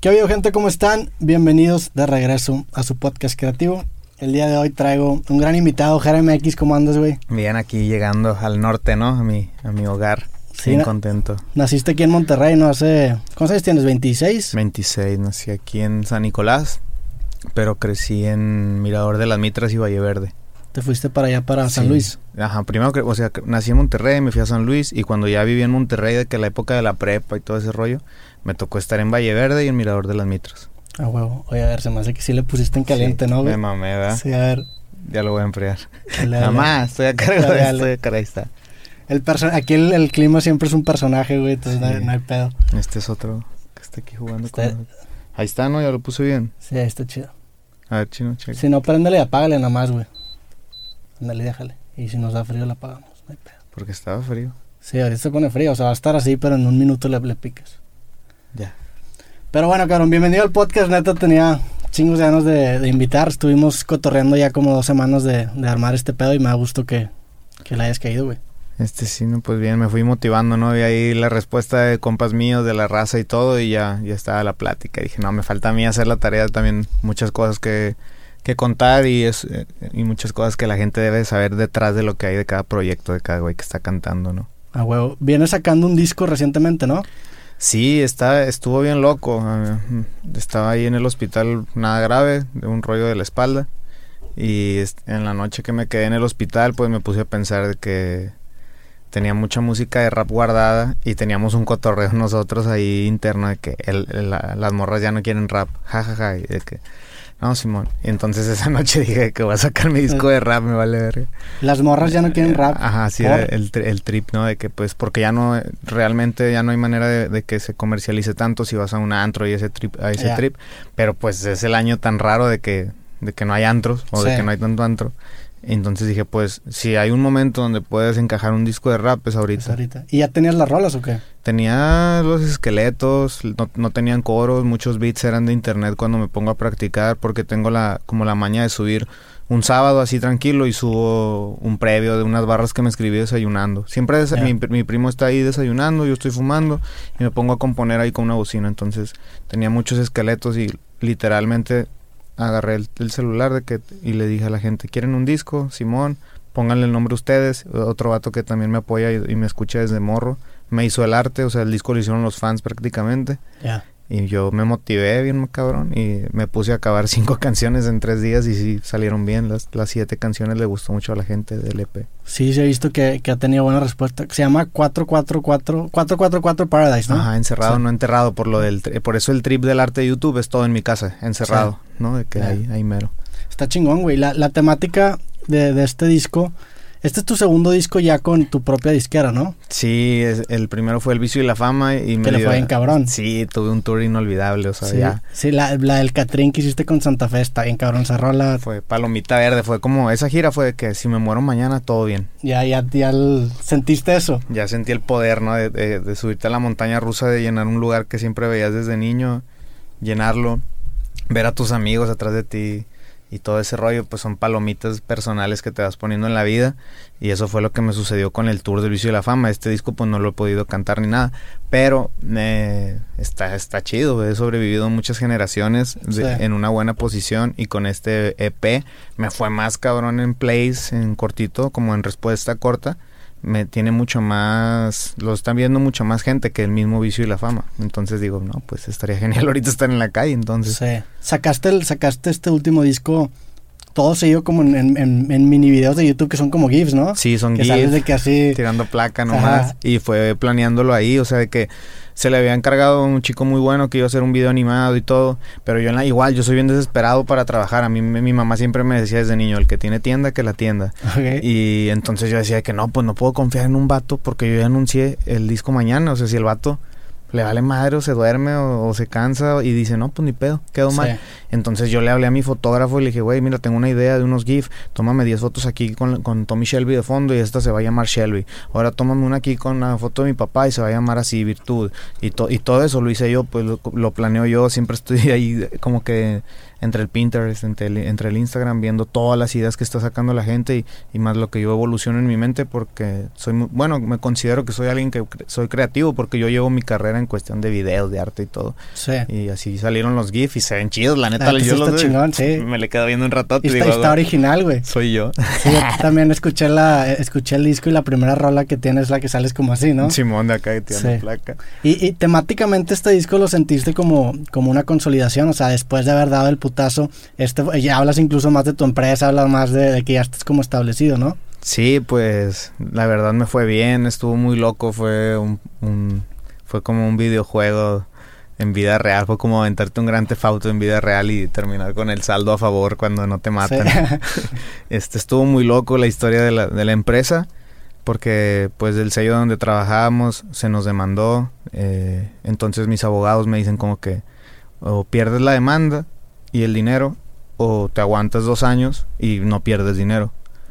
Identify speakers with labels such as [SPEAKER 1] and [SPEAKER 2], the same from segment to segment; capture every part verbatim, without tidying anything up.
[SPEAKER 1] ¿Qué ha habido, gente? ¿Cómo están? Bienvenidos de regreso a su podcast creativo. El día de hoy traigo un gran invitado, Jeremy X. ¿Cómo andas, güey?
[SPEAKER 2] Bien, aquí llegando al norte, ¿no? A mi, a mi hogar.
[SPEAKER 1] Sí,
[SPEAKER 2] bien
[SPEAKER 1] na-
[SPEAKER 2] contento.
[SPEAKER 1] Naciste aquí en Monterrey, ¿no? Hace... ¿Cuántos años tienes? ¿veintiséis?
[SPEAKER 2] veintiséis, nací aquí en San Nicolás, pero crecí en Mirador de las Mitras y Valle Verde.
[SPEAKER 1] Te fuiste para allá, para San
[SPEAKER 2] Sí.
[SPEAKER 1] Luis.
[SPEAKER 2] Ajá, primero, que, o sea, que nací en Monterrey, me fui a San Luis, y cuando ya viví en Monterrey, de que la época de la prepa y todo ese rollo, me tocó estar en Valle Verde y en Mirador de las Mitras.
[SPEAKER 1] Ah, huevo. Oye, a ver, se me hace que sí le pusiste en caliente,
[SPEAKER 2] Sí,
[SPEAKER 1] ¿no, güey?
[SPEAKER 2] me mamé, ¿verdad?
[SPEAKER 1] Sí, a ver.
[SPEAKER 2] Ya lo voy a enfriar.
[SPEAKER 1] Dale,
[SPEAKER 2] Nada
[SPEAKER 1] dale.
[SPEAKER 2] más, estoy a cargo
[SPEAKER 1] Dale,
[SPEAKER 2] de
[SPEAKER 1] dale.
[SPEAKER 2] esto, de cara, ahí está.
[SPEAKER 1] El perso- aquí el, el clima siempre es un personaje, güey, entonces no, hay-
[SPEAKER 2] Sí.
[SPEAKER 1] no hay pedo.
[SPEAKER 2] Este es otro que está aquí jugando
[SPEAKER 1] Está-
[SPEAKER 2] con... Ahí está, ¿no? Ya lo puse bien.
[SPEAKER 1] Sí, ahí está chido.
[SPEAKER 2] A ver, chino, checa.
[SPEAKER 1] Si no, préndele y apágale nada más, güey. Ándale, déjale. Y si nos da frío, la apagamos. No hay pedo.
[SPEAKER 2] Porque estaba frío.
[SPEAKER 1] Sí, ahorita se pone frío, o sea, va a estar así, pero en un minuto le, le picas.
[SPEAKER 2] Ya.
[SPEAKER 1] Pero bueno, cabrón, bienvenido al podcast. Neta, tenía chingos de ganas de, de invitar. Estuvimos cotorreando ya como dos semanas de, de armar este pedo y me da gusto que, que le hayas caído, güey.
[SPEAKER 2] Este sí, no, pues bien, me fui motivando, ¿no? Y ahí la respuesta de compas míos, de la raza y todo, y ya, ya estaba la plática. Y dije, no, me falta a mí hacer la tarea también, muchas cosas que, que contar y, es, eh, y muchas cosas que la gente debe saber detrás de lo que hay de cada proyecto, de cada güey que está cantando, ¿no?
[SPEAKER 1] Ah, huevo. Vienes sacando un disco recientemente, ¿no?
[SPEAKER 2] Sí, está, estuvo bien loco. eh, Estaba ahí en el hospital, nada grave, de un rollo de la espalda. Y est- en la noche que me quedé en el hospital, pues me puse a pensar de que tenía mucha música de rap guardada y teníamos un cotorreo nosotros ahí interno de que el, el- la- las morras ya no quieren rap, jajaja, ja, ja, y de que no, Simón. Y entonces esa noche dije que voy a sacar mi disco de rap, me vale ver.
[SPEAKER 1] Las morras ya no quieren rap.
[SPEAKER 2] Ajá, sí,
[SPEAKER 1] ¿Por?
[SPEAKER 2] el, tri- el trip, ¿no? De que pues porque ya no, realmente ya no hay manera de, de que se comercialice tanto si vas a un antro y ese trip, a ese
[SPEAKER 1] Ya.
[SPEAKER 2] trip, pero pues es el año tan raro de que, de que no hay antros o
[SPEAKER 1] Sí.
[SPEAKER 2] de que no hay tanto antro. Entonces dije, pues, si hay un momento donde puedes encajar un disco de rap, es ahorita.
[SPEAKER 1] Pues ahorita. ¿Y ya tenías las rolas o qué?
[SPEAKER 2] Tenía los esqueletos, no, no tenían coros, muchos beats eran de internet cuando me pongo a practicar, porque tengo la como la maña de subir un sábado así tranquilo y subo un previo de unas barras que me escribí desayunando. Siempre desa-
[SPEAKER 1] Ya.
[SPEAKER 2] mi, mi primo está ahí desayunando, yo estoy fumando y me pongo a componer ahí con una bocina. Entonces tenía muchos esqueletos y literalmente agarré el, el celular de que y le dije a la gente, ¿quieren un disco? Simón, pónganle el nombre ustedes. Otro vato que también me apoya y, y me escucha desde morro me hizo el arte, o sea, el disco lo hicieron los fans prácticamente.
[SPEAKER 1] Ya.
[SPEAKER 2] Y yo me motivé bien cabrón y me puse a acabar cinco canciones en tres días y sí salieron bien. Las, las siete canciones le gustó mucho a la gente del E P.
[SPEAKER 1] Sí, sí he visto que, que ha tenido buena respuesta. Se llama cuatro cuatro cuatro, cuatro cuatro cuatro Paradise, ¿no?
[SPEAKER 2] Ajá, encerrado,
[SPEAKER 1] Sí.
[SPEAKER 2] no enterrado. Por lo del tri- por eso el trip del arte de YouTube es todo en mi casa, encerrado, ¿no? De que
[SPEAKER 1] Ya.
[SPEAKER 2] ahí, ahí mero.
[SPEAKER 1] Está chingón, güey. La, la temática de, de este disco... Este es tu segundo disco ya con tu propia disquera, ¿no?
[SPEAKER 2] Sí, es- el primero fue El Vicio y la Fama y me
[SPEAKER 1] Que le
[SPEAKER 2] dio-
[SPEAKER 1] fue bien cabrón.
[SPEAKER 2] Sí, tuve un tour inolvidable, o sea,
[SPEAKER 1] Sí,
[SPEAKER 2] ya
[SPEAKER 1] sí la, la del Catrín que hiciste con Santa Fe está bien cabrón. Esa rola,
[SPEAKER 2] fue palomita verde, fue como, esa gira fue de que si me muero mañana, todo bien.
[SPEAKER 1] ya, ya, ya el- sentiste eso.
[SPEAKER 2] Ya sentí el poder, ¿no? De, de- de subirte a la montaña rusa, de llenar un lugar que siempre veías desde niño, llenarlo, ver a tus amigos atrás de ti y todo ese rollo, pues son palomitas personales que te vas poniendo en la vida, y eso fue lo que me sucedió con el tour del Vicio y la Fama. Este disco pues no lo he podido cantar ni nada, pero eh, está, está chido, he sobrevivido muchas generaciones de-
[SPEAKER 1] Sí.
[SPEAKER 2] en una buena posición, y con este E P me fue más cabrón en plays, en cortito, como en respuesta corta. Me tiene mucho más, lo están viendo mucho más gente que el mismo Vicio y la Fama. Entonces digo, no, pues estaría genial ahorita estar en la calle, entonces.
[SPEAKER 1] Sí. Sacaste, el, sacaste este último disco todo seguido como en, en, en, en mini videos de YouTube que son como GIFs, ¿no?
[SPEAKER 2] Sí, son
[SPEAKER 1] Que sales
[SPEAKER 2] GIFs,
[SPEAKER 1] de que así...
[SPEAKER 2] tirando placa nomás.
[SPEAKER 1] Ajá.
[SPEAKER 2] Y fue planeándolo ahí, o sea, de que se le había encargado a un chico muy bueno que iba a hacer un video animado y todo, pero yo en la, igual, yo soy bien desesperado para trabajar. A mí mi, mi mamá siempre me decía desde niño, el que tiene tienda, que la tienda.
[SPEAKER 1] Ok.
[SPEAKER 2] Y entonces yo decía que no, pues no puedo confiar en un vato porque yo ya anuncié el disco mañana. O sea, si el vato le vale madre o se duerme o, o se cansa y dice, no, pues ni pedo, quedó
[SPEAKER 1] Sí.
[SPEAKER 2] mal. Entonces yo le hablé a mi fotógrafo y le dije, güey, mira, tengo una idea de unos GIF, tómame diez fotos aquí con, con Tommy Shelby de fondo y esta se va a llamar Shelby. Ahora tómame una aquí con la foto de mi papá y se va a llamar así, Virtud. Y, to, y todo eso lo hice yo, pues lo, lo planeo yo, siempre estoy ahí como que entre el Pinterest, entre el, entre el Instagram, viendo todas las ideas que está sacando la gente y, y más lo que yo evoluciono en mi mente, porque soy muy, bueno, me considero que soy alguien que cre- soy creativo porque yo llevo mi carrera en cuestión de videos, de arte y todo.
[SPEAKER 1] Sí.
[SPEAKER 2] Y así salieron los GIFs y se ven chidos, la neta.
[SPEAKER 1] Ah,
[SPEAKER 2] yo
[SPEAKER 1] sí
[SPEAKER 2] los
[SPEAKER 1] está chingón, sí.
[SPEAKER 2] Me le quedo viendo un ratote
[SPEAKER 1] y
[SPEAKER 2] y
[SPEAKER 1] está,
[SPEAKER 2] digo,
[SPEAKER 1] está original, güey.
[SPEAKER 2] soy yo.
[SPEAKER 1] Sí, yo también escuché la escuché el disco y la primera rola que tiene es la que sales como así, ¿no?
[SPEAKER 2] Simón de acá que tiene
[SPEAKER 1] Sí.
[SPEAKER 2] placa.
[SPEAKER 1] Y, y temáticamente este disco lo sentiste como, como una consolidación, o sea, después de haber dado el putazo, este, ya hablas incluso más de tu empresa, hablas más de, de que ya estás como establecido, ¿no?
[SPEAKER 2] Sí, pues la verdad me fue bien, estuvo muy loco, fue un, un fue como un videojuego en vida real, fue como aventarte un Grand Theft Auto en vida real y terminar con el saldo a favor cuando no te matan. Sí. Este estuvo muy loco la historia de la, de la empresa, porque pues del sello donde trabajábamos se nos demandó, eh, entonces mis abogados me dicen como que o pierdes la demanda y el dinero, o te aguantas dos años y no pierdes dinero.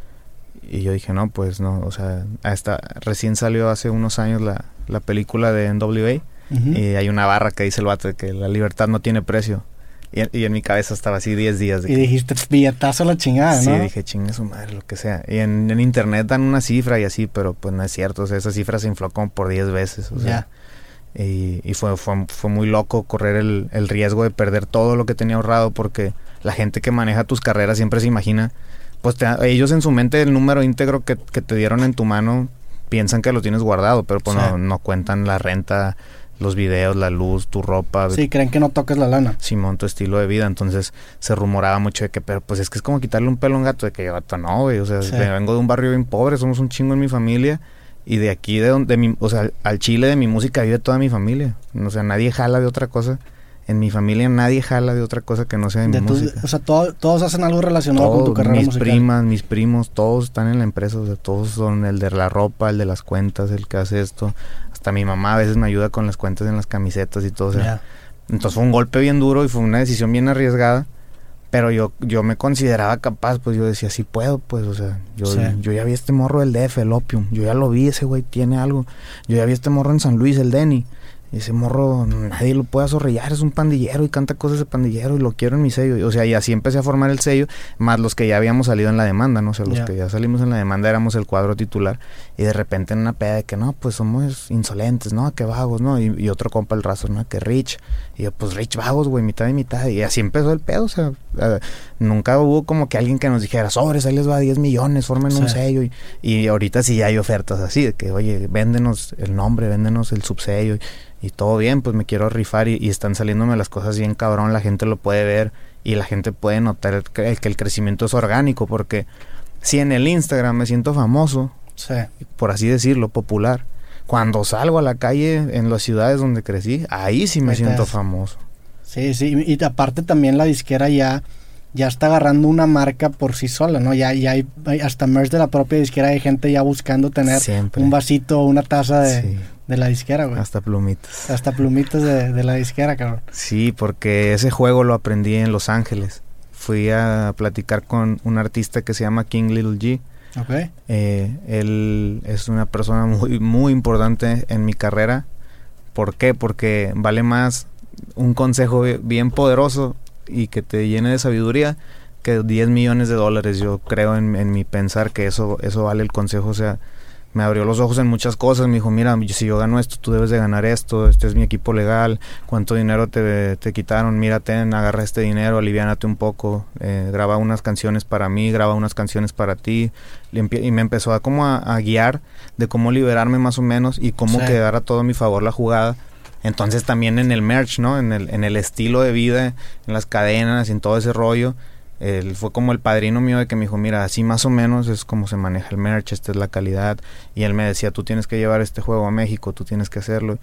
[SPEAKER 2] Y yo dije, no, pues no, o sea, hasta recién salió hace unos años la, la película de N W A, uh-huh. Y hay una barra que dice el vato de que la libertad no tiene precio. Y, y en mi cabeza estaba así diez días. De
[SPEAKER 1] y
[SPEAKER 2] que,
[SPEAKER 1] dijiste, billetazo la chingada,
[SPEAKER 2] sí,
[SPEAKER 1] ¿no?
[SPEAKER 2] Sí, dije, chingue su madre, lo que sea. Y en, en internet dan una cifra y así, pero pues no es cierto, o sea, esa cifra se infló como por diez veces, o sea. Yeah. Y, y fue, fue, fue muy loco correr el, el riesgo de perder todo lo que tenía ahorrado, porque la gente que maneja tus carreras siempre se imagina... Pues te, ellos en su mente el número íntegro que, que te dieron en tu mano piensan que lo tienes guardado, pero pues sí. no, no cuentan la renta, los videos, la luz, tu ropa.
[SPEAKER 1] Sí, creen que no toques la lana.
[SPEAKER 2] Simón, tu estilo de vida. Entonces se rumoraba mucho de que, pero pues es que es como quitarle un pelo a un gato, de que yo, gato, no, güey. O sea, sí. vengo de un barrio bien pobre, somos un chingo en mi familia. Y de aquí, de donde, de mi, o sea, al chile de mi música vive toda mi familia. O sea, nadie jala de otra cosa. En mi familia nadie jala de otra cosa que no sea de, de mi tu, música.
[SPEAKER 1] O sea, todo, todos hacen algo relacionado
[SPEAKER 2] todos,
[SPEAKER 1] con tu carrera
[SPEAKER 2] mis
[SPEAKER 1] musical.
[SPEAKER 2] Mis primas, mis primos, todos están en la empresa. O sea, todos son el de la ropa, el de las cuentas, el que hace esto. Hasta mi mamá a veces me ayuda con las cuentas en las camisetas y todo. O sea, yeah. Entonces fue un golpe bien duro y fue una decisión bien arriesgada. Pero yo yo me consideraba capaz, pues yo decía, sí puedo, pues, o sea, yo, sí. yo ya vi este morro del D F, el Opium. Yo ya lo vi, ese güey tiene algo. Yo ya vi este morro en San Luis, el Denny. Ese morro nadie lo puede azorrillar, es un pandillero y canta cosas de pandillero y lo quiero en mi sello. O sea, y así empecé a formar el sello, más los que ya habíamos salido en la demanda, ¿no? O sea, los yeah. que ya salimos en la demanda éramos el cuadro titular. Y de repente en una peda de que no, pues somos insolentes, ¿no? Que vagos, ¿no? Y, y otro compa el raso, ¿no? Que Rich. Y yo, pues Rich vagos, güey, mitad y mitad. Y así empezó el pedo, o sea, uh, nunca hubo como que alguien que nos dijera, sobres, ahí les va diez millones, formen sí. un sello. Y, y ahorita sí ya hay ofertas así, de que, oye, véndenos el nombre, véndenos el subsello. Y, Y todo bien, pues me quiero rifar y, y están saliéndome las cosas bien cabrón, la gente lo puede ver y la gente puede notar el, el, que el crecimiento es orgánico, porque si en el Instagram me siento famoso,
[SPEAKER 1] sí.
[SPEAKER 2] por así decirlo, popular, cuando salgo a la calle en las ciudades donde crecí, ahí sí me ahí siento famoso.
[SPEAKER 1] Sí, sí, y, y aparte también la disquera ya, ya está agarrando una marca por sí sola, ¿no? Ya, ya hay, hay hasta merch de la propia disquera, hay gente ya buscando tener Siempre. un vasito o una taza de... Sí. De la disquera, güey.
[SPEAKER 2] Hasta plumitas.
[SPEAKER 1] Hasta plumitas de, de la disquera, cabrón.
[SPEAKER 2] Sí, porque ese juego lo aprendí en Los Ángeles. Fui a platicar con un artista que se llama King Little G.
[SPEAKER 1] Ok.
[SPEAKER 2] Eh, él es una persona muy, muy importante en mi carrera. ¿Por qué? Porque vale más un consejo bien poderoso y que te llene de sabiduría que diez millones de dólares. Yo creo en, en mi pensar que eso, eso vale el consejo, o sea... Me abrió los ojos en muchas cosas, me dijo, mira, si yo gano esto, tú debes de ganar esto, este es mi equipo legal, cuánto dinero te, te quitaron, mírate, agarra este dinero, aliviánate un poco, eh, graba unas canciones para mí, graba unas canciones para ti, y me empezó a como a, a guiar de cómo liberarme más o menos y cómo sí. quedar a todo a mi favor la jugada. Entonces también en el merch, ¿no? En el, en el estilo de vida, en las cadenas, en todo ese rollo. Él fue como el padrino mío de que me dijo, mira, así más o menos es como se maneja el merch, esta es la calidad. Y él me decía, tú tienes que llevar este juego a México, tú tienes que hacerlo.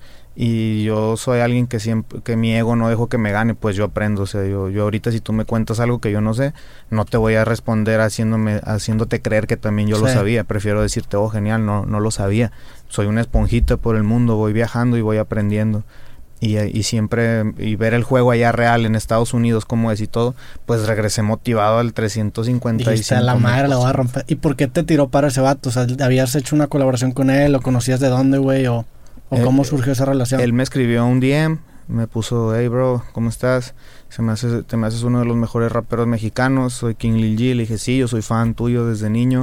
[SPEAKER 2] Y yo soy alguien que siempre, que mi ego no dejo que me gane, pues yo aprendo. O sea, yo, yo ahorita si tú me cuentas algo que yo no sé, no te voy a responder haciéndome, haciéndote creer que también yo sí. lo sabía. Prefiero decirte, oh, genial, no, no lo sabía. Soy una esponjita por el mundo, voy viajando y voy aprendiendo. Y, y siempre, y ver el juego allá real en Estados Unidos como es y todo, pues regresé motivado al trescientos cincuenta y cinco.
[SPEAKER 1] Dijiste, a la madre la voy a romper. ¿Y por qué te tiró para ese vato? O sea, ¿habías hecho una colaboración con él? ¿O conocías de dónde, güey? ¿O, o él, cómo surgió esa relación?
[SPEAKER 2] Él me escribió un D M, me puso, hey bro, ¿cómo estás? Se me hace, te me haces uno de los mejores raperos mexicanos, soy King Lil G. Le dije, sí, yo soy fan tuyo desde niño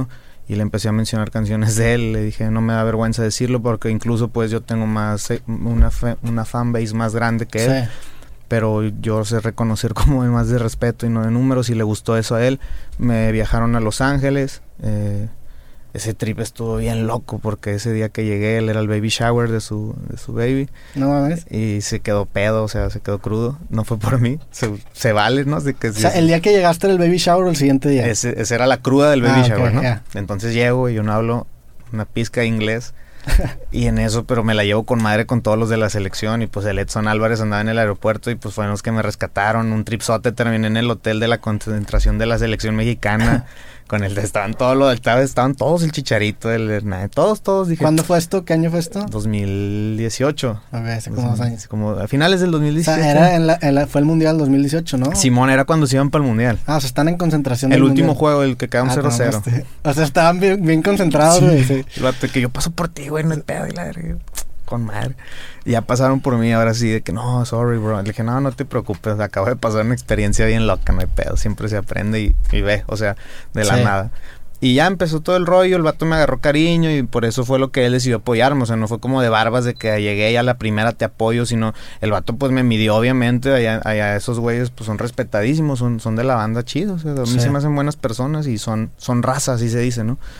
[SPEAKER 2] y le empecé a mencionar canciones de él. Le dije, no me da vergüenza decirlo porque incluso pues yo tengo más una, fe, una fanbase más grande que él. Sí. Pero yo sé reconocer como de más de respeto y no de números, y le gustó eso a él. Me viajaron a Los Ángeles. Eh, ese trip estuvo bien loco porque ese día que llegué él era el baby shower de su, de su baby.
[SPEAKER 1] No mames.
[SPEAKER 2] Y se quedó pedo, o sea, se quedó crudo. No fue por mí. Se, se vale, ¿no? De que,
[SPEAKER 1] o sea, el día que llegaste era el baby shower o el siguiente día.
[SPEAKER 2] Ese, ese era la cruda del baby ah, shower, okay, ¿no?
[SPEAKER 1] Yeah.
[SPEAKER 2] Entonces llego y yo no hablo una pizca de inglés. Y en eso, pero me la llevo con madre con todos los de la selección. Y pues el Edson Álvarez andaba en el aeropuerto y pues fueron los que me rescataron. Un tripsote, terminé en el hotel de la concentración de la selección mexicana. Con el estaban todos los estaban, estaban todos, el Chicharito, el Hernández, todos, todos. Dije,
[SPEAKER 1] ¿cuándo fue esto? ¿Qué año fue esto?
[SPEAKER 2] dos mil dieciocho.
[SPEAKER 1] A ver, hace como dos años.
[SPEAKER 2] Como a finales del dos mil dieciocho.
[SPEAKER 1] O sea, era en la, en la, fue el Mundial dos mil dieciocho, ¿no?
[SPEAKER 2] Simón, era cuando se iban para el Mundial.
[SPEAKER 1] Ah, o sea, están en concentración.
[SPEAKER 2] El último mundial. Juego, el que quedamos cero cero.
[SPEAKER 1] Ah, no, este, o sea, estaban bien, bien concentrados, güey.
[SPEAKER 2] Sí. Sí. Que yo paso por ti, güey, no hay pedo, y la verga. Con madre. Y ya pasaron por mí, ahora sí, de que no, sorry, bro. Le dije, no, no te preocupes, acabo de pasar una experiencia bien loca, no hay pedo. Siempre se aprende y, y ve, o sea, de la sí. nada. Y ya empezó todo el rollo, el vato me agarró cariño y por eso fue lo que él decidió apoyarme. O sea, no fue como de barbas de que llegué y a la primera te apoyo, sino el vato pues me midió, obviamente. Allá, allá esos güeyes pues son respetadísimos, son, son de la banda chidos. O sea, a mí sí. se me hacen buenas personas y son, son razas, así se dice, ¿no?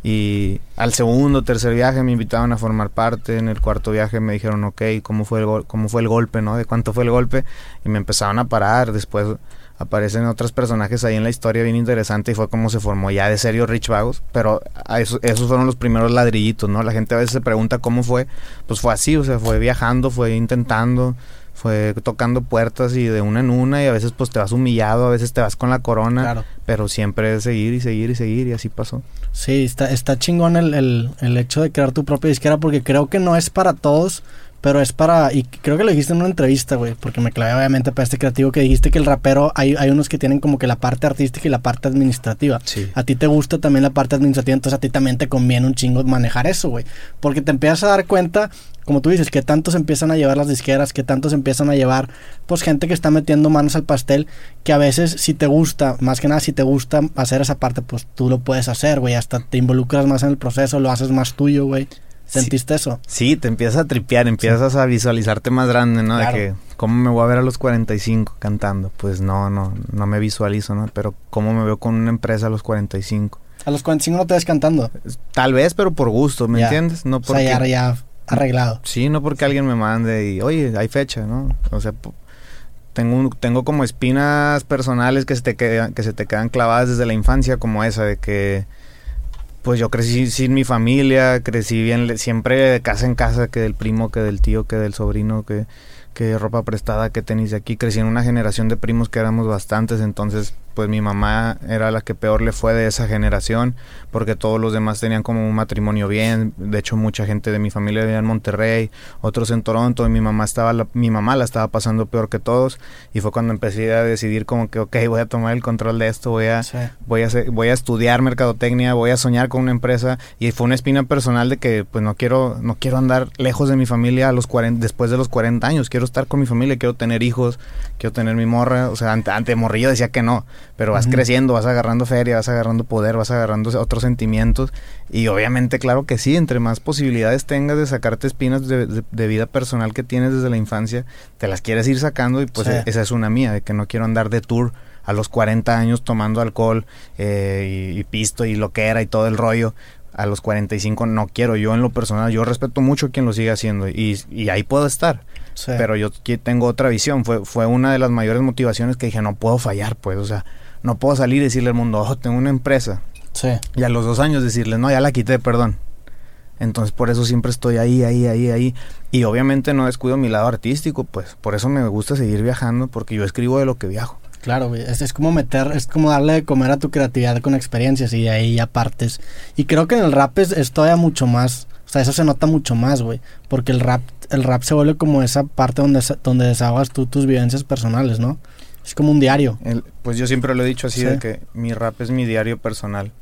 [SPEAKER 2] Y al segundo, tercer viaje me invitaban a formar parte. En el cuarto viaje me dijeron, ok, ¿cómo fue el, go- cómo fue el golpe, no? ¿De cuánto fue el golpe? Y me empezaron a parar. Después aparecen otros personajes ahí en la historia bien interesante y fue como se formó ya de serio Rich Vagos. Pero eso, esos fueron los primeros ladrillitos, ¿no? La gente a veces se pregunta cómo fue. Pues fue así, o sea, fue viajando, fue intentando, fue tocando puertas y de una en una, y a veces pues te vas humillado, a veces te vas con la corona,
[SPEAKER 1] claro.
[SPEAKER 2] Pero siempre es seguir y seguir y seguir, y así pasó.
[SPEAKER 1] Sí, está, está chingón el, el, el hecho de crear tu propia disquera, porque creo que no es para todos, pero es para, y creo que lo dijiste en una entrevista, güey, porque me clavé obviamente para este creativo, que dijiste que el rapero, hay, hay unos que tienen como que la parte artística y la parte administrativa.
[SPEAKER 2] Sí.
[SPEAKER 1] A ti te gusta también la parte administrativa, entonces a ti también te conviene un chingo manejar eso, güey, porque te empiezas a dar cuenta, como tú dices, que tantos empiezan a llevar las disqueras, que tantos empiezan a llevar, pues gente que está metiendo manos al pastel, que a veces si te gusta, más que nada si te gusta hacer esa parte, pues tú lo puedes hacer, güey, hasta te involucras más en el proceso, lo haces más tuyo, güey. ¿Sentiste
[SPEAKER 2] sí,
[SPEAKER 1] eso?
[SPEAKER 2] Sí, te empiezas a tripear, empiezas sí. a visualizarte más grande, ¿no? Claro. De que, ¿cómo me voy a ver a los cuarenta y cinco cantando? Pues no, no, no me visualizo, ¿no? Pero ¿cómo me veo con una empresa a los cuarenta y cinco?
[SPEAKER 1] ¿A los cuarenta y cinco no te ves cantando?
[SPEAKER 2] Tal vez, pero por gusto, ¿me
[SPEAKER 1] ya.
[SPEAKER 2] entiendes? No porque,
[SPEAKER 1] o sea, ya, ya arreglado.
[SPEAKER 2] Sí, no porque alguien me mande y, oye, hay fecha, ¿no? O sea, tengo, un, tengo como espinas personales que se, te quedan, que se te quedan clavadas desde la infancia, como esa de que... Pues yo crecí sin mi familia, crecí bien, siempre de casa en casa, que del primo, que del tío, que del sobrino, que, que ropa prestada, que tenis de aquí. Crecí en una generación de primos que éramos bastantes, entonces pues mi mamá era la que peor le fue de esa generación, porque todos los demás tenían como un matrimonio bien. De hecho, mucha gente de mi familia vivía en Monterrey, otros en Toronto, y mi mamá estaba la, mi mamá la estaba pasando peor que todos, y fue cuando empecé a decidir como que, ok, voy a tomar el control de esto, voy a, sí. voy a, hacer, voy a estudiar mercadotecnia, voy a soñar con una empresa, y fue una espina personal de que pues no quiero, no quiero andar lejos de mi familia a los cuarenta, después de los cuarenta años, quiero estar con mi familia, quiero tener hijos, quiero tener mi morra. O sea, antes ante morrillo decía que no, pero vas uh-huh. creciendo, vas agarrando feria, vas agarrando poder, vas agarrando otros sentimientos, y obviamente claro que sí, entre más posibilidades tengas de sacarte espinas de, de, de vida personal que tienes desde la infancia, te las quieres ir sacando, y pues sí. esa es una mía, de que no quiero andar de tour a los cuarenta años tomando alcohol eh, y, y pisto y loquera y todo el rollo. A los cuarenta y cinco no quiero. Yo en lo personal, yo respeto mucho a quien lo sigue haciendo, y, y ahí puedo estar. Sí. Pero yo tengo otra visión. Fue, fue una de las mayores motivaciones que dije, no puedo fallar, pues, o sea, no puedo salir y decirle al mundo, oh, tengo una empresa.
[SPEAKER 1] Sí.
[SPEAKER 2] Y a los dos años decirle, no, ya la quité, perdón. Entonces por eso siempre estoy ahí, ahí, ahí, ahí. Y obviamente no descuido mi lado artístico, pues por eso me gusta seguir viajando, porque yo escribo de lo que viajo.
[SPEAKER 1] Claro, güey, es, es como meter, es como darle de comer a tu creatividad con experiencias, y de ahí ya partes. Y creo que en el rap es, es todavía mucho más, o sea, eso se nota mucho más, güey, porque el rap, el rap se vuelve como esa parte donde, donde desahogas tú tus vivencias personales, ¿no? Es como un diario.
[SPEAKER 2] El, pues yo siempre lo he dicho así, sí. de que mi rap es mi diario personal.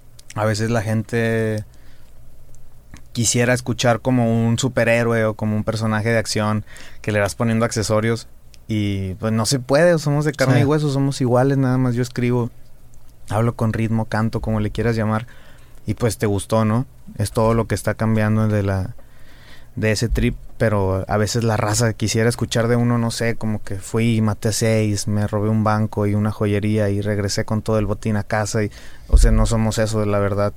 [SPEAKER 2] A veces la gente quisiera escuchar como un superhéroe o como un personaje de acción que le vas poniendo accesorios, y pues no se puede, somos de carne sí. y hueso, somos iguales, nada más yo escribo, hablo con ritmo, canto, como le quieras llamar, y pues te gustó, ¿no? Es todo lo que está cambiando de la de ese trip, pero a veces la raza quisiera escuchar de uno, no sé, como que fui y maté seis, me robé un banco y una joyería y regresé con todo el botín a casa, y o sea, no somos eso, la verdad.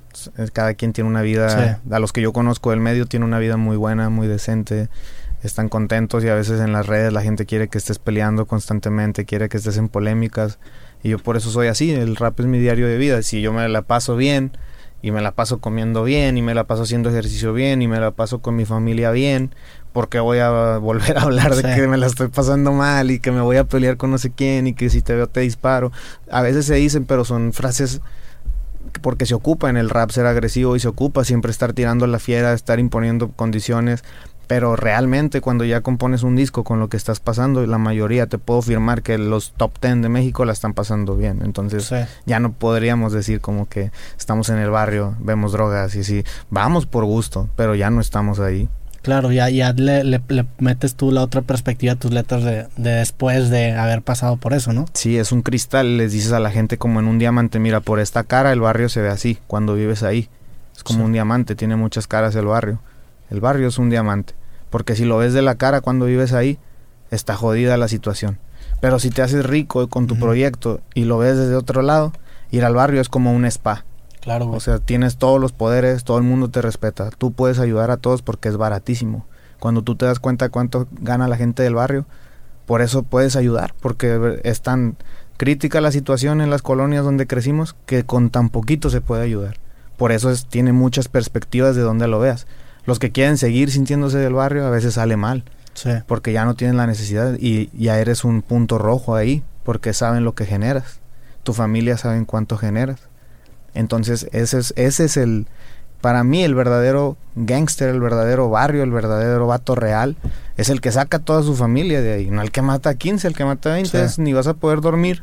[SPEAKER 2] Cada quien tiene una vida, sí. A los que yo conozco del medio tiene una vida muy buena, muy decente, están contentos, y a veces en las redes la gente quiere que estés peleando constantemente, quiere que estés en polémicas, y yo por eso soy así. El rap es mi diario de vida. Si yo me la paso bien y me la paso comiendo bien y me la paso haciendo ejercicio bien y me la paso con mi familia bien, porque voy a volver a hablar de sí. que me la estoy pasando mal y que me voy a pelear con no sé quién y que si te veo te disparo? A veces se dicen, pero son frases porque se ocupa en el rap ser agresivo y se ocupa siempre estar tirando la fiera, estar imponiendo condiciones. Pero realmente cuando ya compones un disco con lo que estás pasando, la mayoría te puedo afirmar que los top ten de México la están pasando bien. Entonces sí. ya no podríamos decir como que estamos en el barrio, vemos drogas y sí, vamos por gusto, pero ya no estamos ahí.
[SPEAKER 1] Claro, ya, ya le, le, le metes tú la otra perspectiva a tus letras de, de después de haber pasado por eso, ¿no?
[SPEAKER 2] Sí, es un cristal, les dices a la gente como en un diamante, mira, por esta cara el barrio se ve así cuando vives ahí. Es como sí. un diamante, tiene muchas caras el barrio. El barrio es un diamante, porque si lo ves de la cara cuando vives ahí, está jodida la situación. Pero si te haces rico con tu uh-huh. proyecto y lo ves desde otro lado, ir al barrio es como un spa.
[SPEAKER 1] Claro, güey.
[SPEAKER 2] O sea, tienes todos los poderes, todo el mundo te respeta. Tú puedes ayudar a todos porque es baratísimo. Cuando tú te das cuenta de cuánto gana la gente del barrio, por eso puedes ayudar, porque es tan crítica la situación en las colonias donde crecimos que con tan poquito se puede ayudar. Por eso es, tiene muchas perspectivas de donde lo veas. Los que quieren seguir sintiéndose del barrio a veces sale mal,
[SPEAKER 1] sí.
[SPEAKER 2] porque ya no tienen la necesidad y ya eres un punto rojo ahí, porque saben lo que generas. Tu familia sabe cuánto generas. Entonces ese es, ese es el, para mí el verdadero gángster, el verdadero barrio, el verdadero vato real, es el que saca a toda su familia de ahí, no el que mata a quince, el que mata a veinte, sí. ni vas a poder dormir.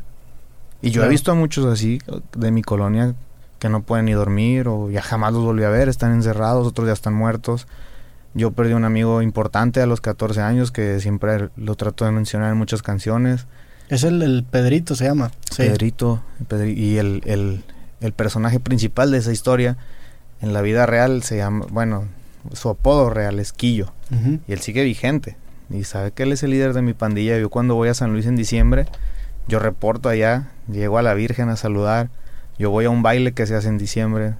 [SPEAKER 2] Y yo sí. he visto a muchos así de mi colonia que no pueden ni dormir o ya jamás los volví a ver, están encerrados, otros ya están muertos. Yo perdí un amigo importante a los catorce años que siempre lo trato de mencionar en muchas canciones.
[SPEAKER 1] Es el, el Pedrito, se llama.
[SPEAKER 2] Sí. Pedrito, Pedri- y el, el, el personaje principal de esa historia en la vida real se llama, bueno, su apodo real es Quillo, uh-huh. y él sigue vigente y sabe que él es el líder de mi pandilla. Yo cuando voy a San Luis en diciembre, yo reporto allá, llego a la Virgen a saludar. Yo voy a un baile que se hace en diciembre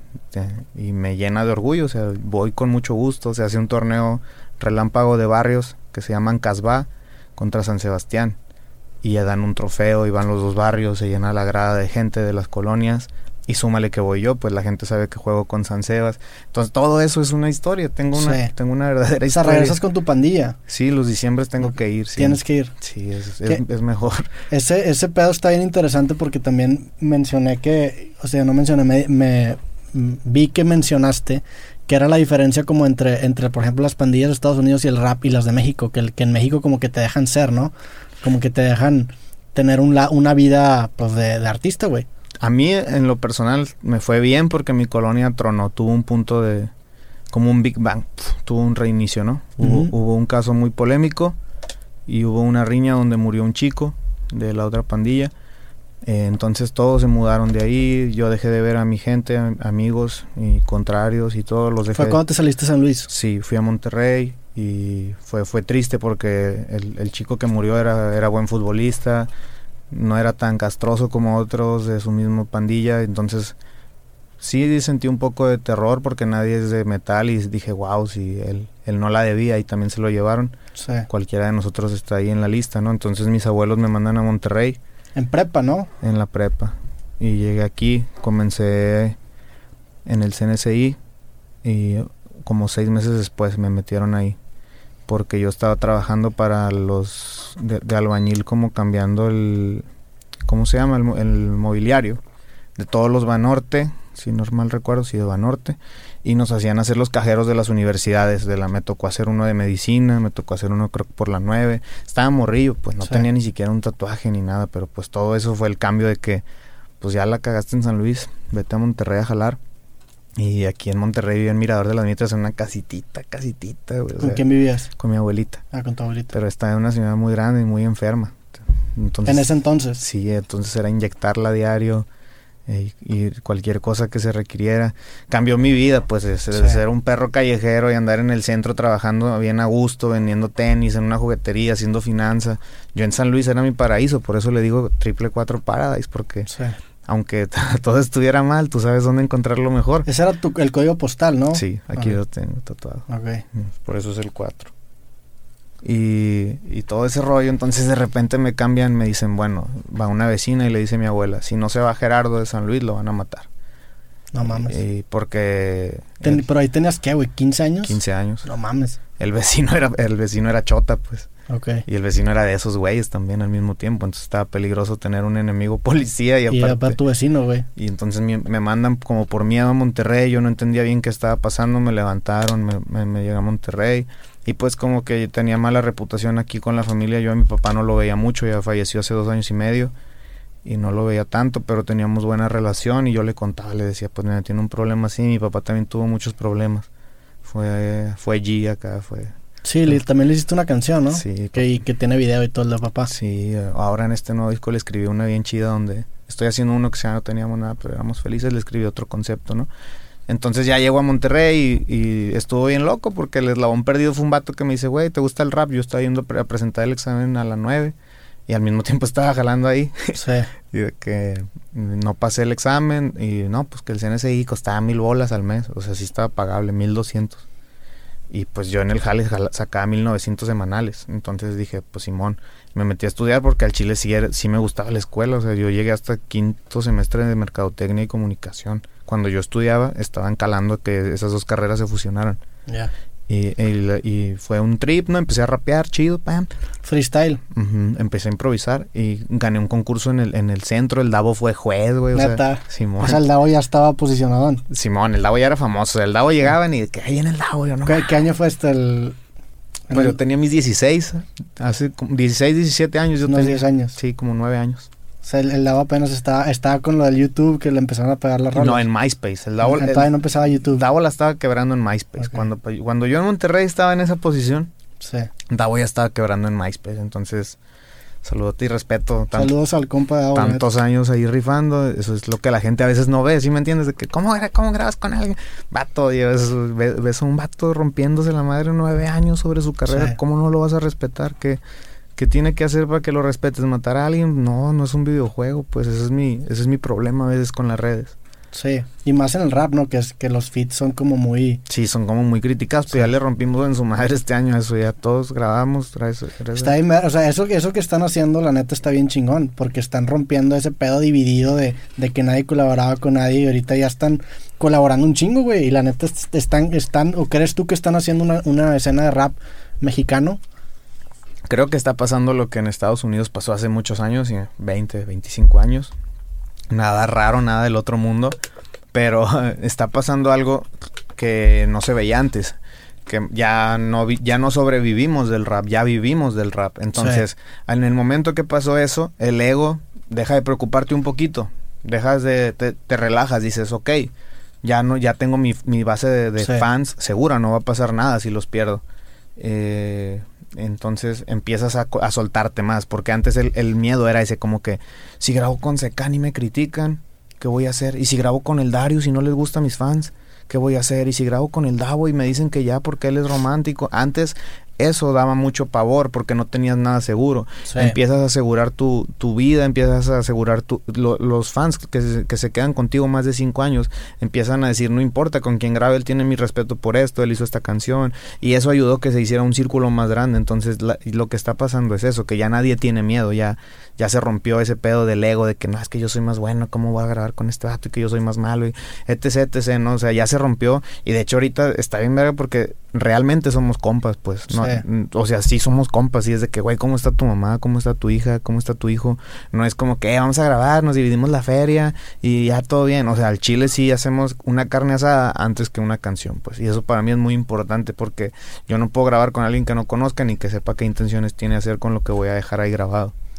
[SPEAKER 2] y me llena de orgullo, o sea, voy con mucho gusto. Se hace un torneo relámpago de barrios que se llaman Casbah contra San Sebastián y ya dan un trofeo y van los dos barrios, se llena la grada de gente de las colonias y súmale que voy yo, pues la gente sabe que juego con San Sebas. Entonces todo eso es una historia, tengo una, sí. tengo una verdadera historia.
[SPEAKER 1] O sea, regresas con tu pandilla.
[SPEAKER 2] Sí, los diciembres tengo que ir. Sí.
[SPEAKER 1] Tienes que ir.
[SPEAKER 2] Sí, es, es, es mejor.
[SPEAKER 1] Ese, ese pedo está bien interesante porque también mencioné que, o sea, no mencioné, me, me vi que mencionaste que era la diferencia como entre, entre, por ejemplo, las pandillas de Estados Unidos y el rap y las de México, que, el, que en México como que te dejan ser, ¿no? Como que te dejan tener un la, una vida, pues, de, de artista, güey.
[SPEAKER 2] A mí, en lo personal, me fue bien porque mi colonia tronó, tuvo un punto de, como un Big Bang, pf, tuvo un reinicio, ¿no? Uh-huh. Hubo, hubo un caso muy polémico y hubo una riña donde murió un chico de la otra pandilla. Eh, entonces todos se mudaron de ahí, yo dejé de ver a mi gente, a, amigos y contrarios y todos los dejé.
[SPEAKER 1] ¿Fue cuando te saliste a San Luis?
[SPEAKER 2] Sí, fui a Monterrey y fue, fue triste porque el, el chico que murió era, era buen futbolista, no era tan castroso como otros de su misma pandilla, entonces sí sentí un poco de terror porque nadie es de metal y dije, wow, si él, él no la debía y también se lo llevaron,
[SPEAKER 1] sí.
[SPEAKER 2] Cualquiera de nosotros está ahí en la lista, ¿no? Entonces mis abuelos me mandan a Monterrey.
[SPEAKER 1] En prepa, ¿no?
[SPEAKER 2] En la prepa. Y llegué aquí, comencé en el C N C I y como seis meses después me metieron ahí. Porque yo estaba trabajando para los de, de albañil, como cambiando el, ¿cómo se llama? El, el mobiliario de todos los Banorte, si no mal recuerdo, sí, de Banorte, y nos hacían hacer los cajeros de las universidades. De la me tocó hacer uno de medicina, me tocó hacer uno creo por la nueve. Estaba morrillo, pues no sí. tenía ni siquiera un tatuaje ni nada, pero pues todo eso fue el cambio de que pues ya la cagaste en San Luis, vete a Monterrey a jalar. Y aquí en Monterrey vivía en Mirador de las Mitras en una casitita, casitita, güey.
[SPEAKER 1] ¿Con sea, quién vivías?
[SPEAKER 2] Con mi abuelita.
[SPEAKER 1] Ah, con tu abuelita.
[SPEAKER 2] Pero estaba en una ciudad muy grande y muy enferma. Entonces,
[SPEAKER 1] ¿en ese entonces?
[SPEAKER 2] Sí, entonces era inyectarla a diario, Y, y cualquier cosa que se requiriera. Cambió mi vida, pues, de, de sí. ser un perro callejero y andar en el centro trabajando bien a gusto, vendiendo tenis en una juguetería, haciendo finanza. Yo en San Luis era mi paraíso, por eso le digo triple cuatro Paradise, porque sí. aunque t- todo estuviera mal, tú sabes dónde encontrarlo mejor.
[SPEAKER 1] Ese era tu, el código postal, ¿no?
[SPEAKER 2] Sí, aquí okay. lo tengo tatuado.
[SPEAKER 1] Okay.
[SPEAKER 2] Por eso es el cuatro. Y, y todo ese rollo, entonces de repente me cambian, me dicen, bueno, va una vecina y le dice a mi abuela, si no se va Gerardo de San Luis, lo van a matar.
[SPEAKER 1] No mames.
[SPEAKER 2] Y porque...
[SPEAKER 1] Ten, el, pero ahí tenías, ¿qué, güey? ¿quince años?
[SPEAKER 2] quince años.
[SPEAKER 1] No mames.
[SPEAKER 2] El vecino era, el vecino era chota, pues.
[SPEAKER 1] Okay.
[SPEAKER 2] Y el vecino era de esos güeyes también al mismo tiempo, entonces estaba peligroso tener un enemigo policía y aparte...
[SPEAKER 1] Y aparte tu vecino, güey.
[SPEAKER 2] Y entonces me, me mandan como por miedo a Monterrey, yo no entendía bien qué estaba pasando, me levantaron, me, me, me llegué a Monterrey... Y pues como que tenía mala reputación aquí con la familia. Yo a mi papá no lo veía mucho, ya falleció hace dos años y medio. Y no lo veía tanto, pero teníamos buena relación. Y yo le contaba, le decía, pues mira, tiene un problema así. Mi papá también tuvo muchos problemas. Fue fue G acá, fue...
[SPEAKER 1] Sí, le, también le hiciste una canción, ¿no?
[SPEAKER 2] Sí.
[SPEAKER 1] Que, y que tiene video y todo el de papá.
[SPEAKER 2] Sí, ahora en este nuevo disco le escribí una bien chida donde... Estoy haciendo uno que ya no teníamos nada, pero éramos felices. Le escribí otro concepto, ¿no? Entonces ya llego a Monterrey y, y estuvo bien loco porque el eslabón perdido fue un vato que me dice, güey, ¿te gusta el rap? Yo estaba yendo a presentar el examen a las nueve y al mismo tiempo estaba jalando ahí.
[SPEAKER 1] Sí.
[SPEAKER 2] Y de que no pasé el examen y no, pues que el C N S I costaba mil bolas al mes, o sea, sí estaba pagable, mil doscientos. Y pues yo en el jale sacaba mil novecientos semanales. Entonces dije, pues Simón, me metí a estudiar porque al chile sí, era, sí me gustaba la escuela. O sea, yo llegué hasta quinto semestre de mercadotecnia y comunicación. Cuando yo estudiaba, estaban calando que esas dos carreras se fusionaran.
[SPEAKER 1] Ya. Yeah.
[SPEAKER 2] Y, y, y fue un trip, ¿no? Empecé a rapear, chido, pam.
[SPEAKER 1] Freestyle.
[SPEAKER 2] Uh-huh. Empecé a improvisar y gané un concurso en el, en el centro. El Davo fue juez, güey.
[SPEAKER 1] Neta.
[SPEAKER 2] O sea, Simón.
[SPEAKER 1] O sea, el Davo ya estaba posicionado.
[SPEAKER 2] Simón, el Davo ya era famoso. El Davo llegaban y que ahí en el Davo, yo no.
[SPEAKER 1] ¿Qué, ¿Qué año fue este? El...
[SPEAKER 2] Pues el... yo tenía mis dieciséis, hace como dieciséis, diecisiete años. Yo
[SPEAKER 1] Unos
[SPEAKER 2] tenía,
[SPEAKER 1] diez años.
[SPEAKER 2] Sí, como nueve años.
[SPEAKER 1] O sea, el, el Davo apenas estaba, estaba con lo del YouTube que le empezaron a pegar las rolas.
[SPEAKER 2] No, en MySpace. El Davo,
[SPEAKER 1] el, todavía no empezaba YouTube.
[SPEAKER 2] Davo la estaba quebrando en MySpace. Okay. Cuando, cuando yo en Monterrey estaba en esa posición,
[SPEAKER 1] sí.
[SPEAKER 2] Davo ya estaba quebrando en MySpace. Entonces, saludote y respeto.
[SPEAKER 1] Tant, Saludos al compa de Davo.
[SPEAKER 2] Tantos años ahí rifando. Eso es lo que la gente a veces no ve, ¿sí me entiendes? De que, ¿cómo, cómo grabas con alguien? Vato, y a veces ves, ves a un vato rompiéndose la madre nueve años sobre su carrera. Sí. ¿Cómo no lo vas a respetar? ¿Qué, qué tiene que hacer para que lo respetes? ¿Matar a alguien? No, no es un videojuego. Pues ese es mi, ese es mi problema a veces con las redes.
[SPEAKER 1] Sí, y más en el rap, ¿no? Que es que los feats son como muy...
[SPEAKER 2] Sí, son como muy criticados, pero sí. Ya le rompimos en su madre este año eso, ya todos grabamos. Traes, traes
[SPEAKER 1] está bien, o sea, eso, eso que están haciendo, la neta, está bien chingón, porque están rompiendo ese pedo dividido de, de que nadie colaboraba con nadie, y ahorita ya están colaborando un chingo, güey, y la neta están, están, ¿o crees tú que están haciendo una, una escena de rap mexicano?
[SPEAKER 2] Creo que está pasando lo que en Estados Unidos pasó hace muchos años, veinte, veinticinco años. Nada raro, nada del otro mundo, pero está pasando algo que no se veía antes, que ya no vi, ya no sobrevivimos del rap, ya vivimos del rap. Entonces, sí. En el momento que pasó eso, el ego deja de preocuparte un poquito, dejas de, te, te relajas, dices, ok, ya no, ya tengo mi, mi base de, de sí. fans segura, no va a pasar nada si los pierdo. Eh... Entonces empiezas a, a soltarte más, porque antes el, el miedo era ese, como que si grabo con Secán y me critican, ¿qué voy a hacer? Y si grabo con el Darius y no les gusta a mis fans, ¿qué voy a hacer? Y si grabo con el Davo y me dicen que ya porque él es romántico. Antes eso daba mucho pavor porque no tenías nada seguro. Sí. Empiezas a asegurar tu, tu vida, empiezas a asegurar tu, lo, los fans que se, que se quedan contigo más de cinco años, empiezan a decir, no importa con quién grabe, él tiene mi respeto por esto, él hizo esta canción, y eso ayudó que se hiciera un círculo más grande. Entonces la, lo que está pasando es eso, que ya nadie tiene miedo, ya, ya se rompió ese pedo del ego de que no, es que yo soy más bueno, ¿cómo voy a grabar con este vato? Y que yo soy más malo, y etc, etc, ¿no? O sea, ya se rompió, y de hecho ahorita está bien verga porque realmente somos compas, pues, ¿no? Sí. O sea, sí somos compas, y es de que, güey, ¿cómo está tu mamá? ¿Cómo está tu hija? ¿Cómo está tu hijo? No es como que, eh, vamos a grabar, nos dividimos la feria y ya todo bien. O sea, al chile sí hacemos una carne asada antes que una canción, pues, y eso para mí es muy importante porque yo no puedo grabar con alguien que no conozca ni que sepa qué intenciones tiene hacer con lo que voy a dejar ahí grabado.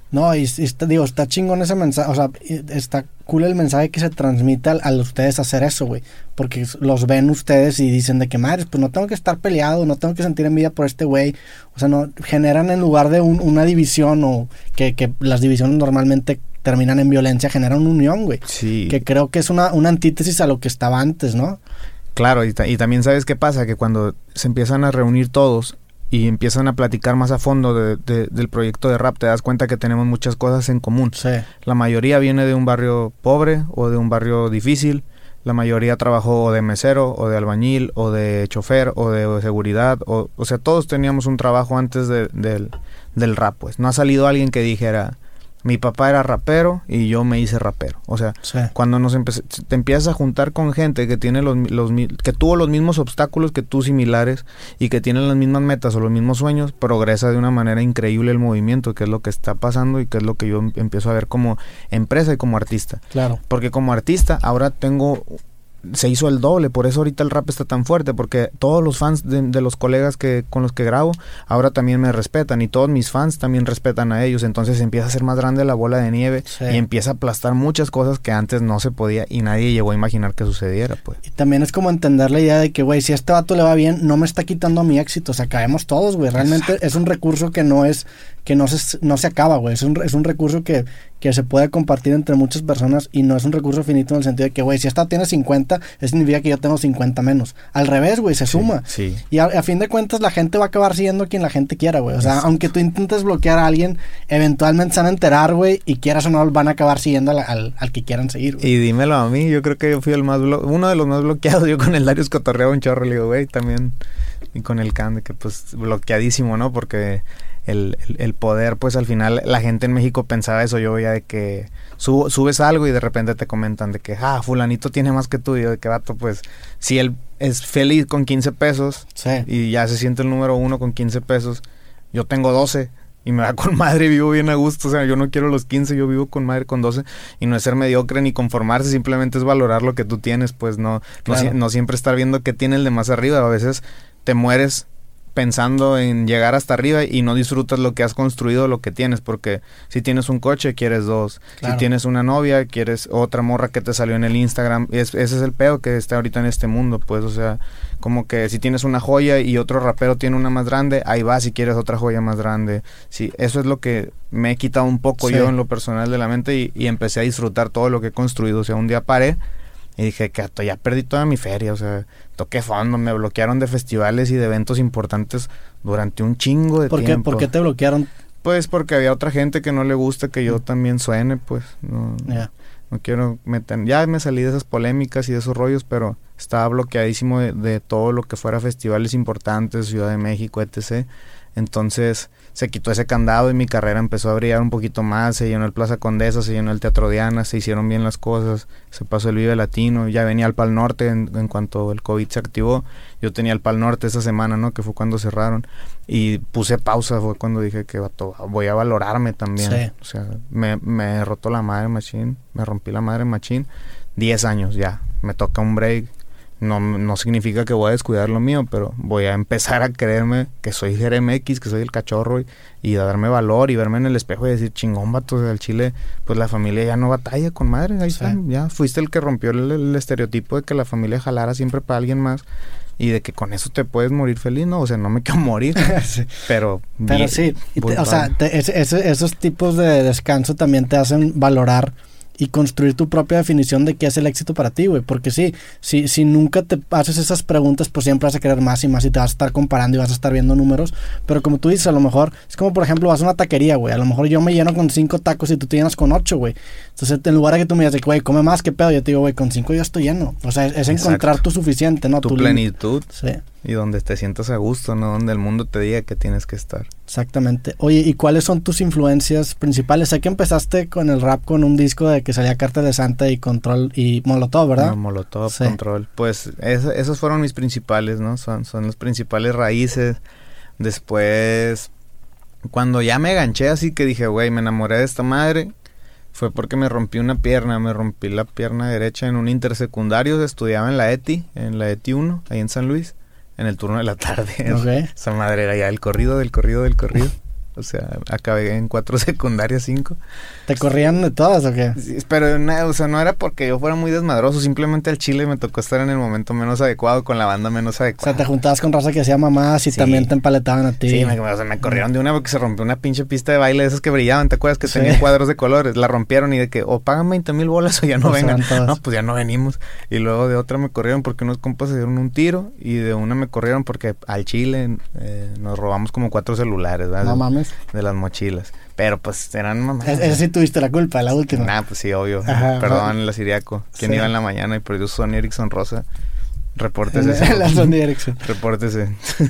[SPEAKER 1] No, y, y está, digo, está chingón ese mensaje, o sea, está cool el mensaje que se transmite al, a ustedes hacer eso, güey, porque los ven ustedes y dicen de que, madre, pues no tengo que estar peleado, no tengo que sentir envidia por este güey, o sea, no, generan en lugar de un, una división, o que, que las divisiones normalmente terminan en violencia, generan una unión, güey,
[SPEAKER 2] sí.
[SPEAKER 1] Que creo que es una, una antítesis a lo que estaba antes, ¿no?
[SPEAKER 2] Claro, y, ta- y también sabes qué pasa, que cuando se empiezan a reunir todos y empiezan a platicar más a fondo de, de, del proyecto de rap, te das cuenta que tenemos muchas cosas en común.
[SPEAKER 1] Sí.
[SPEAKER 2] La mayoría viene de un barrio pobre o de un barrio difícil. La mayoría trabajó o de mesero, o de albañil, o de chofer, o de seguridad. O, o sea, todos teníamos un trabajo antes de, del, del rap, pues. No ha salido alguien que dijera, mi papá era rapero y yo me hice rapero. O sea,
[SPEAKER 1] Sí.
[SPEAKER 2] cuando nos empe- te empiezas a juntar con gente que tiene los, los mi- que tuvo los mismos obstáculos que tú, similares, y que tienen las mismas metas o los mismos sueños, progresa de una manera increíble el movimiento, que es lo que está pasando y que es lo que yo em- empiezo a ver como empresa y como artista.
[SPEAKER 1] Claro.
[SPEAKER 2] Porque como artista ahora tengo, se hizo el doble, por eso ahorita el rap está tan fuerte, porque todos los fans de, de los colegas que con los que grabo ahora también me respetan, y todos mis fans también respetan a ellos, entonces empieza a ser más grande la bola de nieve. Sí. Y empieza a aplastar muchas cosas que antes no se podía y nadie llegó a imaginar que sucediera, pues.
[SPEAKER 1] Y también es como entender la idea de que, güey, si a este vato le va bien, no me está quitando mi éxito, o sea, caemos todos, güey, realmente Exacto. Es un recurso que no es, que no se, no se acaba, güey, es un, es un recurso que, que se puede compartir entre muchas personas y no es un recurso finito en el sentido de que, güey, si esta tiene cincuenta, eso significa que yo tengo cincuenta menos. Al revés, güey, se
[SPEAKER 2] sí,
[SPEAKER 1] suma.
[SPEAKER 2] Sí.
[SPEAKER 1] Y a, a fin de cuentas la gente va a acabar siendo quien la gente quiera, güey. O sea, Exacto. Aunque tú intentes bloquear a alguien, eventualmente se van a enterar, güey, y quieras o no, van a acabar siguiendo al, al, al que quieran seguir, güey.
[SPEAKER 2] Y dímelo a mí, yo creo que yo fui el más, blo- uno de los más bloqueados. Yo con el Darius cotorreaba un chorro, le digo, güey, también. Y con el Can, que pues bloqueadísimo, ¿no? Porque el, el, el poder, pues al final la gente en México pensaba eso. Yo veía de que sub, subes algo y de repente te comentan de que, ah, fulanito tiene más que tú. Y yo de que, vato, pues si él es feliz con quince pesos
[SPEAKER 1] sí.
[SPEAKER 2] Y ya se siente el número uno con quince pesos, yo tengo doce y me va con madre y vivo bien a gusto. O sea, yo no quiero los quince, yo vivo con madre con doce. Y no es ser mediocre ni conformarse, simplemente es valorar lo que tú tienes. Pues no, claro. no, no siempre estar viendo qué tiene el de más arriba. A veces te mueres pensando en llegar hasta arriba y no disfrutas lo que has construido, lo que tienes, porque si tienes un coche quieres dos, claro. Si tienes una novia quieres otra morra que te salió en el Instagram. Es, ese es el pedo que está ahorita en este mundo, pues. O sea, como que si tienes una joya y otro rapero tiene una más grande, ahí vas si quieres otra joya más grande. Sí, eso es lo que me he quitado un poco sí. Yo en lo personal de la mente y, y empecé a disfrutar todo lo que he construido. O sea, un día paré y dije que ya perdí toda mi feria, o sea, toqué fondo, me bloquearon de festivales y de eventos importantes durante un chingo de
[SPEAKER 1] ¿Por qué,
[SPEAKER 2] tiempo.
[SPEAKER 1] ¿Por qué te bloquearon?
[SPEAKER 2] Pues porque había otra gente que no le gusta que yo mm. también suene, pues, no, yeah. no quiero meter, ya me salí de esas polémicas y de esos rollos, pero estaba bloqueadísimo de, de todo lo que fuera festivales importantes, Ciudad de México, etcétera. Entonces se quitó ese candado y mi carrera empezó a brillar un poquito más, se llenó el Plaza Condesa, se llenó el Teatro Diana, se hicieron bien las cosas, se pasó el Vive Latino, ya venía el Pal Norte en, en cuanto el COVID se activó. Yo tenía el Pal Norte esa semana, ¿no? Que fue cuando cerraron y puse pausa, fue cuando dije que vato, voy a valorarme también.
[SPEAKER 1] Sí.
[SPEAKER 2] O sea, me, me rotó la madre machín, me rompí la madre machín, diez años ya, me toca un break. No, no significa que voy a descuidar lo mío, pero voy a empezar a creerme que soy Jeremy X, que soy el cachorro y, y a darme valor y verme en el espejo y decir, chingón, vato, del Chile, pues la familia ya no batalla con madre, ahí sí. Está, ya fuiste el que rompió el, el estereotipo de que la familia jalara siempre para alguien más y de que con eso te puedes morir feliz, ¿no? O sea, no me quiero morir, sí. pero...
[SPEAKER 1] Pero bien, sí, te, o sea, te, ese, ese, esos tipos de descanso también te hacen valorar y construir tu propia definición de qué es el éxito para ti, güey. Porque sí, si, si nunca te haces esas preguntas, pues siempre vas a querer más y más y te vas a estar comparando y vas a estar viendo números. Pero como tú dices, a lo mejor, es como por ejemplo, vas a una taquería, güey. A lo mejor yo me lleno con cinco tacos y tú te llenas con ocho, güey. Entonces, en lugar de que tú me digas, güey, come más, ¿qué pedo? Yo te digo, güey, con cinco yo estoy lleno. O sea, es, es encontrar tu suficiente, ¿no?
[SPEAKER 2] Tu, tu plenitud. Sí. Y donde te sientas a gusto, ¿no? Donde el mundo te diga que tienes que estar.
[SPEAKER 1] Exactamente. Oye, ¿y cuáles son tus influencias principales? Sé que empezaste con el rap con un disco de que salía Carta de Santa y Control y Molotov, ¿verdad?
[SPEAKER 2] No, Molotov, sí. Control. Pues es, esos fueron mis principales, ¿no? Son, son las principales raíces. Después, cuando ya me ganché así que dije, güey, me enamoré de esta madre, fue porque me rompí una pierna. Me rompí la pierna derecha en un intersecundario. Estudiaba en la E T I, en la E T I uno, ahí en San Luis. En el turno de la tarde.
[SPEAKER 1] Okay.
[SPEAKER 2] Esa madre era ya el corrido, del corrido, del corrido. O sea, acabé en cuatro secundarias, cinco.
[SPEAKER 1] ¿Te corrían de todas o qué?
[SPEAKER 2] Sí, pero, no, o sea, no era porque yo fuera muy desmadroso. Simplemente al chile me tocó estar en el momento menos adecuado, con la banda menos adecuada.
[SPEAKER 1] O sea, te juntabas con raza que hacía mamás y sí. también te empaletaban a ti.
[SPEAKER 2] Sí, me, o sea, me corrieron de una porque se rompió una pinche pista de baile de esas que brillaban. ¿Te acuerdas que sí. tenían cuadros de colores? La rompieron y de que o pagan veinte mil bolas o ya no o vengan. No, pues ya no venimos. Y luego de otra me corrieron porque unos compas se dieron un tiro. Y de una me corrieron porque al chile eh, nos robamos como cuatro celulares, ¿verdad?
[SPEAKER 1] No mames.
[SPEAKER 2] De las mochilas. Pero pues eran mamás.
[SPEAKER 1] Esa sí tuviste la culpa, la última.
[SPEAKER 2] Nah, pues sí, obvio. Ajá, Perdón, ajá. la Siriaco. ¿Quién sí. iba en la mañana y perdió Sony Ericsson rosa? Repórtese.
[SPEAKER 1] La Sony Ericsson.
[SPEAKER 2] Repórtese.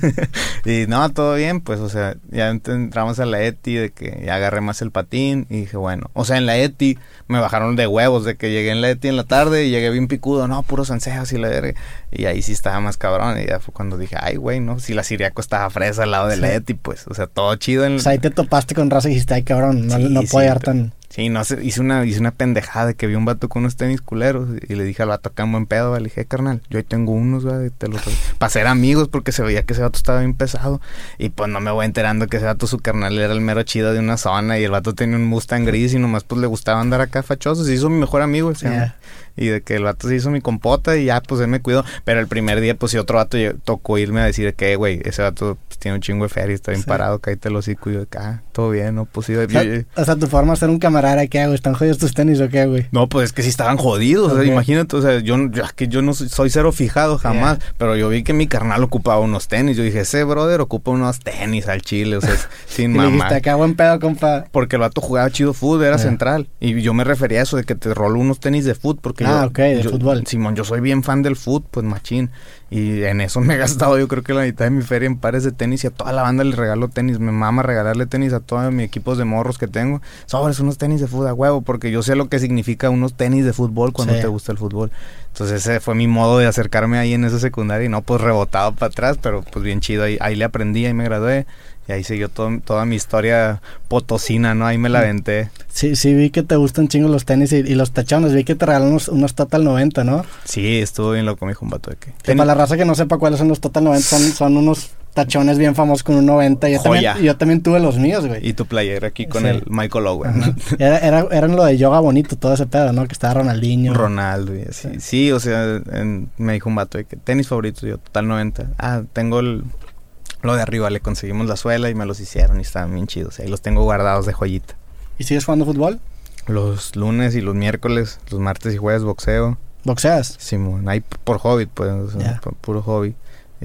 [SPEAKER 2] Y no, todo bien, pues, o sea, ya entramos a la E T I de que ya agarré más el patín y dije, bueno, o sea, en la E T I me bajaron de huevos de que llegué en la E T I en la tarde y llegué bien picudo, no, puros anseos y la verga. Y ahí sí estaba más cabrón y ya fue cuando dije, ay, güey, no, si la Siriaco estaba fresa al lado de sí. la E T I, pues, o sea, todo chido. En...
[SPEAKER 1] O sea, ahí te topaste con raza y dijiste, ay, cabrón, no, sí, no puedo llegar sí, tan...
[SPEAKER 2] Sí, no sé, hice una, hice una pendejada de que vi un vato con unos tenis culeros y le dije al vato acá en buen pedo, le dije, carnal, yo ahí tengo unos, güey, te los para ser amigos porque se veía que ese vato estaba bien pesado y pues no me voy enterando que ese vato su carnal era el mero chido de una zona y el vato tenía un Mustang gris y nomás pues le gustaba andar acá fachoso, se hizo mi mejor amigo ese yeah. Y de que el vato se hizo mi compota y ya pues él me cuidó, pero el primer día pues si otro vato tocó irme a decir que güey, ese vato pues, tiene un chingo de feria, está bien sí. parado, cállate los hocico y yo de acá, ah, todo bien, no, pues sí, o,
[SPEAKER 1] sea, o sea, tu forma de ser un camarada, ¿qué hago? ¿Están jodidos tus tenis o qué, güey?
[SPEAKER 2] No, pues es que sí estaban jodidos, okay. o sea, imagínate, o sea, yo, yo, que yo no soy, soy cero fijado jamás, yeah. pero yo vi que mi carnal ocupaba unos tenis, yo dije, ese brother ocupa unos tenis al chile, o sea, sin mamá. Y
[SPEAKER 1] dijiste, acá buen pedo, compa.
[SPEAKER 2] Porque el vato jugaba chido fútbol, era yeah. central, y yo me refería a eso de que te roló unos tenis de fútbol, porque
[SPEAKER 1] ah,
[SPEAKER 2] yo...
[SPEAKER 1] ok, de
[SPEAKER 2] yo,
[SPEAKER 1] fútbol.
[SPEAKER 2] Simón, yo soy bien fan del fútbol, pues machín. Y en eso me he gastado yo creo que la mitad de mi feria en pares de tenis y a toda la banda le regalo tenis. Me mama regalarle tenis a todos mis equipos de morros que tengo. Sobres unos tenis de fútbol a huevo, porque yo sé lo que significa unos tenis de fútbol cuando sí. te gusta el fútbol. Entonces ese fue mi modo de acercarme ahí en esa secundaria y no pues rebotado para atrás, pero pues bien chido. Ahí, ahí le aprendí, ahí me gradué. Y ahí siguió todo, toda mi historia potosina, ¿no? Ahí me la aventé.
[SPEAKER 1] Sí, sí, vi que te gustan chingo los tenis y, y los tachones. Vi que te regalaron unos, unos Total noventa, ¿no?
[SPEAKER 2] Sí, estuvo bien loco, mi hijo, un vato de que...
[SPEAKER 1] Que para la raza que no sepa cuáles son los Total noventa, son, son unos tachones bien famosos con un noventa. Yo también, yo también tuve los míos, güey.
[SPEAKER 2] Y tu playera aquí con sí. el Michael Owen, ¿no?
[SPEAKER 1] Era, era, eran lo de yoga bonito, todo ese pedo, ¿no? Que estaba Ronaldinho.
[SPEAKER 2] Ronaldo y así. Sí, sí o sea, en, me dijo un vato de que tenis favoritos, yo Total noventa. Ah, tengo el... Lo de arriba, le conseguimos la suela y me los hicieron y estaban bien chidos. Ahí los tengo guardados de joyita.
[SPEAKER 1] ¿Y sigues jugando fútbol?
[SPEAKER 2] Los lunes y los miércoles, los martes y jueves boxeo.
[SPEAKER 1] ¿Boxeas?
[SPEAKER 2] Sí, ahí por hobby, pues, o sea, yeah. por puro hobby.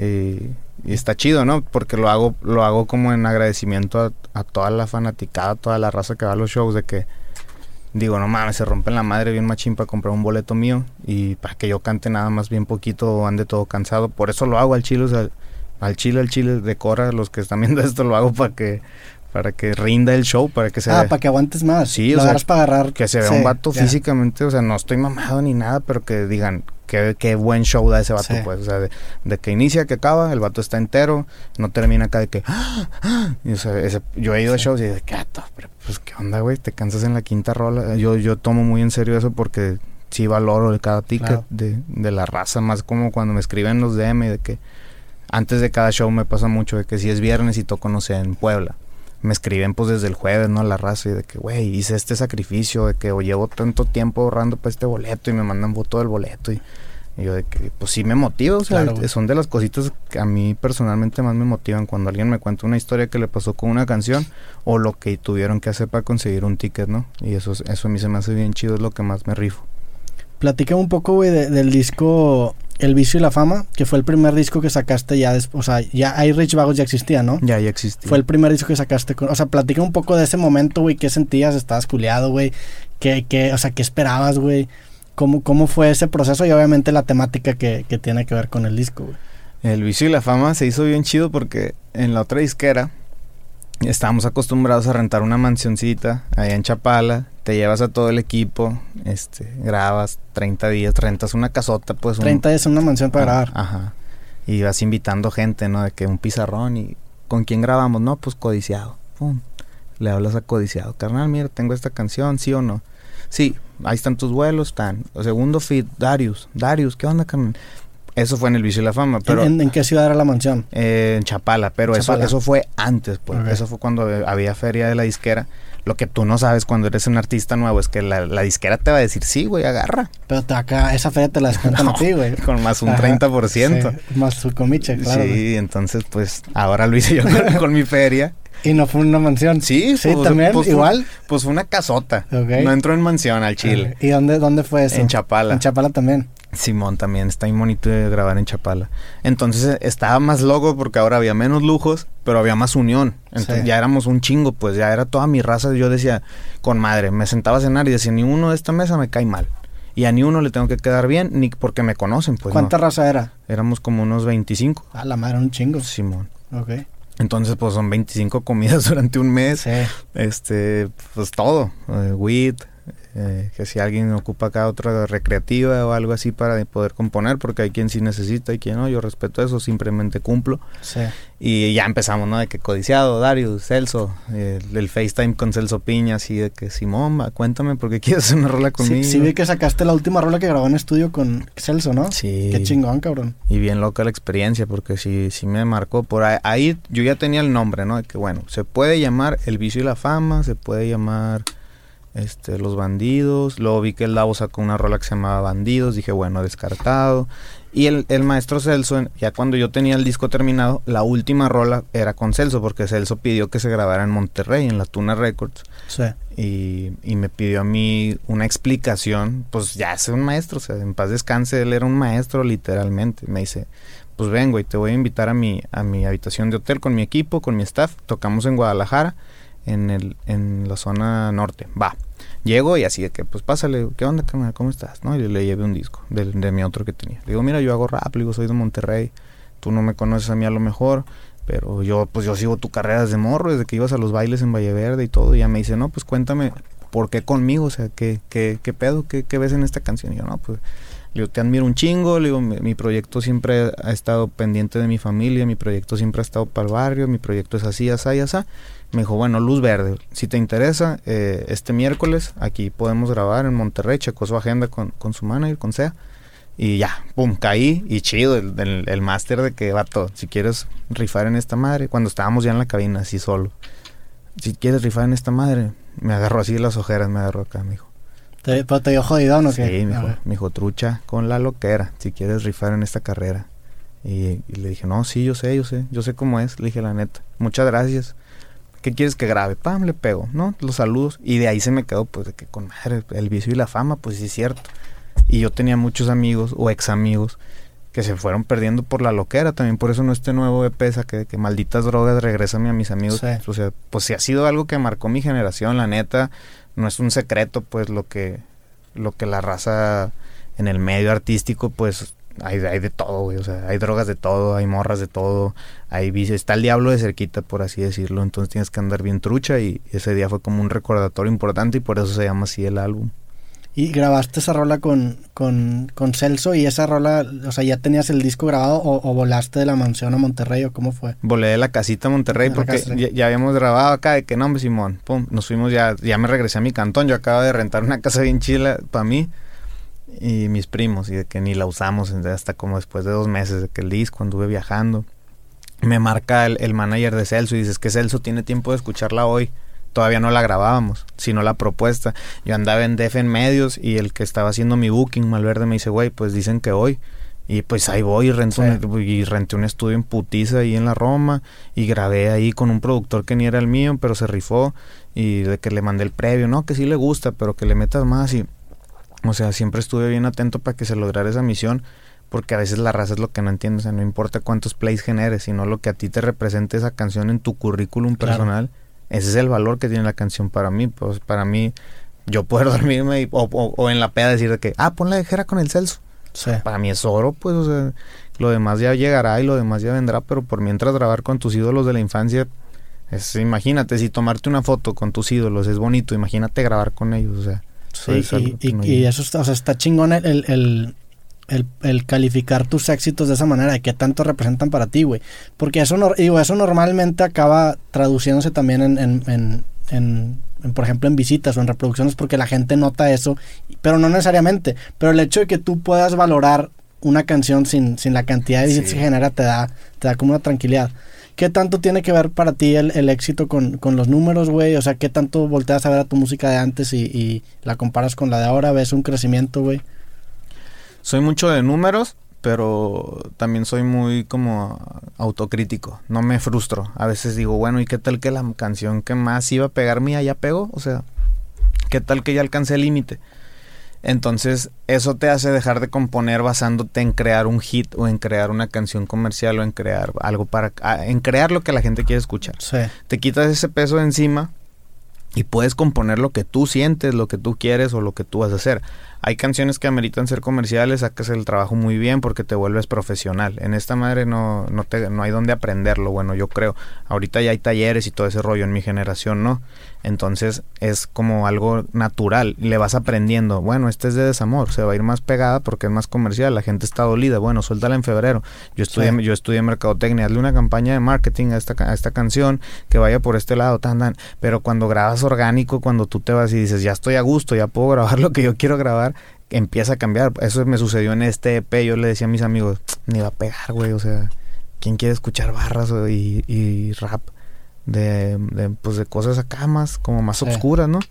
[SPEAKER 2] Y, y está chido, ¿no? Porque lo hago lo hago como en agradecimiento a, a toda la fanaticada, a toda la raza que va a los shows, de que digo, no mames, se rompen la madre bien machín para comprar un boleto mío y para que yo cante nada más bien poquito o ande todo cansado. Por eso lo hago al chile, o sea, al chile, al chile decora, los que están viendo esto lo hago para que para que rinda el show, para que se
[SPEAKER 1] Ah, para que aguantes más.
[SPEAKER 2] Sí,
[SPEAKER 1] lo
[SPEAKER 2] o sea,
[SPEAKER 1] para agarrar.
[SPEAKER 2] que se vea sí, un vato yeah. físicamente, o sea, no estoy mamado ni nada, pero que digan qué qué buen show da ese vato, sí. pues, o sea, de, de que inicia, que acaba, el vato está entero, no termina acá de que ¡ah! ¡ah! Y, o sea, ese, yo he ido sí. a shows y de que, ah, pero pues qué onda, güey, te cansas en la quinta rola. Yo yo tomo muy en serio eso porque sí valoro el cada ticket claro. de, de la raza, más como cuando me escriben los D M de que antes de cada show me pasa mucho de que si es viernes y toco, no sé, en Puebla, me escriben pues desde el jueves, ¿no? La raza y de que, güey, hice este sacrificio, de que o llevo tanto tiempo ahorrando para este boleto y me mandan foto del boleto y, y yo de que, pues sí me motiva, o sea, claro, son de las cositas que a mí personalmente más me motivan cuando alguien me cuenta una historia que le pasó con una canción o lo que tuvieron que hacer para conseguir un ticket, ¿no? Y eso, eso a mí se me hace bien chido, es lo que más me rifo.
[SPEAKER 1] Platícame un poco, güey, de, del disco El Vicio y la Fama, que fue el primer disco que sacaste ya después, o sea, ya hay Rich Vagos ya existía, ¿no?
[SPEAKER 2] Ya, ya existía.
[SPEAKER 1] Fue el primer disco que sacaste, con, o sea, platícame un poco de ese momento, güey, ¿qué sentías? ¿Estabas culiado, güey? ¿Qué, qué, o sea, qué esperabas, güey? ¿Cómo, ¿Cómo fue ese proceso? Y obviamente la temática que, que tiene que ver con el disco, güey.
[SPEAKER 2] El Vicio y la Fama se hizo bien chido porque en la otra disquera estábamos acostumbrados a rentar una mansioncita allá en Chapala, te llevas a todo el equipo, este, grabas treinta días, rentas una casota, pues.
[SPEAKER 1] treinta días en una mansión para ah, grabar.
[SPEAKER 2] Ajá. Y vas invitando gente, ¿no? De que un pizarrón y ¿con quién grabamos? No, pues Codiciado. Pum. Le hablas a Codiciado. Carnal, mira, tengo esta canción, ¿sí o no? Sí, ahí están tus vuelos, están. O segundo feed, Darius. Darius, ¿qué onda, carnal? Eso fue en el Vicio y la Fama. Pero,
[SPEAKER 1] ¿En, en qué ciudad era la mansión?
[SPEAKER 2] Eh, en Chapala, pero Chapala. Eso, eso fue antes, pues.
[SPEAKER 1] Okay.
[SPEAKER 2] Eso fue cuando había feria de la disquera. Lo que tú no sabes cuando eres un artista nuevo es que la, la disquera te va a decir, sí, güey, agarra.
[SPEAKER 1] Pero te acá, esa feria te la descuentan no, a ti, güey.
[SPEAKER 2] Con más un Ajá, treinta por ciento.
[SPEAKER 1] Sí, más su comiche, claro.
[SPEAKER 2] Sí,
[SPEAKER 1] güey.
[SPEAKER 2] Entonces, pues, ahora lo hice yo con, con mi feria.
[SPEAKER 1] ¿Y no fue una mansión?
[SPEAKER 2] Sí,
[SPEAKER 1] sí,
[SPEAKER 2] pues,
[SPEAKER 1] también,
[SPEAKER 2] pues,
[SPEAKER 1] igual.
[SPEAKER 2] Fue, pues fue una casota.
[SPEAKER 1] Okay.
[SPEAKER 2] No entró en mansión al Chile.
[SPEAKER 1] ¿Y dónde, dónde fue eso?
[SPEAKER 2] En Chapala.
[SPEAKER 1] En Chapala también.
[SPEAKER 2] Simón también, está muy bonito de grabar en Chapala. Entonces estaba más loco porque ahora había menos lujos, pero había más unión. Entonces sí. Ya éramos un chingo, pues ya era toda mi raza. Yo decía, con madre, me sentaba a cenar y decía, ni uno de esta mesa me cae mal. Y a ni uno le tengo que quedar bien, ni porque me conocen, pues.
[SPEAKER 1] ¿Cuánta
[SPEAKER 2] no.
[SPEAKER 1] raza era?
[SPEAKER 2] Éramos como unos veinticinco.
[SPEAKER 1] Ah, la madre, un chingo.
[SPEAKER 2] Simón.
[SPEAKER 1] Ok.
[SPEAKER 2] Entonces, pues son veinticinco comidas durante un mes.
[SPEAKER 1] Sí.
[SPEAKER 2] Este, pues todo. Eh, weed. Eh, que si alguien ocupa acá otra recreativa o algo así para poder componer, porque hay quien sí necesita y quien no, yo respeto eso, simplemente cumplo.
[SPEAKER 1] Sí.
[SPEAKER 2] Y ya empezamos, ¿no? De que Codiciado, Darius, Celso, eh, el FaceTime con Celso Piña, así de que Simón, va, cuéntame por qué quieres hacer una rola conmigo.
[SPEAKER 1] Sí, sí vi que sacaste la última rola que grabó en estudio con Celso, ¿no?
[SPEAKER 2] Sí.
[SPEAKER 1] Qué chingón, cabrón.
[SPEAKER 2] Y bien loca la experiencia, porque sí, sí me marcó. Por ahí, ahí yo ya tenía el nombre, ¿no? De que bueno, se puede llamar El Vicio y la Fama, se puede llamar... Este, Los Bandidos. Luego vi que el Davo sacó una rola que se llamaba Bandidos. Dije, bueno, descartado. Y el, el maestro Celso, ya cuando yo tenía el disco terminado, la última rola era con Celso, porque Celso pidió que se grabara en Monterrey, en la Tuna Records.
[SPEAKER 1] Sí.
[SPEAKER 2] Y, y me pidió a mí una explicación. Pues ya es un maestro, o sea, en paz descanse, él era un maestro literalmente. Me dice, pues ven, güey, te voy a invitar a mi, a mi habitación de hotel con mi equipo, con mi staff. Tocamos en Guadalajara, en el en la zona norte. Va. Llego y así de que, pues pásale, ¿qué onda, cámara? ¿Cómo estás? ¿No? Y le, le llevé un disco de, de mi otro que tenía. Le digo, mira, yo hago rap, le digo, soy de Monterrey. Tú no me conoces a mí a lo mejor, pero yo, pues yo sigo tu carrera desde morro, desde que ibas a los bailes en Valle Verde y todo. Y ya me dice, no, pues cuéntame, ¿por qué conmigo? O sea, ¿qué, qué, qué pedo? ¿Qué, qué ves en esta canción? Y yo, no, pues, le digo, te admiro un chingo. Le digo, mi, mi proyecto siempre ha estado pendiente de mi familia, mi proyecto siempre ha estado para el barrio, mi proyecto es así, así, así. Me dijo, bueno, luz verde, si te interesa, eh, este miércoles aquí podemos grabar en Monterrey. Checó su agenda con, con su manager, con Sea. Y ya, pum, caí. Y chido, el, el, el máster de que, vato, si quieres rifar en esta madre. Cuando estábamos ya en la cabina, así solo. Si quieres rifar en esta madre, me agarró así las ojeras, me agarró acá, me dijo.
[SPEAKER 1] ¿Te, ¿Pero te dio jodidón o qué?
[SPEAKER 2] Sí, me dijo, me dijo, trucha con la loquera, si quieres rifar en esta carrera. Y, y le dije, no, sí, yo sé, yo sé, yo sé cómo es. Le dije, la neta, muchas gracias. ¿Qué quieres que grabe? Pam, le pego, ¿no? Los saludos. Y de ahí se me quedó, pues, de que con madre, el vicio y la fama, pues sí es cierto. Y yo tenía muchos amigos o ex amigos que se fueron perdiendo por la loquera. También por eso no este nuevo E P, que, que malditas drogas, regrésame a mis amigos. Sí. O sea, pues sí ha sido algo que marcó mi generación, la neta. No es un secreto, pues, lo que, lo que la raza en el medio artístico, pues... Hay, hay de todo, güey, o sea, hay drogas de todo, hay morras de todo, hay vicios, está el diablo de cerquita, por así decirlo, entonces tienes que andar bien trucha y ese día fue como un recordatorio importante y por eso se llama así el álbum.
[SPEAKER 1] ¿Y grabaste esa rola con, con, con Celso y esa rola, o sea, ya tenías el disco grabado o, o volaste de la mansión a Monterrey o cómo fue?
[SPEAKER 2] Volé de la casita a Monterrey porque ya, ya habíamos grabado acá de que no, hombre, Simón, pum, nos fuimos ya, ya me regresé a mi cantón, yo acabo de rentar una casa bien chila para mí y mis primos, y de que ni la usamos hasta como después de dos meses de que el disco, anduve viajando. Me marca el, el manager de Celso y dice, es que Celso tiene tiempo de escucharla hoy, todavía no la grabábamos, sino la propuesta. Yo andaba en D F en medios y el que estaba haciendo mi booking, Malverde, me dice, güey, pues dicen que hoy. Y pues ahí voy y rento sí. un, y renté un estudio en putiza ahí en la Roma y grabé ahí con un productor que ni era el mío, pero se rifó, y de que le mandé el previo, no, que sí le gusta, pero que le metas más. Y o sea, siempre estuve bien atento para que se lograra esa misión, porque a veces la raza es lo que no entiende, o sea, no importa cuántos plays generes, sino lo que a ti te represente esa canción en tu currículum personal. Claro. Ese es el valor que tiene la canción para mí. Pues para mí, yo poder dormirme y, o, o, o en la peda decir de que, ah, ponla de Jera con el Celso. Sí. Para mí es oro, pues, o sea, lo demás ya llegará y lo demás ya vendrá, pero por mientras grabar con tus ídolos de la infancia, es, imagínate, si tomarte una foto con tus ídolos es bonito, imagínate grabar con ellos, o sea.
[SPEAKER 1] Sí, y, y, no y eso está, o sea, está chingón el, el, el, el calificar tus éxitos de esa manera, de qué tanto representan para ti, güey. Porque eso, no, digo, eso normalmente acaba traduciéndose también en, en, en, en, en, por ejemplo, en visitas o en reproducciones, porque la gente nota eso, pero no necesariamente. Pero el hecho de que tú puedas valorar una canción sin, sin la cantidad de visits sí. que genera te da, te da como una tranquilidad. ¿Qué tanto tiene que ver para ti el, el éxito con, con los números, güey? O sea, ¿qué tanto volteas a ver a tu música de antes y, y la comparas con la de ahora? ¿Ves un crecimiento, güey?
[SPEAKER 2] Soy mucho de números, pero también soy muy como autocrítico. No me frustro. A veces digo, bueno, ¿y qué tal que la canción que más iba a pegar mía ya pegó? O sea, ¿qué tal que ya alcancé el límite? Entonces, eso te hace dejar de componer basándote en crear un hit o en crear una canción comercial o en crear algo para... en crear lo que la gente quiere escuchar.
[SPEAKER 1] Sí.
[SPEAKER 2] Te quitas ese peso de encima y puedes componer lo que tú sientes, lo que tú quieres o lo que tú vas a hacer. Hay canciones que ameritan ser comerciales, sacas el trabajo muy bien porque te vuelves profesional. En esta madre no, no, te, no hay donde aprenderlo, bueno, yo creo. Ahorita ya hay talleres y todo ese rollo, en mi generación no. Entonces es como algo natural, le vas aprendiendo. Bueno, este es de desamor, se va a ir más pegada porque es más comercial, la gente está dolida. Bueno, suéltala en febrero. Yo estudié, sí. yo estudié mercadotecnia, hazle una campaña de marketing a esta, a esta canción que vaya por este lado, tan, tan. Pero cuando grabas orgánico, cuando tú te vas y dices, ya estoy a gusto, ya puedo grabar lo que yo quiero grabar, empieza a cambiar. Eso me sucedió en este E P. Yo le decía a mis amigos, ni va a pegar, güey, o sea, ¿quién quiere escuchar barras y, y rap de, de, pues de cosas acá más, como más sí. obscuras, ¿no?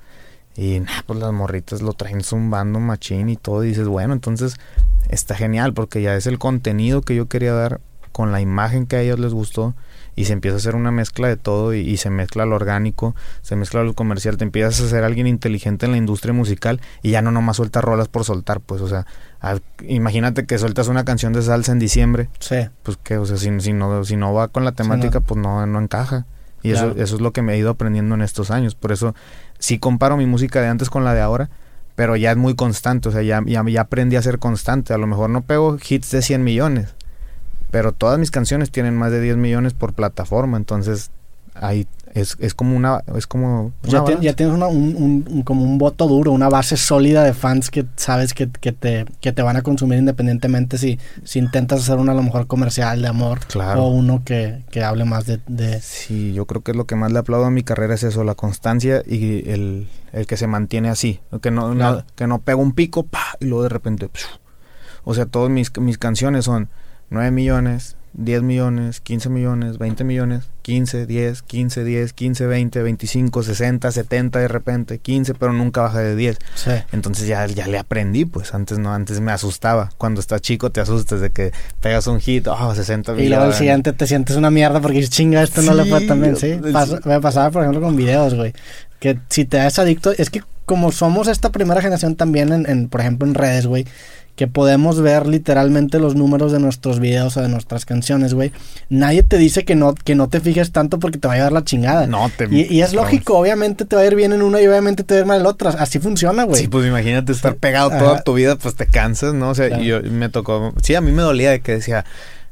[SPEAKER 2] Y nah, pues las morritas lo traen zumbando machín y todo, y dices, bueno, entonces está genial, porque ya es el contenido que yo quería dar con la imagen que a ellos les gustó, y se empieza a hacer una mezcla de todo, y, y se mezcla lo orgánico, se mezcla lo comercial, te empiezas a ser alguien inteligente en la industria musical, y ya no nomás sueltas rolas por soltar, pues, o sea, a, imagínate que sueltas una canción de salsa en diciembre,
[SPEAKER 1] sí.
[SPEAKER 2] pues que, o sea, si, si, no, si no va con la temática, sí, no. pues no, no encaja, y claro. eso, eso es lo que me he ido aprendiendo en estos años, por eso sí comparo mi música de antes con la de ahora, pero ya es muy constante, o sea, ya, ya, ya aprendí a ser constante, a lo mejor no pego hits de cien millones, pero todas mis canciones tienen más de diez millones por plataforma, entonces ahí es, es como una es como una
[SPEAKER 1] ya, te, ya tienes una, un, un, un, como un voto duro, una base sólida de fans que sabes que, que te que te van a consumir independientemente si, si intentas hacer una a lo mejor comercial de amor, claro. o uno que, que hable más de, de...
[SPEAKER 2] Sí, yo creo que es lo que más le aplaudo a mi carrera es eso, la constancia y el, el que se mantiene así, que no, claro. no que no pega un pico, pa, y luego de repente, psh. O sea, todas mis, mis canciones son nueve millones, diez millones, quince millones, veinte millones, quince, diez, quince, diez, quince, veinte, veinticinco, sesenta, setenta de repente, quince, pero nunca baja de diez.
[SPEAKER 1] Sí.
[SPEAKER 2] Entonces ya, ya le aprendí, pues antes no, antes me asustaba. Cuando estás chico te asustas de que pegas un hit, oh, sesenta millones.
[SPEAKER 1] Y luego al siguiente te sientes una mierda porque dices, chinga, esto sí, no le fue tan bien, ¿sí? Pas- me pasaba, por ejemplo, con videos, güey, que si te das adicto, es que como somos esta primera generación también, en, en por ejemplo, en redes, güey, que podemos ver literalmente los números de nuestros videos o de nuestras canciones, güey. Nadie te dice que no que no te fijes tanto porque te va a llevar la chingada.
[SPEAKER 2] No, te...
[SPEAKER 1] Y, y es lógico, no. Obviamente te va a ir bien en una y obviamente te va a ir mal en la otra. Así funciona, güey.
[SPEAKER 2] Sí, pues imagínate estar pegado Ajá. toda tu vida, pues te cansas, ¿no? O sea, claro. yo me tocó... Sí, a mí me dolía de que decía...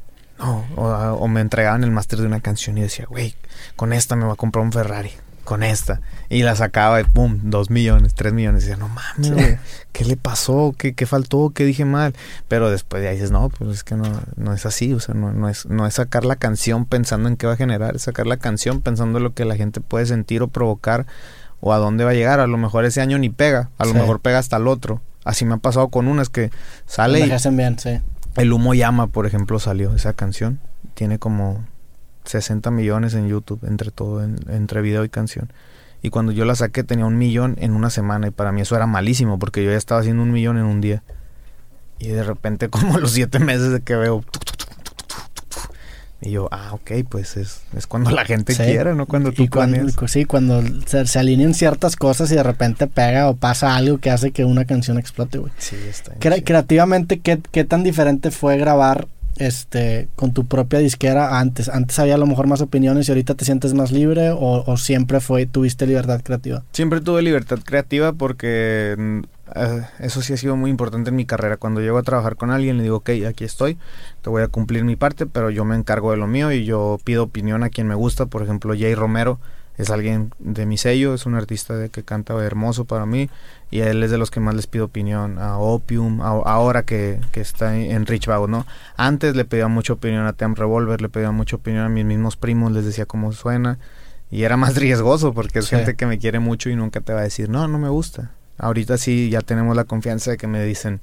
[SPEAKER 2] No, o, o me entregaban el máster de una canción y decía, güey, con esta me voy a comprar un Ferrari. Con esta, y la sacaba y pum, dos millones, tres millones, y decía, no mames, güey, sí. ¿qué le pasó? ¿Qué, ¿Qué faltó? ¿Qué dije mal? Pero después de ahí dices, no, pues es que no, no es así, o sea, no, no es, no es sacar la canción pensando en qué va a generar, es sacar la canción pensando en lo que la gente puede sentir o provocar, o a dónde va a llegar. A lo mejor ese año ni pega, a lo sí. mejor pega hasta el otro. Así me ha pasado con unas que sale y
[SPEAKER 1] hacen bien, sí.
[SPEAKER 2] El Humo Llama, por ejemplo, salió esa canción, tiene como sesenta millones en YouTube, entre todo, en, entre video y canción. Y cuando yo la saqué tenía un millón en una semana, y para mí eso era malísimo, porque yo ya estaba haciendo un millón en un día. Y de repente, como los siete meses de que veo... Y yo, ah, ok, pues es, es cuando la gente sí. quiera, ¿no? Cuando tú
[SPEAKER 1] y cuando,
[SPEAKER 2] planeas.
[SPEAKER 1] Sí, cuando se, se alinean ciertas cosas y de repente pega o pasa algo que hace que una canción explote, güey.
[SPEAKER 2] Sí, está bien.
[SPEAKER 1] Cre- creativamente, ¿qué, ¿qué tan diferente fue grabar este con tu propia disquera antes? Antes había a lo mejor más opiniones y ahorita te sientes más libre, o, o siempre fue, tuviste libertad creativa?
[SPEAKER 2] Siempre tuve libertad creativa porque uh, eso sí ha sido muy importante en mi carrera. Cuando llego a trabajar con alguien le digo, ok, aquí estoy, te voy a cumplir mi parte, pero yo me encargo de lo mío y yo pido opinión a quien me gusta. Por ejemplo, Jay Romero es alguien de mi sello, es un artista de que canta hermoso para mí, y él es de los que más les pido opinión. A Opium, a, ahora que, que está en Rich Vago, ¿no? Antes le pedía mucha opinión a Team Revolver, le pedía mucha opinión a mis mismos primos, les decía cómo suena, y era más riesgoso porque es sí. gente que me quiere mucho y nunca te va a decir, no, no me gusta. Ahorita sí ya tenemos la confianza de que me dicen,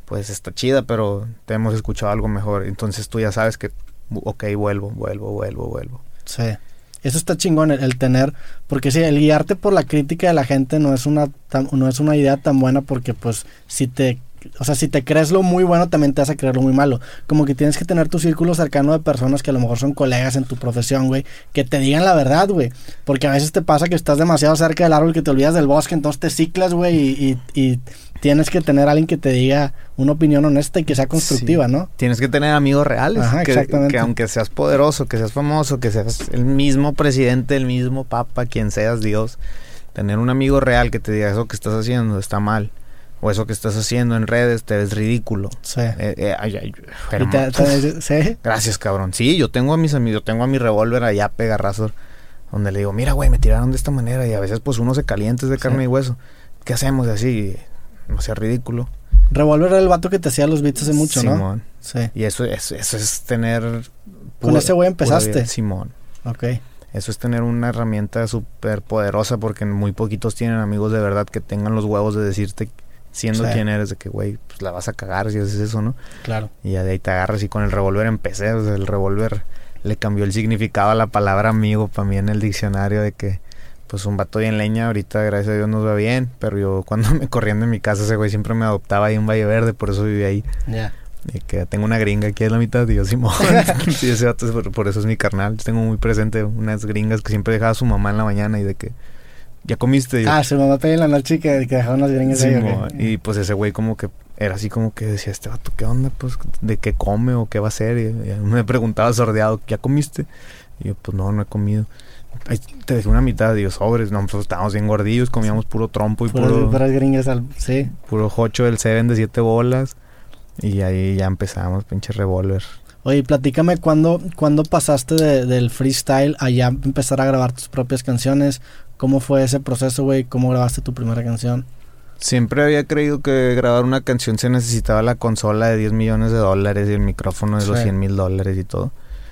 [SPEAKER 2] pues está chida, pero te hemos escuchado algo mejor. Entonces tú ya sabes que, ok, vuelvo, vuelvo, vuelvo, vuelvo.
[SPEAKER 1] Sí. Eso está chingón, el, el tener, porque sí, el guiarte por la crítica de la gente no es una tan, no es una idea tan buena, porque pues si te, o sea, si te crees lo muy bueno, también te vas a creer lo muy malo. Como que tienes que tener tu círculo cercano de personas que a lo mejor son colegas en tu profesión, güey, que te digan la verdad, güey. Porque a veces te pasa que estás demasiado cerca del árbol, que te olvidas del bosque, entonces te ciclas, güey, y, y, y tienes que tener a alguien que te diga una opinión honesta y que sea constructiva, sí. ¿no?
[SPEAKER 2] Tienes que tener amigos reales.
[SPEAKER 1] Ajá,
[SPEAKER 2] que,
[SPEAKER 1] exactamente.
[SPEAKER 2] Que aunque seas poderoso, que seas famoso, que seas el mismo presidente, el mismo papa, quien seas, Dios, tener un amigo real que te diga eso que estás haciendo está mal. O eso que estás haciendo en redes te ves ridículo.
[SPEAKER 1] Sí.
[SPEAKER 2] Eh, eh, ay, ay,
[SPEAKER 1] ¿Y te, te, ¿sí?
[SPEAKER 2] Gracias, cabrón. Sí, yo tengo a mis amigos, yo tengo a mi revólver allá pegarrazos, donde le digo, mira, güey, me tiraron de esta manera, y a veces pues uno se calienta, es de carne sí. y hueso. ¿Qué hacemos? Y así, no sea ridículo.
[SPEAKER 1] Revolver era el vato que te hacía los beats hace mucho,
[SPEAKER 2] Simón.
[SPEAKER 1] ¿no? Sí.
[SPEAKER 2] Y eso es, eso es tener...
[SPEAKER 1] Con pura, ese güey empezaste.
[SPEAKER 2] Simón.
[SPEAKER 1] Ok.
[SPEAKER 2] Eso es tener una herramienta súper poderosa, porque muy poquitos tienen amigos de verdad que tengan los huevos de decirte, siendo sí. quien eres, de que, güey, pues la vas a cagar si haces eso, ¿no?
[SPEAKER 1] Claro.
[SPEAKER 2] Y de ahí te agarras, y con el revólver empecé, o sea, el revólver le cambió el significado a la palabra amigo para mí en el diccionario, de que, pues, un vato bien leña, ahorita, gracias a Dios, nos va bien, pero yo, cuando me corrían de mi casa, ese güey siempre me adoptaba ahí en Valle Verde, por eso viví ahí.
[SPEAKER 1] Ya. Yeah.
[SPEAKER 2] Y que tengo una gringa aquí en la mitad, y yo, Simón. Sí, ese vato, por, por eso es mi carnal. Tengo muy presente unas gringas que siempre dejaba a su mamá en la mañana, y de que, ¿ya comiste?
[SPEAKER 1] Ah, su mamá pedía en la noche que, que dejaba unas gringas
[SPEAKER 2] sí,
[SPEAKER 1] ahí.
[SPEAKER 2] Okay. Y pues ese güey como que era así como que decía, este vato, ¿qué onda? Pues, ¿de qué come o qué va a hacer? Y, y me preguntaba sordeado, ¿ya comiste? Y yo, pues no, no he comido. Ay, te dejé una mitad, y yo, sobres, no, pues estábamos bien gordillos, comíamos puro trompo y
[SPEAKER 1] Puras,
[SPEAKER 2] puro...
[SPEAKER 1] puras gringas, al, sí.
[SPEAKER 2] Puro jocho del Seven de siete bolas, y ahí ya empezamos, pinche revólver.
[SPEAKER 1] Oye, platícame, ¿cuándo, ¿cuándo pasaste de, del freestyle a ya empezar a grabar tus propias canciones? ¿Cómo fue ese proceso, güey? ¿Cómo grabaste tu primera canción?
[SPEAKER 2] Siempre había creído que grabar una canción se necesitaba la consola de diez millones de dólares y el micrófono de sí. los cien mil dólares y todo.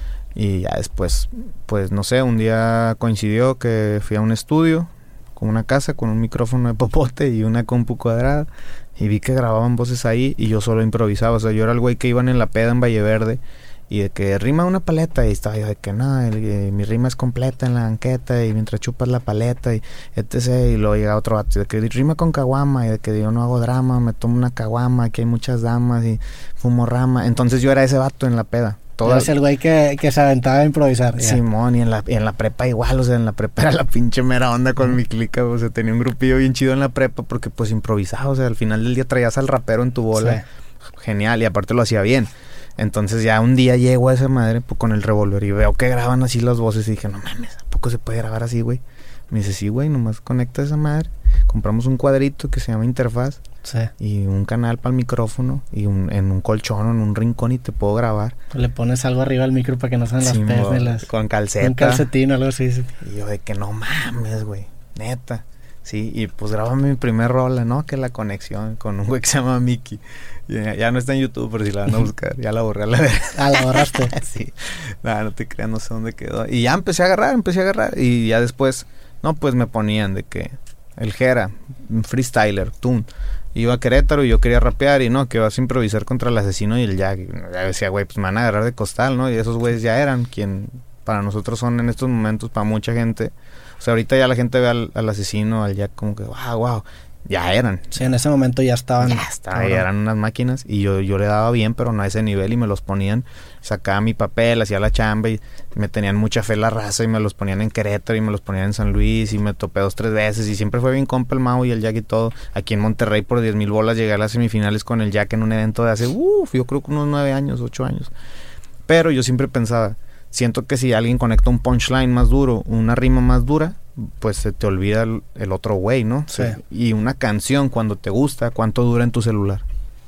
[SPEAKER 2] Y ya después, pues no sé, un día coincidió que fui a un estudio con una casa, con un micrófono de popote y una compu cuadrada, y vi que grababan voces ahí y yo solo improvisaba. O sea, yo era el güey que iban en la peda en Valle Verde, y de que rima una paleta, y estaba yo de que no, el, eh, mi rima es completa en la banqueta, y mientras chupas la paleta, y etcétera. Y luego llega otro vato de que rima con caguama, y de que yo no hago drama, me tomo una caguama, aquí hay muchas damas, y fumo rama. Entonces yo era ese vato en la peda.
[SPEAKER 1] Toda... Es el güey que, que se aventaba a improvisar.
[SPEAKER 2] Simón, y en la, y en la prepa igual, o sea, en la prepa era la pinche mera onda con mm. mi clica, o sea, tenía un grupillo bien chido en la prepa, porque pues improvisaba, o sea, al final del día traías al rapero en tu bola. Sí. Genial, y aparte lo hacía bien. Entonces ya un día llego a esa madre pues, con el revólver, y veo que graban así las voces, y dije, no mames, ¿a poco se puede grabar así, güey? Me dice, sí, güey, nomás conecta esa madre, compramos un cuadrito que se llama interfaz,
[SPEAKER 1] sí.
[SPEAKER 2] y un canal para el micrófono, y un, en un colchón o en un rincón, y te puedo grabar.
[SPEAKER 1] Le pones algo arriba al micro para que no sean las
[SPEAKER 2] sí,
[SPEAKER 1] P's de las...
[SPEAKER 2] Con calceta.
[SPEAKER 1] Un calcetín o algo así. Sí.
[SPEAKER 2] Y yo de que no mames, güey, neta. Sí, y pues grabame mi primer rola, ¿no? Que la conexión con un güey que se llama Mickey. Ya, ya no está en YouTube, pero si la van a buscar, ya la borré a la vez.
[SPEAKER 1] Ah, la borraste.
[SPEAKER 2] Sí. Nada, no te creas, no sé dónde quedó. Y ya empecé a agarrar, empecé a agarrar. Y ya después, no, pues me ponían de que el Jera, un freestyler, tune. Iba a Querétaro y yo quería rapear, y no, que vas a improvisar contra el Asesino y el Jack. Y ya decía, güey, pues me van a agarrar de costal, ¿no? Y esos güeyes ya eran quien para nosotros son en estos momentos, para mucha gente. O sea, ahorita ya la gente ve al, al Asesino, al Jack, como que, wow, wow. Ya eran.
[SPEAKER 1] Sí, en ese momento ya estaban.
[SPEAKER 2] Ya estaban, ya eran unas máquinas. Y yo, yo le daba bien, pero no a ese nivel. Y me los ponían, sacaba mi papel, hacía la chamba. Y me tenían mucha fe la raza. Y me los ponían en Querétaro, y me los ponían en San Luis. Y me topé dos, tres veces. Y siempre fue bien compa el Mau y el Jack y todo. Aquí en Monterrey por diez mil bolas llegué a las semifinales con el Jack en un evento de hace, uff, yo creo que unos nueve años, ocho años. Pero yo siempre pensaba, siento que si alguien conecta un punchline más duro, una rima más dura, pues se te olvida el, el otro güey, ¿no?
[SPEAKER 1] Sí.
[SPEAKER 2] Y una canción, cuando te gusta, ¿cuánto dura en tu celular?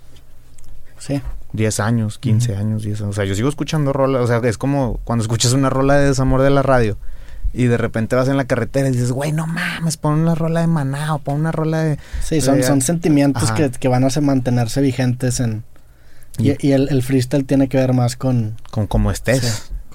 [SPEAKER 1] Sí.
[SPEAKER 2] diez años, quince uh-huh. años, diez años. O sea, yo sigo escuchando rolas. O sea, es como cuando escuchas una rola de Desamor de la radio, y de repente vas en la carretera y dices, güey, no mames, pon una rola de Maná, o pon una rola de...
[SPEAKER 1] Sí, son, de, son sentimientos que, que van a mantenerse vigentes en... Y, y, y el, el freestyle tiene que ver más con...
[SPEAKER 2] Con cómo estés.
[SPEAKER 1] Sí.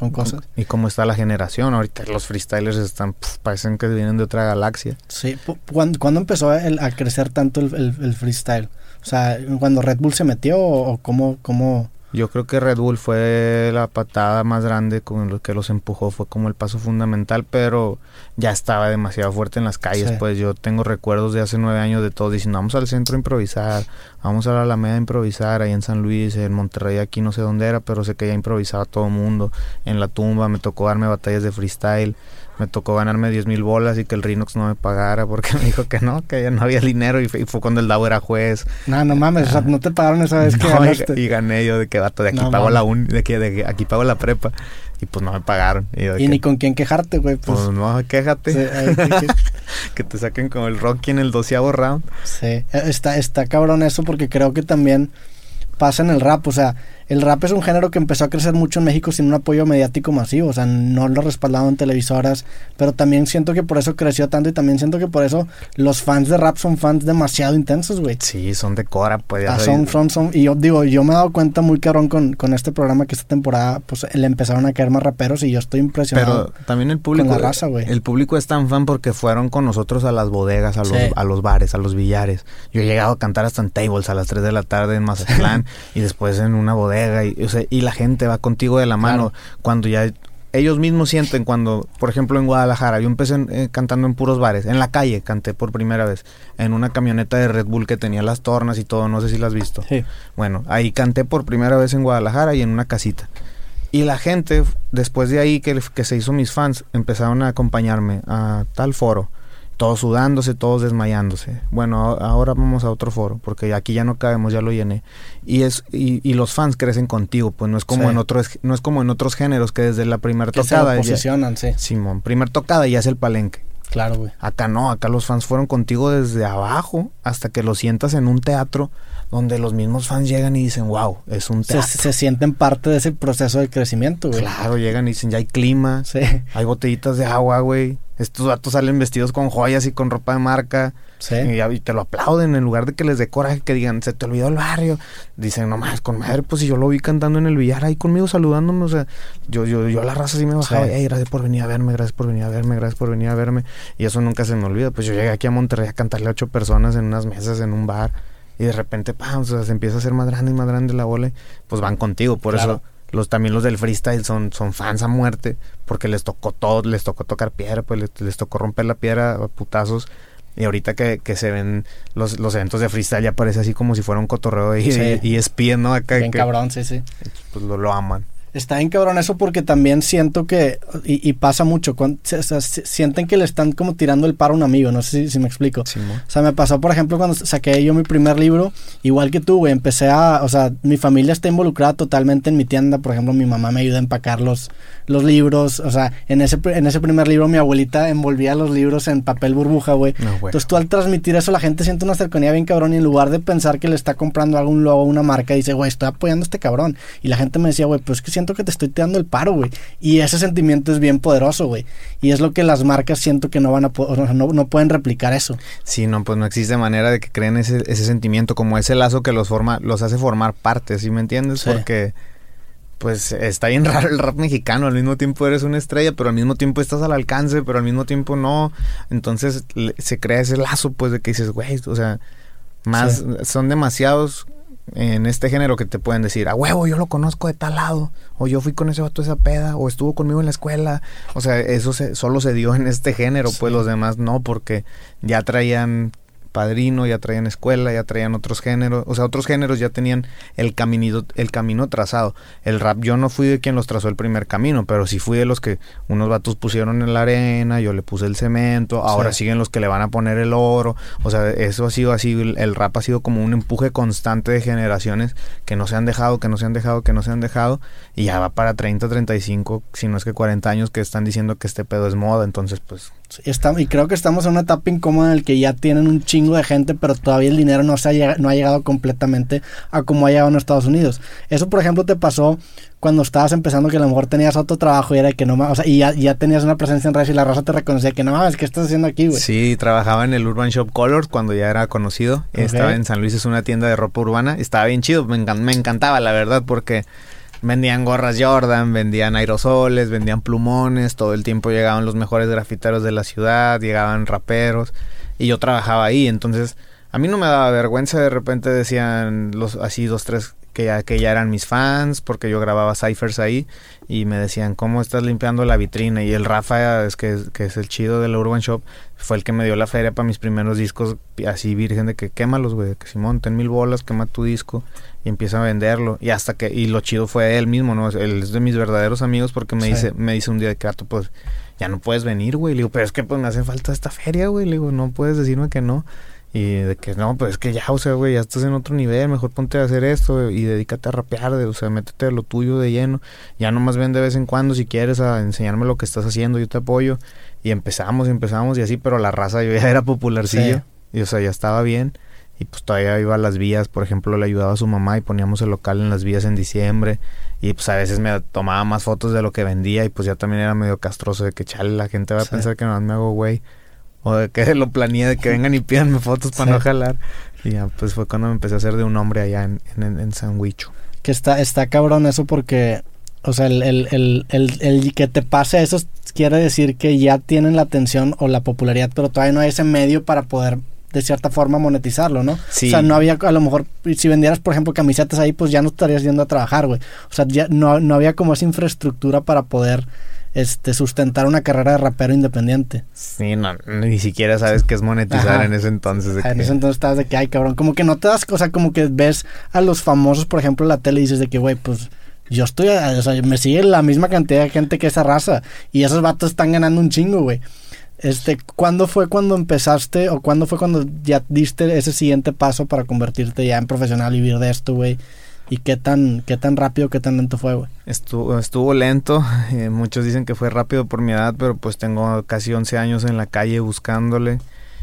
[SPEAKER 1] con cosas.
[SPEAKER 2] Y cómo está la generación, ahorita los freestylers están, pff, parecen que vienen de otra galaxia.
[SPEAKER 1] Sí, ¿cuándo, ¿cuándo empezó el, a crecer tanto el, el, el freestyle? O sea, ¿cuando Red Bull se metió o, o cómo, cómo...?
[SPEAKER 2] Yo creo que Red Bull fue la patada más grande con lo que los empujó, fue como el paso fundamental, pero ya estaba demasiado fuerte en las calles. Sí. Pues yo tengo recuerdos de hace nueve años de todos diciendo, vamos al centro a improvisar, vamos a la Alameda a improvisar, ahí en San Luis, en Monterrey, aquí no sé dónde era, pero sé que ya improvisaba todo el mundo. En la tumba me tocó darme batallas de freestyle, me tocó ganarme diez mil bolas y que el Rinox no me pagara porque me dijo que no, que ya no había dinero, y fue, y fue cuando el Davo era juez.
[SPEAKER 1] No, no mames, o sea, no te pagaron esa vez que
[SPEAKER 2] no,
[SPEAKER 1] ganaste.
[SPEAKER 2] Y, y gané yo de que vato, de aquí
[SPEAKER 1] no,
[SPEAKER 2] pago
[SPEAKER 1] mames.
[SPEAKER 2] la uni, de que de aquí pago la prepa, y pues no me pagaron. Y,
[SPEAKER 1] y
[SPEAKER 2] que,
[SPEAKER 1] ni con quién quejarte, güey.
[SPEAKER 2] Pues, pues no, quéjate. Sí, ay, que, que... que te saquen como el Rocky en el doceavo round.
[SPEAKER 1] Sí, está, está cabrón eso porque creo que también pasa en el rap, o sea, el rap es un género que empezó a crecer mucho en México sin un apoyo mediático masivo, o sea, no lo respaldaban en televisoras, pero también siento que por eso creció tanto y también siento que por eso los fans de rap son fans demasiado intensos, güey.
[SPEAKER 2] Sí, son de Cora, pues.
[SPEAKER 1] Ah, son, son, son, y yo digo, yo me he dado cuenta muy cabrón con, con este programa que esta temporada, pues, le empezaron a caer más raperos y yo estoy impresionado.
[SPEAKER 2] Pero también el público,
[SPEAKER 1] con la raza, güey.
[SPEAKER 2] El público es tan fan porque fueron con nosotros a las bodegas, a los, sí. a los bares, a los billares. Yo he llegado a cantar hasta en tables a las tres de la tarde en Mazatlán y después en una bodega, y, o sea, y la gente va contigo de la mano. Claro. Cuando ya ellos mismos sienten, cuando, por ejemplo, en Guadalajara, yo empecé en, eh, cantando en puros bares, en la calle canté por primera vez, en una camioneta de Red Bull que tenía las tornas y todo, no sé si la has visto.
[SPEAKER 1] Sí.
[SPEAKER 2] Bueno, ahí canté por primera vez en Guadalajara y en una casita. Y la gente, después de ahí que, que se hizo mis fans, empezaron a acompañarme a tal foro. Todos sudándose, todos desmayándose. Bueno, ahora vamos a otro foro, porque aquí ya no cabemos, ya lo llené. Y es y, y los fans crecen contigo, pues no es como sí. en otros no es como en otros géneros que desde la primera tocada
[SPEAKER 1] se posicionan, ya, sí.
[SPEAKER 2] Simón, primer tocada y ya es el palenque.
[SPEAKER 1] Claro, güey.
[SPEAKER 2] Acá no, acá los fans fueron contigo desde abajo hasta que lo sientas en un teatro donde los mismos fans llegan y dicen, wow, es un teatro.
[SPEAKER 1] Se, se sienten parte de ese proceso de crecimiento, güey.
[SPEAKER 2] Claro, llegan y dicen, ya hay clima,
[SPEAKER 1] sí.
[SPEAKER 2] hay botellitas de agua, güey. Estos datos salen vestidos con joyas y con ropa de marca.
[SPEAKER 1] Sí.
[SPEAKER 2] Y, y te lo aplauden en lugar de que les dé coraje, que digan, se te olvidó el barrio. Dicen, no más, con madre, pues si yo lo vi cantando en el billar ahí conmigo saludándome, o sea, yo, yo, yo a la raza sí me bajaba, sí. Ey, gracias por venir a verme, gracias por venir a verme, gracias por venir a verme. Y eso nunca se me olvida. Pues yo llegué aquí a Monterrey a cantarle a ocho personas en unas mesas, en un bar. Y de repente, pam, o sea, se empieza a hacer más grande y más grande la bola, pues van contigo. Por claro. eso los también los del freestyle son, son fans a muerte, porque les tocó todo, les tocó tocar piedra, pues les, les tocó romper la piedra a putazos. Y ahorita que, que se ven los, los eventos de freestyle ya parece así como si fuera un cotorreo de
[SPEAKER 1] sí.
[SPEAKER 2] y, y E S P N, ¿no? Acá
[SPEAKER 1] bien
[SPEAKER 2] que,
[SPEAKER 1] cabrón, sí, sí.
[SPEAKER 2] Pues lo, lo aman.
[SPEAKER 1] Está bien cabrón eso porque también siento que, y, y pasa mucho, cuando, o sea, sienten que le están como tirando el paro a un amigo, no sé si, si me explico.
[SPEAKER 2] Sí,
[SPEAKER 1] o sea, me pasó, por ejemplo, cuando saqué yo mi primer libro, igual que tú, güey, empecé a, o sea, mi familia está involucrada totalmente en mi tienda, por ejemplo, mi mamá me ayuda a empacar los, los libros, o sea, en ese, en ese primer libro mi abuelita envolvía los libros en papel burbuja, güey.
[SPEAKER 2] No, bueno.
[SPEAKER 1] Entonces tú al transmitir eso, la gente siente una cercanía bien cabrón y en lugar de pensar que le está comprando algún logo, una marca, dice, güey, estoy apoyando a este cabrón. Y la gente me decía, güey, pues es que siento que te estoy tirando el paro, güey. Y ese sentimiento es bien poderoso, güey. Y es lo que las marcas siento que no van a po- no, no pueden replicar eso.
[SPEAKER 2] Sí, no, pues no existe manera de que creen ese, ese sentimiento, como ese lazo que los forma, los hace formar parte, ¿sí me entiendes?
[SPEAKER 1] Sí.
[SPEAKER 2] Porque pues está bien raro el rap mexicano, al mismo tiempo eres una estrella, pero al mismo tiempo estás al alcance, pero al mismo tiempo no. Entonces le, se crea ese lazo, pues, de que dices, güey, o sea, más, sí. son demasiados en este género que te pueden decir, a huevo, yo lo conozco de tal lado, o yo fui con ese vato a esa peda, o estuvo conmigo en la escuela. O sea, eso se, solo se dio en este género, sí. Pues los demás no, porque ya traían padrino, ya traían escuela, ya traían otros géneros, o sea, otros géneros ya tenían el caminito, el camino trazado. El rap, yo no fui de quien los trazó el primer camino, pero sí fui de los que unos vatos pusieron en la arena, yo le puse el cemento, ahora sí. Siguen los que le van a poner el oro. O sea, eso ha sido así, el, el rap ha sido como un empuje constante de generaciones que no se han dejado, que no se han dejado, que no se han dejado, y ya va para treinta, treinta y cinco, si no es que cuarenta años que están diciendo que este pedo es moda. Entonces, pues
[SPEAKER 1] Está, y creo que estamos en una etapa incómoda en la que ya tienen un chingo de gente, pero todavía el dinero no se ha llegado, no ha llegado completamente a como ha llegado en Estados Unidos. Eso, por ejemplo, te pasó cuando estabas empezando, que a lo mejor tenías otro trabajo y era que no mames, o sea, y ya, ya tenías una presencia en redes y la raza te reconocía que no mames, ¿qué estás haciendo aquí, güey?
[SPEAKER 2] Sí, trabajaba en el Urban Shop Colors cuando ya era conocido. Okay. Estaba en San Luis, es una tienda de ropa urbana. Estaba bien chido, me, encan- me encantaba, la verdad, porque vendían gorras Jordan, vendían aerosoles, vendían plumones, todo el tiempo llegaban los mejores grafiteros de la ciudad, llegaban raperos, y yo trabajaba ahí, entonces a mí no me daba vergüenza, de repente decían los así dos, tres que ya, que ya eran mis fans, porque yo grababa cyphers ahí, y me decían, ¿cómo estás limpiando la vitrina? Y el Rafa, es que, que es el chido de la Urban Shop, fue el que me dio la feria para mis primeros discos, así virgen, de que quémalos, güey, que Simón, ten mil bolas, quema tu disco, y empieza a venderlo, y hasta que, y lo chido fue él mismo, ¿no? Él es de mis verdaderos amigos, porque me sí. dice, me dice un día de que, pues, ya no puedes venir, güey, le digo, pero es que, pues, me hace falta esta feria, güey, le digo, no puedes decirme que no. Y de que no, pues es que ya, o sea, güey, ya estás en otro nivel, mejor ponte a hacer esto y dedícate a rapear, de, o sea, métete a lo tuyo de lleno. Ya nomás ven de vez en cuando si quieres a enseñarme lo que estás haciendo, yo te apoyo. Y empezamos, empezamos y así, pero la raza yo ya era popularcillo. Sí. Y o sea, ya estaba bien. Y pues todavía iba a las vías, por ejemplo, le ayudaba a su mamá y poníamos el local en las vías en diciembre. Y pues a veces me tomaba más fotos de lo que vendía y pues ya también era medio castroso de que chale, la gente va a sí. pensar que nomás me hago güey. O de que lo planeé, de que vengan y pídanme fotos para sí. no jalar. Y ya, pues fue cuando me empecé a hacer de un hombre allá en, en, en San Huicho.
[SPEAKER 1] Que está, está cabrón eso porque, o sea, el, el, el, el, el que te pase eso quiere decir que ya tienen la atención o la popularidad, pero todavía no hay ese medio para poder, de cierta forma, monetizarlo, ¿no? Sí. O sea, no había, a lo mejor, si vendieras, por ejemplo, camisetas ahí, pues ya no estarías yendo a trabajar, güey. O sea, ya no, no había como esa infraestructura para poder... este sustentar una carrera de rapero independiente.
[SPEAKER 2] Sí, no, ni siquiera sabes qué es monetizar. Ajá. En ese entonces. De
[SPEAKER 1] en
[SPEAKER 2] que...
[SPEAKER 1] ese entonces estabas de que, ay, cabrón, como que no te das, o sea, como que ves a los famosos, por ejemplo, en la tele y dices de que, güey, pues yo estoy, o sea, me sigue la misma cantidad de gente que esa raza y esos vatos están ganando un chingo, güey. Este, ¿cuándo fue cuando empezaste o cuándo fue cuando ya diste ese siguiente paso para convertirte ya en profesional y vivir de esto, güey? ¿Y qué tan qué tan rápido, qué tan lento fue, güey?
[SPEAKER 2] Estuvo, estuvo lento. Eh, muchos dicen que fue rápido por mi edad, pero pues tengo casi once años en la calle buscándole.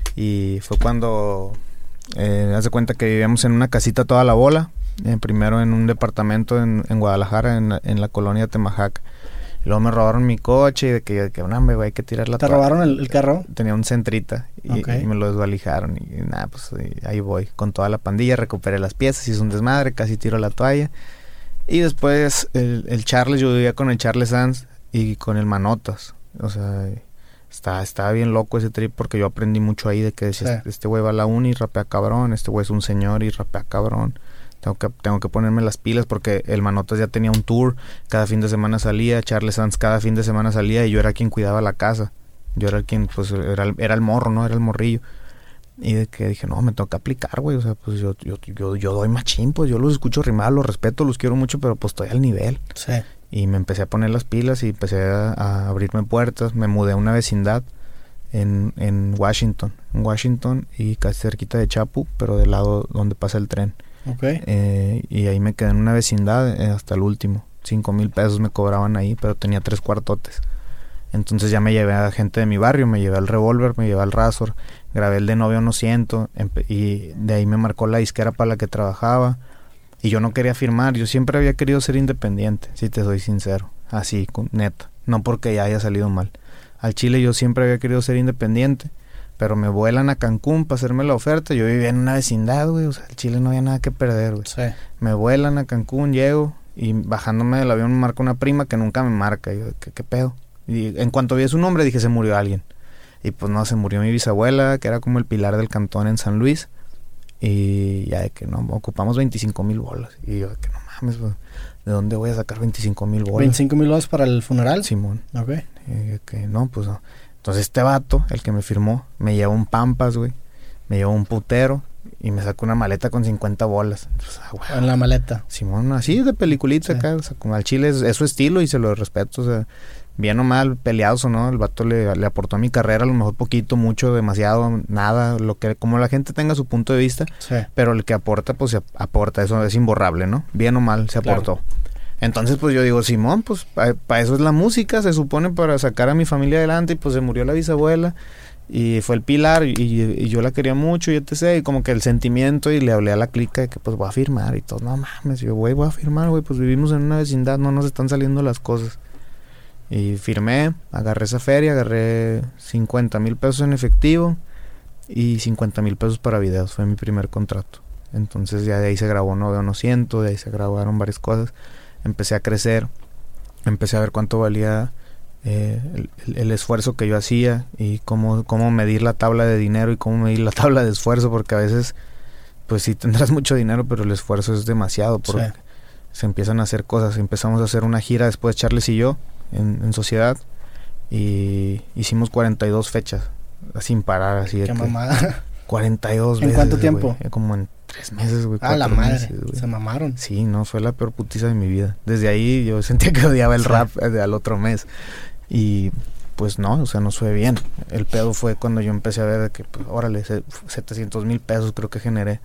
[SPEAKER 2] Y fue cuando... Eh, haz de cuenta que vivíamos en una casita toda la bola. Eh, primero en un departamento en, en Guadalajara, en, en la colonia Temajac. Y luego me robaron mi coche y de que, de que no, me hay que tirar la
[SPEAKER 1] ¿Te toalla. ¿Robaron el, el carro?
[SPEAKER 2] Tenía un Centrita y, okay. y me lo desvalijaron y, y nada, pues y ahí voy con toda la pandilla, recuperé las piezas, hice un desmadre, casi tiro la toalla. Y después el, el Charles, yo vivía con el Charles Sanz y con el Manotas. O sea, estaba, estaba bien loco ese trip porque yo aprendí mucho ahí de que decía, sí. este güey va a la uni y rapea cabrón, este güey es un señor y rapea cabrón. Tengo que, tengo que ponerme las pilas porque el Manotas ya tenía un tour, cada fin de semana salía, Charles Sanz cada fin de semana salía y yo era quien cuidaba la casa. Yo era quien, pues, era el, era el morro, ¿no? Era el morrillo. Y de que dije, no, me tengo que aplicar, güey, o sea, pues yo, yo, yo, yo doy machín, pues yo los escucho rimar, los respeto, los quiero mucho, pero pues estoy al nivel.
[SPEAKER 1] Sí.
[SPEAKER 2] Y me empecé a poner las pilas y empecé a, a abrirme puertas, me mudé a una vecindad en, en Washington, en Washington y casi cerquita de Chapu, pero del lado donde pasa el tren.
[SPEAKER 1] Okay.
[SPEAKER 2] Eh, y ahí me quedé en una vecindad eh, hasta el último. Cinco mil pesos me cobraban ahí, pero tenía tres cuartotes. Entonces ya me llevé a gente de mi barrio, me llevé al Revolver, me llevé al Razor, grabé el de Novio No Siento, y de ahí me marcó la disquera para la que trabajaba. Y yo no quería firmar, yo siempre había querido ser independiente, si te soy sincero, así, neta, no porque ya haya salido mal. Al Chile yo siempre había querido ser independiente. Pero me vuelan a Cancún para hacerme la oferta. Yo vivía en una vecindad, güey. O sea, el Chile no había nada que perder, güey.
[SPEAKER 1] Sí.
[SPEAKER 2] Me vuelan a Cancún, llego. Y bajándome del avión me marca una prima que nunca me marca. Y yo, ¿qué, qué pedo? Y en cuanto vi su nombre dije, se murió alguien. Y pues no, se murió mi bisabuela, que era como el pilar del cantón en San Luis. Y ya de que no, ocupamos veinticinco mil bolas. Y yo, de que no mames, güey. ¿De dónde voy a sacar veinticinco mil bolas?
[SPEAKER 1] ¿veinticinco mil bolas para el funeral?
[SPEAKER 2] Simón.
[SPEAKER 1] Ok.
[SPEAKER 2] Y que no, pues no. Entonces este vato, el que me firmó, me llevó un Pampas, güey. Me llevó un putero y me sacó una maleta con cincuenta bolas. Entonces, ah, wow.
[SPEAKER 1] En la maleta.
[SPEAKER 2] Simón, así de peliculita, sí. Acá. O sea, como al Chile es, es su estilo y se lo respeto. O sea, bien o mal, peleados o no, el vato le, le aportó a mi carrera a lo mejor poquito, mucho, demasiado, nada. Lo que, como la gente tenga su punto de vista.
[SPEAKER 1] Sí.
[SPEAKER 2] Pero el que aporta, pues se aporta. Eso es imborrable, ¿no? Bien o mal, se aportó. Claro. Entonces, pues yo digo, Simón, pues para pa eso es la música, se supone, para sacar a mi familia adelante. Y pues se murió la bisabuela y fue el pilar y, y yo la quería mucho y etcétera. Y como que el sentimiento, y le hablé a la clica de que pues voy a firmar y todo. No mames, yo, güey, voy a firmar, güey, pues vivimos en una vecindad, no nos están saliendo las cosas. Y firmé, agarré esa feria, agarré cincuenta mil pesos en efectivo y cincuenta mil pesos para videos. Fue mi primer contrato. Entonces ya de ahí se grabó Novio No Siento, de ahí se grabaron varias cosas. empecé a crecer, empecé a ver cuánto valía eh, el, el esfuerzo que yo hacía y cómo, cómo medir la tabla de dinero y cómo medir la tabla de esfuerzo, porque a veces pues sí tendrás mucho dinero, pero el esfuerzo es demasiado, porque sí. Se empiezan a hacer cosas. Empezamos a hacer una gira después Charles y yo en, en sociedad y hicimos cuarenta y dos fechas sin parar, así de
[SPEAKER 1] qué
[SPEAKER 2] que
[SPEAKER 1] mamada.
[SPEAKER 2] cuarenta y dos veces.
[SPEAKER 1] ¿En cuánto tiempo?
[SPEAKER 2] Wey, como en tres meses, güey.
[SPEAKER 1] Ah, la madre,
[SPEAKER 2] meses,
[SPEAKER 1] se mamaron.
[SPEAKER 2] Sí, no, fue la peor putiza de mi vida. Desde ahí yo sentía que odiaba el sí. rap eh, al otro mes. Y pues no, o sea, nos fue bien. El pedo fue cuando yo empecé a ver que, pues, órale, setecientos mil pesos creo que generé.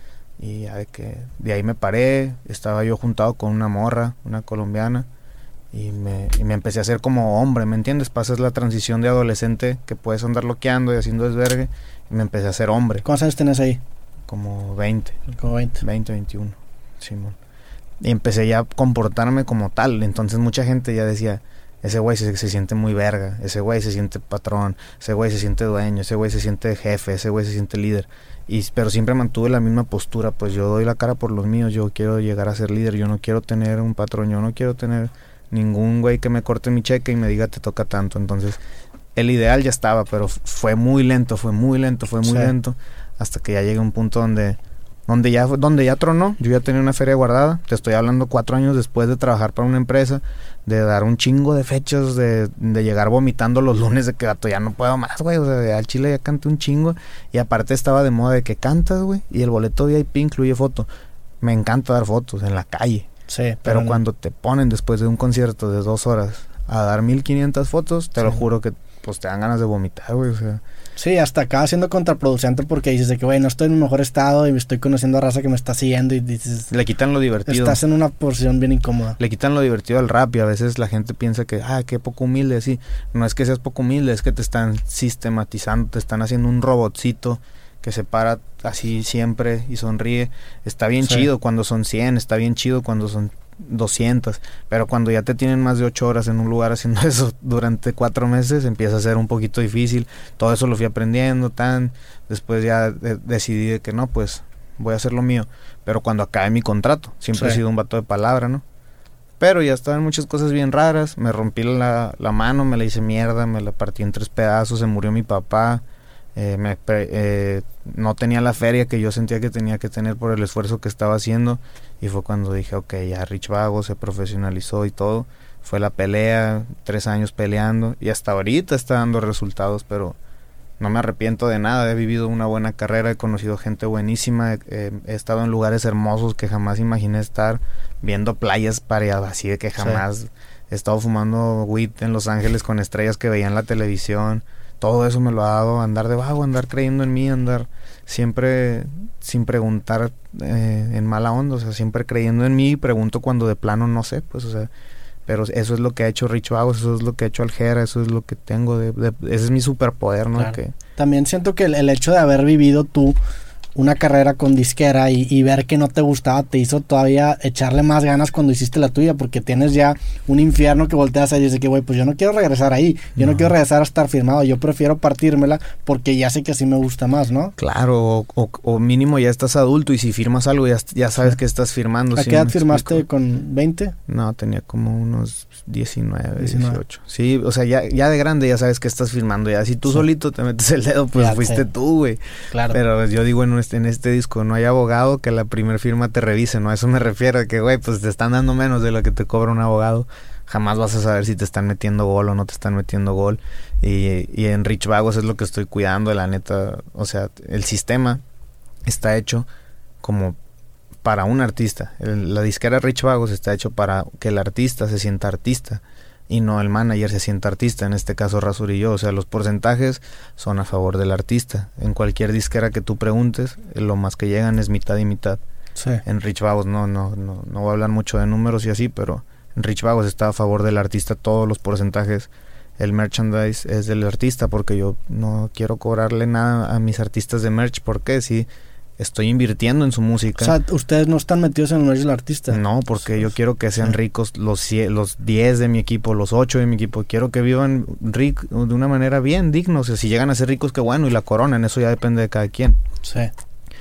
[SPEAKER 2] Y ya de que de ahí me paré, estaba yo juntado con una morra, una colombiana, y me, y me empecé a hacer como hombre, ¿me entiendes? Pasas la transición de adolescente que puedes andar loqueando y haciendo desvergue, y me empecé a hacer hombre.
[SPEAKER 1] ¿Cuántos años tenés ahí?
[SPEAKER 2] Como veinte.
[SPEAKER 1] Como veinte.
[SPEAKER 2] veinte, veintiuno, Simón. Y empecé ya a comportarme como tal, entonces mucha gente ya decía, ese güey se, se siente muy verga, ese güey se siente patrón, ese güey se siente dueño, ese güey se siente jefe, ese güey se siente líder. Y, pero siempre mantuve la misma postura, pues yo doy la cara por los míos, yo quiero llegar a ser líder, yo no quiero tener un patrón, yo no quiero tener ningún güey que me corte mi cheque y me diga te toca tanto. Entonces el ideal ya estaba, pero fue muy lento, fue muy lento, fue muy sí. lento, hasta que ya llegué a un punto donde donde ya donde ya tronó. Yo ya tenía una feria guardada, te estoy hablando cuatro años después de trabajar para una empresa, de dar un chingo de fechas, de, de llegar vomitando los lunes de que gato, ya no puedo más, güey, o sea, al chile ya canté un chingo, y aparte estaba de moda de que cantas, güey, y el boleto V I P incluye foto. Me encanta dar fotos en la calle,
[SPEAKER 1] sí, pero,
[SPEAKER 2] pero
[SPEAKER 1] no.
[SPEAKER 2] cuando te ponen después de un concierto de dos horas a dar mil quinientas fotos, te sí. lo juro que pues te dan ganas de vomitar, güey, o sea.
[SPEAKER 1] Sí, hasta acaba siendo contraproducente porque dices de que, güey, no estoy en mi mejor estado y me estoy conociendo a raza que me está siguiendo y dices...
[SPEAKER 2] Le quitan lo divertido.
[SPEAKER 1] Estás en una posición bien incómoda.
[SPEAKER 2] Le quitan lo divertido al rap y a veces la gente piensa que, ah, qué poco humilde, sí. No es que seas poco humilde, es que te están sistematizando, te están haciendo un robotcito que se para así siempre y sonríe. Está bien sí. chido cuando son cien, está bien chido cuando son doscientos, pero cuando ya te tienen más de ocho horas en un lugar haciendo eso durante cuatro meses, empieza a ser un poquito difícil. Todo eso lo fui aprendiendo, tan después ya de, decidí de que no, pues voy a hacer lo mío, pero cuando acabe mi contrato, siempre sí. he sido un vato de palabra, ¿no? Pero ya estaban muchas cosas bien raras, me rompí la, la mano, me la hice mierda, me la partí en tres pedazos, se murió mi papá. Eh, me, eh, no tenía la feria que yo sentía que tenía que tener por el esfuerzo que estaba haciendo, y fue cuando dije, ok, ya Rich Vagos se profesionalizó y todo, fue la pelea, tres años peleando y hasta ahorita está dando resultados, pero no me arrepiento de nada, he vivido una buena carrera, he conocido gente buenísima, eh, he estado en lugares hermosos que jamás imaginé estar, viendo playas pareadas así de que jamás, sí. he estado fumando weed en Los Ángeles con estrellas que veía en la televisión. Todo eso me lo ha dado, andar de vago, andar creyendo en mí, andar siempre sin preguntar eh, en mala onda, o sea, siempre creyendo en mí, y pregunto cuando de plano no sé, pues, o sea, pero eso es lo que ha hecho Rich Vagos, eso es lo que ha hecho Aljera, eso es lo que tengo, de, de, ese es mi superpoder, ¿no?
[SPEAKER 1] Claro.
[SPEAKER 2] Que...
[SPEAKER 1] También siento que el, el hecho de haber vivido tú una carrera con disquera y, y ver que no te gustaba te hizo todavía echarle más ganas cuando hiciste la tuya, porque tienes ya un infierno que volteas a y dices que güey, pues yo no quiero regresar ahí, yo no. no quiero regresar a estar firmado, yo prefiero partírmela porque ya sé que así me gusta más, ¿no?
[SPEAKER 2] Claro, o, o, o mínimo ya estás adulto y si firmas algo ya, ya sabes sí. que estás firmando.
[SPEAKER 1] ¿A
[SPEAKER 2] ¿sí
[SPEAKER 1] qué edad firmaste? Explico? ¿Con veinte?
[SPEAKER 2] No, tenía como unos diecinueve, dieciocho. Sí, o sea, ya, ya de grande ya sabes que estás firmando, ya si tú sí. solito te metes el dedo, pues ya fuiste sé. tú, güey. Claro. Pero yo digo en este, en este disco, no hay abogado que la primer firma te revise, ¿no? A eso me refiero, que güey, pues te están dando menos de lo que te cobra un abogado. Jamás vas a saber si te están metiendo gol o no te están metiendo gol. Y, y en Rich Vagos es lo que estoy cuidando, la neta. O sea, el sistema está hecho como para un artista. El, la disquera Rich Vagos está hecho para que el artista se sienta artista y no el manager se sienta artista, en este caso Razor y yo. O sea, los porcentajes son a favor del artista. En cualquier disquera que tú preguntes, lo más que llegan es mitad y mitad.
[SPEAKER 1] Sí.
[SPEAKER 2] En Rich Vagos no, no, no, no voy a hablar mucho de números y así, pero en Rich Vagos está a favor del artista todos los porcentajes. El merchandise es del artista, porque yo no quiero cobrarle nada a mis artistas de merch, porque si estoy invirtiendo en su música.
[SPEAKER 1] O sea, ustedes no están metidos en el merch del artista.
[SPEAKER 2] No, porque sí. yo quiero que sean sí. ricos los los diez de mi equipo, los ocho de mi equipo. Quiero que vivan ric, de una manera bien digna. O sea, si llegan a ser ricos, qué bueno, y la coronan, eso ya depende de cada quien.
[SPEAKER 1] Sí.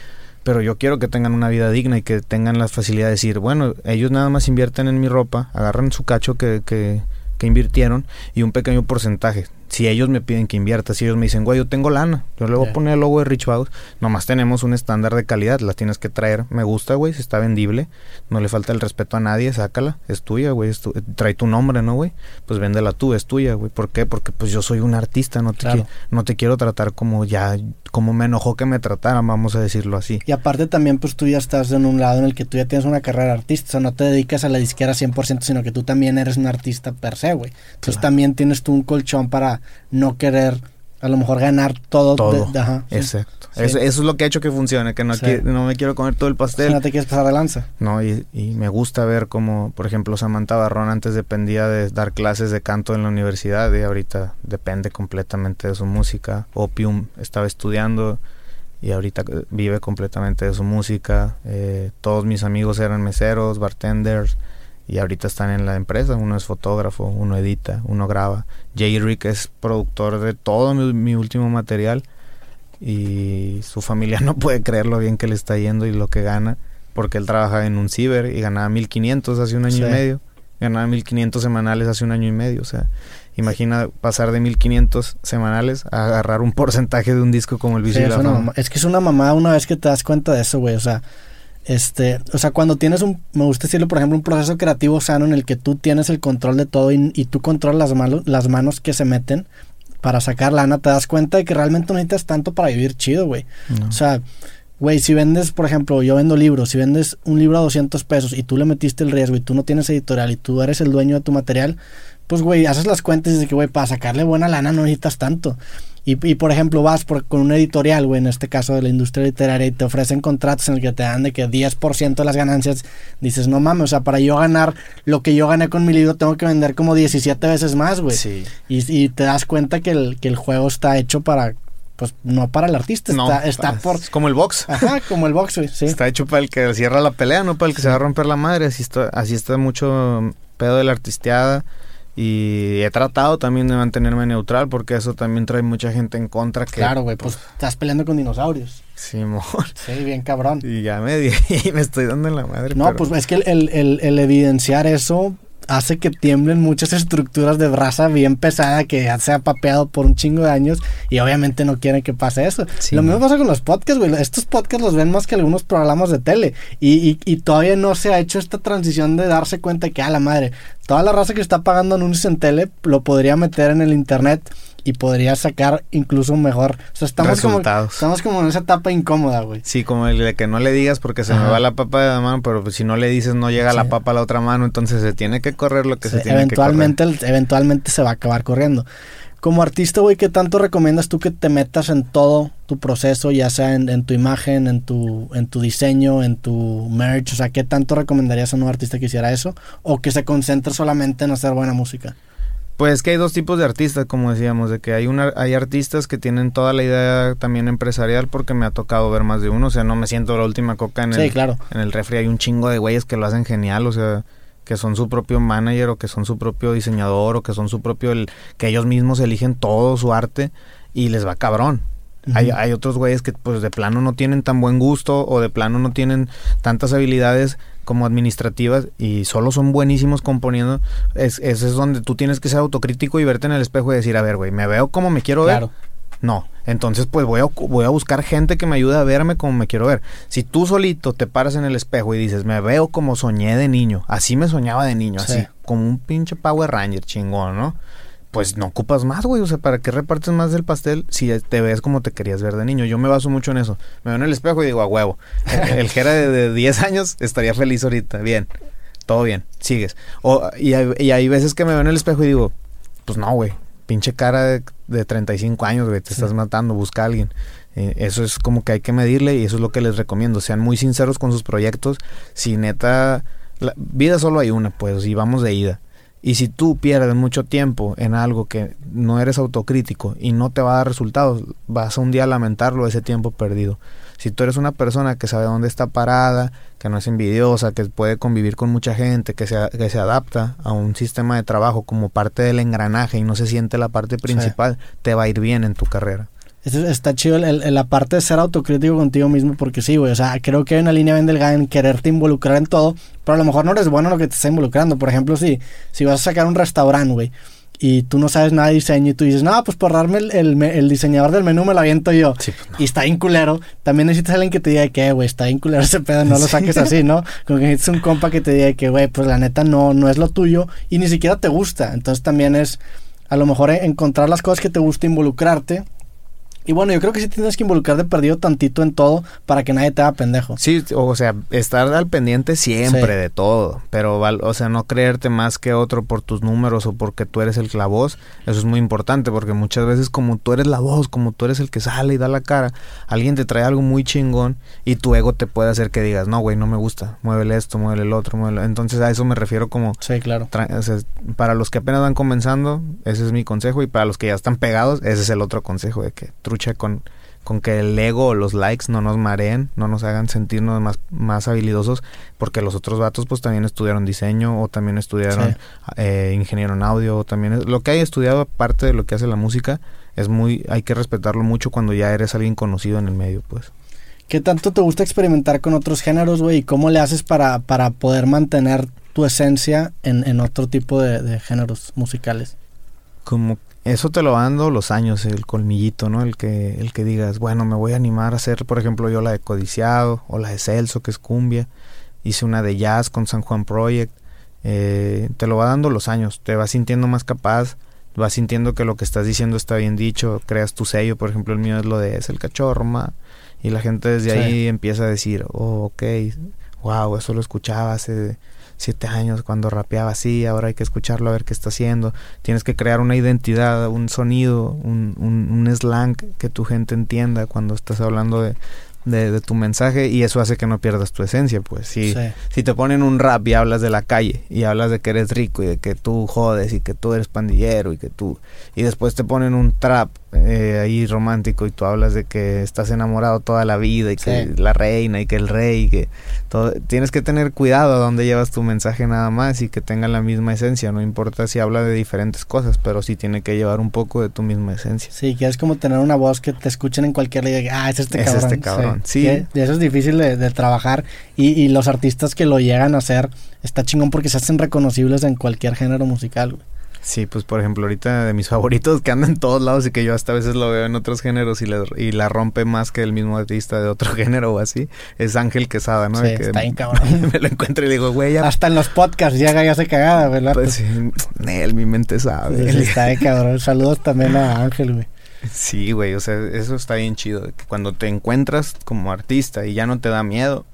[SPEAKER 2] pero yo quiero que tengan una vida digna y que tengan la facilidad de decir, bueno, ellos nada más invierten en mi ropa, agarran su cacho que, que, que invirtieron y un pequeño porcentaje. Si ellos me piden que invierta, si ellos me dicen, güey, yo tengo lana, yo le voy yeah. a poner el logo de Rich Vagos, nomás tenemos un estándar de calidad, la tienes que traer, me gusta, güey, si está vendible, no le falta el respeto a nadie, sácala, es tuya, güey, es tu, trae tu nombre, ¿no, güey? Pues véndela tú, es tuya, güey, ¿por qué? Porque pues yo soy un artista, no te, claro. qui- no te quiero tratar como ya, como me enojó que me trataran, vamos a decirlo así.
[SPEAKER 1] Y aparte también, pues tú ya estás en un lado en el que tú ya tienes una carrera de artista, o sea, no te dedicas a la disquera cien por ciento, sino que tú también eres un artista per se, güey. Entonces claro. también tienes tú un colchón para no querer a lo mejor ganar todo.
[SPEAKER 2] Todo,
[SPEAKER 1] de, de, ajá, sí.
[SPEAKER 2] exacto. Sí. Eso, eso es lo que ha hecho que funcione, que no, sí. que, no me quiero comer todo el pastel.
[SPEAKER 1] Si no te quieres pasar de lanza.
[SPEAKER 2] No, y, y me gusta ver cómo, por ejemplo, Samantha Barrón antes dependía de dar clases de canto en la universidad y ahorita depende completamente de su música. Opium estaba estudiando y ahorita vive completamente de su música. Eh, todos mis amigos eran meseros, bartenders, y ahorita están en la empresa. Uno es fotógrafo, uno edita, uno graba. Jay Rick es productor de todo mi, mi último material y su familia no puede creer lo bien que le está yendo y lo que gana, porque él trabaja en un ciber y ganaba mil quinientos hace un año sí. y medio, ganaba mil quinientos semanales hace un año y medio. O sea, imagina pasar de mil quinientos semanales a agarrar un porcentaje de un disco como el Vicio sí, y la Fama.
[SPEAKER 1] Es que es una mamada una vez que te das cuenta de eso, güey. O sea, Este, o sea, cuando tienes un, me gusta decirlo, por ejemplo, un proceso creativo sano en el que tú tienes el control de todo y, y tú controlas las, manos, las manos que se meten para sacar lana, te das cuenta de que realmente no necesitas tanto para vivir chido, güey. No. O sea, güey, si vendes, por ejemplo, yo vendo libros, si vendes un libro a doscientos pesos y tú le metiste el riesgo y tú no tienes editorial y tú eres el dueño de tu material, pues, güey, haces las cuentas y dices que, güey, para sacarle buena lana no necesitas tanto. Y, y por ejemplo, vas por, con una editorial, güey, en este caso de la industria literaria, y te ofrecen contratos en el que te dan de que diez por ciento de las ganancias. Dices, no mames, o sea, para yo ganar lo que yo gané con mi libro, tengo que vender como diecisiete veces más, güey.
[SPEAKER 2] Sí.
[SPEAKER 1] Y, y te das cuenta que el, que el juego está hecho para, pues, no para el artista,
[SPEAKER 2] no,
[SPEAKER 1] está, está por...
[SPEAKER 2] Es como el box.
[SPEAKER 1] Ajá, como el box, güey, sí.
[SPEAKER 2] Está hecho para el que cierra la pelea, no para el que sí. se va a romper la madre. Así está, así está mucho pedo de la artisteada. Y he tratado también de mantenerme neutral porque eso también trae mucha gente en contra que...
[SPEAKER 1] Claro, güey, pues, pues estás peleando con dinosaurios.
[SPEAKER 2] Sí, amor.
[SPEAKER 1] Sí, bien cabrón.
[SPEAKER 2] Y ya me, y me estoy dando en la madre.
[SPEAKER 1] No, pero... pues es que el, el, el, el evidenciar eso hace que tiemblen muchas estructuras de raza bien pesada que ya se ha papeado por un chingo de años y obviamente no quieren que pase eso. Sí, lo mismo pasa con los podcasts, güey. Estos podcasts los ven más que algunos programas de tele y, y, y todavía no se ha hecho esta transición de darse cuenta que, a la madre, toda la raza que está pagando anuncios en tele lo podría meter en el internet y podría sacar incluso mejor. O sea, estamos como, estamos como en esa etapa incómoda, güey.
[SPEAKER 2] Sí, como el de que no le digas porque se Ajá. me va la papa de la mano, pero pues si no le dices no llega sí. la papa a la otra mano, entonces se tiene que correr lo que sí, se tiene que correr.
[SPEAKER 1] Eventualmente, eventualmente se va a acabar corriendo. Como artista, güey, ¿qué tanto recomiendas tú que te metas en todo tu proceso, ya sea en, en tu imagen, en tu, en tu diseño, en tu merch? O sea, ¿qué tanto recomendarías a un artista que hiciera eso? ¿O que se concentre solamente en hacer buena música?
[SPEAKER 2] Pues que hay dos tipos de artistas, como decíamos, de que hay una hay artistas que tienen toda la idea también empresarial, porque me ha tocado ver más de uno, o sea, no me siento la última coca en
[SPEAKER 1] sí,
[SPEAKER 2] el
[SPEAKER 1] claro.
[SPEAKER 2] en el refri, hay un chingo de güeyes que lo hacen genial, o sea, que son su propio manager o que son su propio diseñador o que son su propio, el, que ellos mismos eligen todo su arte y les va cabrón. Uh-huh. Hay, hay otros güeyes que pues de plano no tienen tan buen gusto o de plano no tienen tantas habilidades como administrativas y solo son buenísimos componiendo. Es, ese es donde tú tienes que ser autocrítico y verte en el espejo y decir, a ver, güey, ¿me veo como me quiero ver?
[SPEAKER 1] Claro.
[SPEAKER 2] No, entonces pues voy a, voy a buscar gente que me ayude a verme como me quiero ver. Si tú solito te paras en el espejo y dices, me veo como soñé de niño, así me soñaba de niño, sí. así, como un pinche Power Ranger chingón, ¿no? Pues no ocupas más, güey, o sea, ¿para qué repartes más del pastel si te ves como te querías ver de niño? Yo me baso mucho en eso. Me veo en el espejo y digo, a huevo, el, el Jera de, de diez años estaría feliz ahorita, bien, todo bien, sigues. O, y, hay, y hay veces que me veo en el espejo y digo, pues no, güey, pinche cara de, de treinta y cinco años, güey, te sí. estás matando, busca a alguien. Eh, eso es como que hay que medirle y eso es lo que les recomiendo. Sean muy sinceros con sus proyectos. Si neta, la vida solo hay una, pues, y vamos de ida. Y si tú pierdes mucho tiempo en algo que no eres autocrítico y no te va a dar resultados, vas a un día a lamentarlo ese tiempo perdido. Si tú eres una persona que sabe dónde está parada, que no es envidiosa, que puede convivir con mucha gente, que se, que se adapta a un sistema de trabajo como parte del engranaje y no se siente la parte principal, sí. te va a ir bien en tu carrera.
[SPEAKER 1] Está chido el, el, la parte de ser autocrítico contigo mismo, porque sí, güey, o sea, creo que hay una línea bien delgada en quererte involucrar en todo, pero a lo mejor no eres bueno en lo que te está involucrando. Por ejemplo, si, si vas a sacar un restaurante, güey, y tú no sabes nada de diseño y tú dices, no, pues por darme el, el, el diseñador del menú me lo aviento yo. Sí, pues no. Y está bien culero. También necesitas alguien que te diga que, güey, está bien culero ese pedo, no lo saques sí. así, ¿no? Como que necesitas un compa que te diga que, güey, pues la neta no, no es lo tuyo y ni siquiera te gusta. Entonces también es, a lo mejor, encontrar las cosas que te gusta, involucrarte. Y bueno, yo creo que sí tienes que involucrar de perdido tantito en todo para que nadie te haga pendejo.
[SPEAKER 2] Sí, o sea, estar al pendiente siempre sí. de todo, pero, o sea, no creerte más que otro por tus números o porque tú eres el la voz, eso es muy importante, porque muchas veces como tú eres la voz, como tú eres el que sale y da la cara, alguien te trae algo muy chingón y tu ego te puede hacer que digas, no, güey, no me gusta, muévele esto, muévele el otro, muévele. Entonces a eso me refiero como...
[SPEAKER 1] Sí, claro.
[SPEAKER 2] Tra- o sea, para los que apenas van comenzando, ese es mi consejo, y para los que ya están pegados, ese es el otro consejo, de que trucha con, con que el ego o los likes no nos mareen, no nos hagan sentirnos más, más habilidosos, porque los otros vatos pues también estudiaron diseño o también estudiaron sí. eh, ingeniero en audio, o también es, lo que hay estudiado aparte de lo que hace la música es muy, hay que respetarlo mucho cuando ya eres alguien conocido en el medio, pues.
[SPEAKER 1] ¿Qué tanto te gusta experimentar con otros géneros, güey? ¿Y cómo le haces para, para poder mantener tu esencia en, en otro tipo de, de géneros musicales?
[SPEAKER 2] Como eso te lo van dando los años, el colmillito, ¿no? El que el que digas, bueno, me voy a animar a hacer, por ejemplo, yo la de Codiciado o la de Celso, que es cumbia. Hice una de jazz con San Juan Project. Eh, te lo va dando los años, te vas sintiendo más capaz, vas sintiendo que lo que estás diciendo está bien dicho, creas tu sello. Por ejemplo, el mío es lo de Es el Cachorro, ma. Y la gente desde sí. ahí empieza a decir, oh, ok, wow, eso lo escuchaba hace siete años cuando rapeaba así, ahora hay que escucharlo a ver qué está haciendo. Tienes que crear una identidad, un sonido, un, un, un slang que tu gente entienda cuando estás hablando de, de, de tu mensaje, y eso hace que no pierdas tu esencia, pues. Si, sí. si te ponen un rap y hablas de la calle y hablas de que eres rico y de que tú jodes y que tú eres pandillero y que tú... y después te ponen un trap eh, ahí romántico y tú hablas de que estás enamorado toda la vida y que sí. la reina y que el rey y que todo, tienes que tener cuidado a dónde llevas tu mensaje nada más, y que tenga la misma esencia. No importa si habla de diferentes cosas, pero sí tiene que llevar un poco de tu misma esencia.
[SPEAKER 1] Sí, que es como tener una voz que te escuchen en cualquier ley. Ah, es este
[SPEAKER 2] es
[SPEAKER 1] cabrón.
[SPEAKER 2] este cabrón, sí.
[SPEAKER 1] sí. Que eso es difícil de, de trabajar, y, y los artistas que lo llegan a hacer está chingón porque se hacen reconocibles en cualquier género musical, güey.
[SPEAKER 2] Sí, pues por ejemplo ahorita de mis favoritos que andan en todos lados y que yo hasta a veces lo veo en otros géneros y, le, y la rompe más que el mismo artista de otro género o así, es Ángel Quesada, ¿no?
[SPEAKER 1] Sí,
[SPEAKER 2] que
[SPEAKER 1] está bien cabrón.
[SPEAKER 2] Me lo encuentro y digo, güey, ya...
[SPEAKER 1] hasta en los podcasts llega y hace cagada, ¿verdad?
[SPEAKER 2] Pues sí, él, mi mente sabe.
[SPEAKER 1] Sí, está bien cabrón. Saludos también a Ángel, güey.
[SPEAKER 2] Sí, güey, o sea, eso está bien chido, que cuando te encuentras como artista y ya no te da miedo,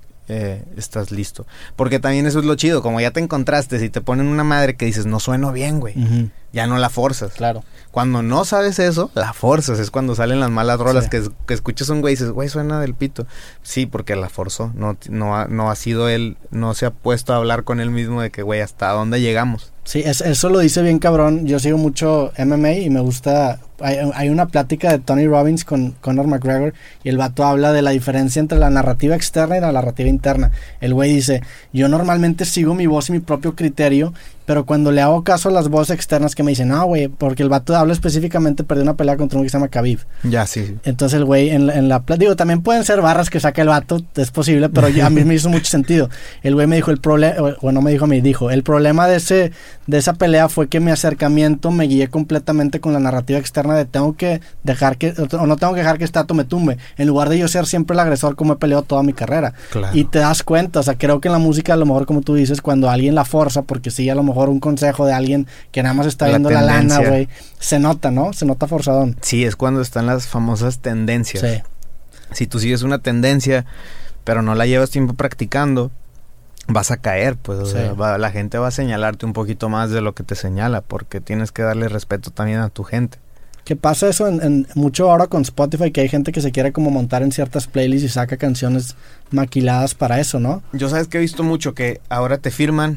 [SPEAKER 2] Eh, estás listo, porque también eso es lo chido, como ya te encontraste, si te ponen una madre que dices no sueno bien, güey, uh-huh. ya no la forzas.
[SPEAKER 1] Claro.
[SPEAKER 2] Cuando no sabes eso, la forzas, es cuando salen las malas rolas, sí. que, que escuchas a un güey y dices, güey, suena del pito. Sí, porque la forzó, no, no, ha, no ha sido él, no se ha puesto a hablar con él mismo de que, güey, ¿hasta dónde llegamos?
[SPEAKER 1] Sí, es, eso lo dice bien cabrón. Yo sigo mucho M M A y me gusta, hay, hay una plática de Tony Robbins con Conor McGregor, y el vato habla de la diferencia entre la narrativa externa y la narrativa interna. El güey dice, yo normalmente sigo mi voz y mi propio criterio, pero cuando le hago caso a las voces externas que me dicen, no, güey, porque el vato habla específicamente, perdió una pelea contra un que se llama Khabib.
[SPEAKER 2] Ya, sí. sí.
[SPEAKER 1] Entonces el güey, en, en la plática, digo, también pueden ser barras que saca el vato, es posible, pero yo, a mí me hizo mucho sentido. El güey me dijo el problema, bueno, me dijo a mí, dijo, el problema de ese de esa pelea fue que mi acercamiento me guié completamente con la narrativa externa de tengo que dejar que, o no tengo que dejar que este dato me tumbe, en lugar de yo ser siempre el agresor como he peleado toda mi carrera.
[SPEAKER 2] Claro.
[SPEAKER 1] Y te das cuenta, o sea, creo que en la música a lo mejor, como tú dices, cuando alguien la forza, porque sí, a lo mejor un consejo de alguien que nada más está viendo la, la lana, güey, se nota, ¿no? Se nota forzadón.
[SPEAKER 2] Sí, es cuando están las famosas tendencias.
[SPEAKER 1] Sí.
[SPEAKER 2] Si tú sigues una tendencia, pero no la llevas tiempo practicando, vas a caer, pues, o sí. sea, va, la gente va a señalarte un poquito más de lo que te señala, porque tienes que darle respeto también a tu gente.
[SPEAKER 1] ¿Qué pasa eso en, en mucho ahora con Spotify, que hay gente que se quiere como montar en ciertas playlists y saca canciones maquiladas para eso, ¿no?
[SPEAKER 2] Yo sabes que he visto mucho que ahora te firman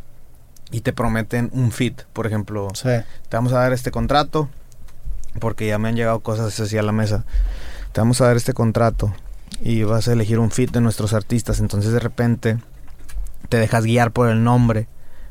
[SPEAKER 2] y te prometen un feat, por ejemplo,
[SPEAKER 1] sí.
[SPEAKER 2] te vamos a dar este contrato, porque ya me han llegado cosas así a la mesa, te vamos a dar este contrato y vas a elegir un feat de nuestros artistas, entonces de repente te dejas guiar por el nombre,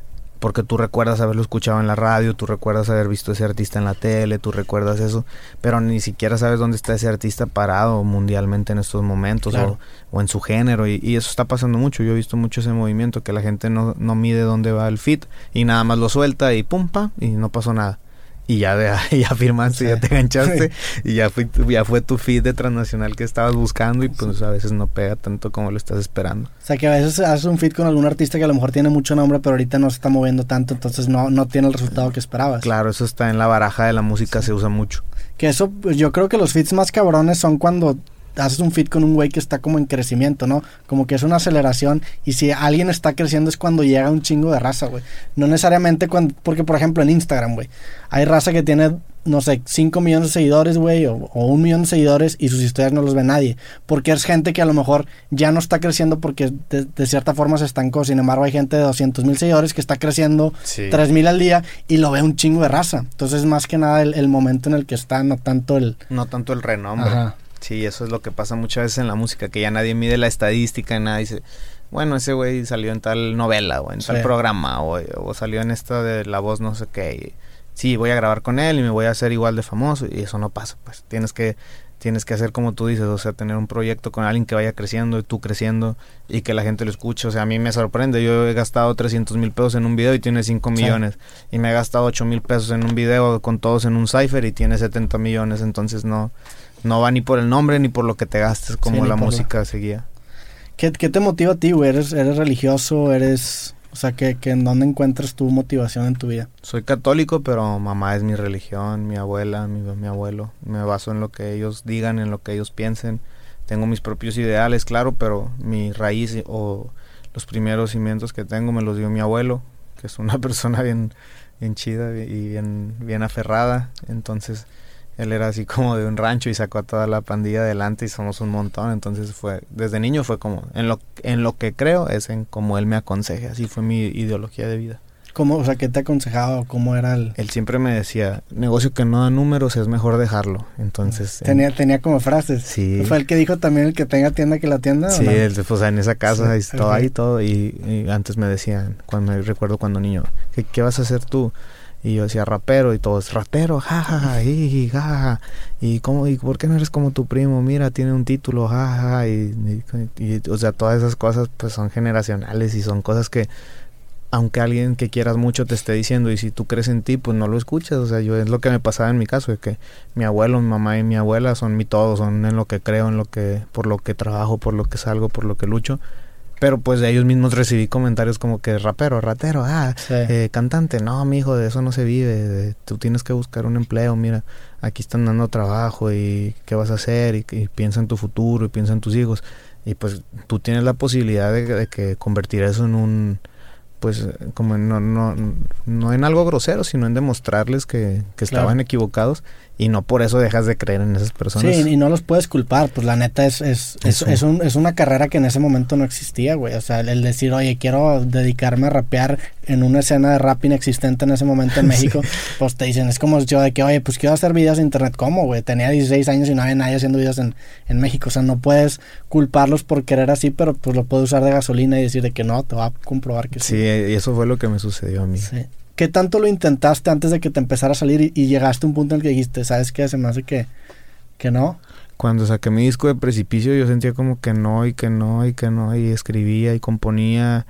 [SPEAKER 2] porque tú recuerdas haberlo escuchado en la radio, tú recuerdas haber visto ese artista en la tele, tú recuerdas eso, pero ni siquiera sabes dónde está ese artista parado mundialmente en estos momentos, claro. o, o en su género, y, y eso está pasando mucho. Yo he visto mucho ese movimiento, que la gente no, no mide dónde va el feat y nada más lo suelta y pum, pa, y no pasó nada. Y ya, de, ya firmaste, sí. ya te enganchaste, sí. y ya fue, ya fue tu feed de transnacional que estabas buscando, y pues sí. a veces no pega tanto como lo estás esperando.
[SPEAKER 1] O sea, que a veces haces un feed con algún artista que a lo mejor tiene mucho nombre, pero ahorita no se está moviendo tanto, entonces no, no tiene el resultado que esperabas.
[SPEAKER 2] Claro, eso está en la baraja de la música, sí. se usa mucho.
[SPEAKER 1] Que eso, pues, yo creo que los feeds más cabrones son cuando haces un feed con un güey que está como en crecimiento, ¿no? Como que es una aceleración, y si alguien está creciendo es cuando llega un chingo de raza, güey. No necesariamente cuando, porque por ejemplo en Instagram, güey, hay raza que tiene, no sé, cinco millones de seguidores, güey, o, o un millón de seguidores, y sus historias no los ve nadie, porque es gente que a lo mejor ya no está creciendo porque de, de cierta forma se estancó. Sin embargo, hay gente de doscientos mil seguidores que está creciendo sí. tres mil al día y lo ve un chingo de raza. Entonces, más que nada el, el momento en el que está, no tanto el...
[SPEAKER 2] No tanto el renombre. Ajá. Sí, eso es lo que pasa muchas veces en la música, que ya nadie mide la estadística, y nada dice, bueno, ese güey salió en tal novela, o en sí. tal programa, o, o salió en esta de La Voz no sé qué, y sí, voy a grabar con él y me voy a hacer igual de famoso, y eso no pasa. Pues tienes que tienes que hacer como tú dices, o sea, tener un proyecto con alguien que vaya creciendo, y tú creciendo, y que la gente lo escuche. O sea, a mí me sorprende, yo he gastado trescientos mil pesos en un video y tiene cinco millones, sí. y me he gastado ocho mil pesos en un video con todos en un cypher y tiene setenta millones, entonces no... No va ni por el nombre ni por lo que te gastes, como sí, la música lo... seguía.
[SPEAKER 1] ¿Qué, ¿Qué te motiva a ti, güey? ¿Eres, eres religioso? ¿Eres...? O sea, ¿que, que ¿en dónde encuentras tu motivación en tu vida?
[SPEAKER 2] Soy católico, pero mamá es mi religión, mi abuela, mi, mi abuelo. Me baso en lo que ellos digan, en lo que ellos piensen. Tengo mis propios ideales, claro, pero mi raíz o los primeros cimientos que tengo me los dio mi abuelo, que es una persona bien, bien chida y bien, bien aferrada. Entonces... él era así como de un rancho y sacó a toda la pandilla adelante y somos un montón. Entonces fue, desde niño fue como, en lo, en lo que creo es en como él me aconseja. Así fue mi ideología de vida.
[SPEAKER 1] ¿Cómo, o sea, qué te aconsejaba? ¿Cómo era el...?
[SPEAKER 2] Él siempre me decía, negocio que no da números es mejor dejarlo. Entonces...
[SPEAKER 1] Tenía en... tenía como frases.
[SPEAKER 2] Sí.
[SPEAKER 1] ¿Fue el que dijo también el que tenga tienda que la tienda?
[SPEAKER 2] Sí,
[SPEAKER 1] ¿o no?
[SPEAKER 2] él, o sea, en esa casa, sí, todo
[SPEAKER 1] okay.
[SPEAKER 2] ahí todo. Y, y antes me decían, cuando me recuerdo cuando niño, ¿qué, qué vas a hacer tú? Y yo decía rapero, y todos, rapero, jajaja, y jajaja, y cómo, y por qué no eres como tu primo, mira, tiene un título, jajaja, y, y, y o sea, todas esas cosas pues son generacionales y son cosas que aunque alguien que quieras mucho te esté diciendo, y si tú crees en ti, pues no lo escuchas. O sea, yo es lo que me pasaba en mi caso, de que mi abuelo, mi mamá y mi abuela son mi todo, son en lo que creo, en lo que, por lo que trabajo, por lo que salgo, por lo que lucho. Pero pues de ellos mismos recibí comentarios como que rapero, ratero, ah, sí. eh, cantante, no, mijo, de eso no se vive, de, tú tienes que buscar un empleo, mira, aquí están dando trabajo y qué vas a hacer, y, y piensa en tu futuro y piensa en tus hijos, y pues tú tienes la posibilidad de, de que convertir eso en un, pues como en, no, no, no en algo grosero, sino en demostrarles que, que claro. estaban equivocados. Y no por eso dejas de creer en esas personas.
[SPEAKER 1] Sí, y no los puedes culpar, pues la neta es es, es, es, un, es una carrera que en ese momento no existía, güey. O sea, el, el decir, oye, quiero dedicarme a rapear en una escena de rap inexistente en ese momento en México, sí. pues te dicen, es como yo de que, oye, pues quiero hacer videos en internet. ¿Cómo, güey? Tenía dieciséis años y no había nadie haciendo videos en, en México. O sea, no puedes culparlos por querer así, pero pues lo puedes usar de gasolina y decir de que no, te va a comprobar que sí.
[SPEAKER 2] Sí, y eso fue lo que me sucedió a mí.
[SPEAKER 1] Sí. ¿Qué tanto lo intentaste antes de que te empezara a salir y, y llegaste a un punto en el que dijiste, ¿sabes qué? Se me hace que, que no.
[SPEAKER 2] Cuando saqué mi disco de Precipicio yo sentía como que no y que no y que no, y escribía y componía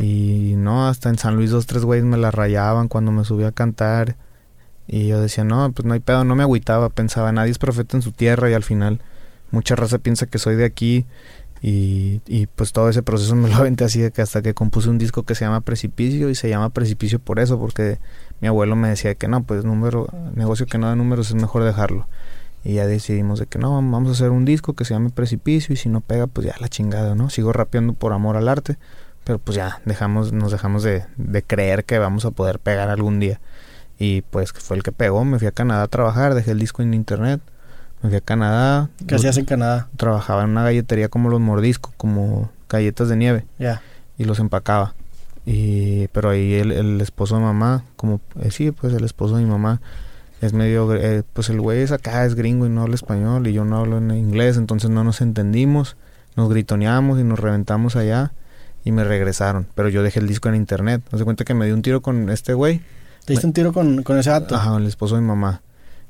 [SPEAKER 2] y no, hasta en San Luis dos, tres güeyes me la rayaban cuando me subía a cantar y yo decía, no, pues no hay pedo, no me agüitaba, pensaba, nadie es profeta en su tierra, y al final mucha raza piensa que soy de aquí. Y, y pues todo ese proceso me lo aventé así de que hasta que compuse un disco que se llama Precipicio, y se llama Precipicio por eso, porque mi abuelo me decía que no, pues número, negocio que no da números es mejor dejarlo, y ya decidimos de que no, vamos a hacer un disco que se llame Precipicio, y si no pega pues ya la chingada, ¿no? Sigo rapeando por amor al arte, pero pues ya dejamos, nos dejamos de, de creer que vamos a poder pegar algún día, y pues fue el que pegó. Me fui a Canadá a trabajar, dejé el disco en internet. Me fui a Canadá.
[SPEAKER 1] ¿Qué hacías en Canadá?
[SPEAKER 2] Trabajaba en una galletería como Los Mordiscos, como galletas de nieve.
[SPEAKER 1] Ya. Yeah.
[SPEAKER 2] Y los empacaba. Y pero ahí el, el esposo de mamá, como eh, sí, pues el esposo de mi mamá es medio, eh, pues el güey es acá, es gringo y no habla español y yo no hablo en inglés, entonces no nos entendimos, nos gritoneamos y nos reventamos allá. y me regresaron. Pero yo dejé el disco en internet. Me doy cuenta que me di un tiro con este güey.
[SPEAKER 1] ¿Te diste un tiro con, con ese vato?
[SPEAKER 2] Ajá, el esposo de mi mamá.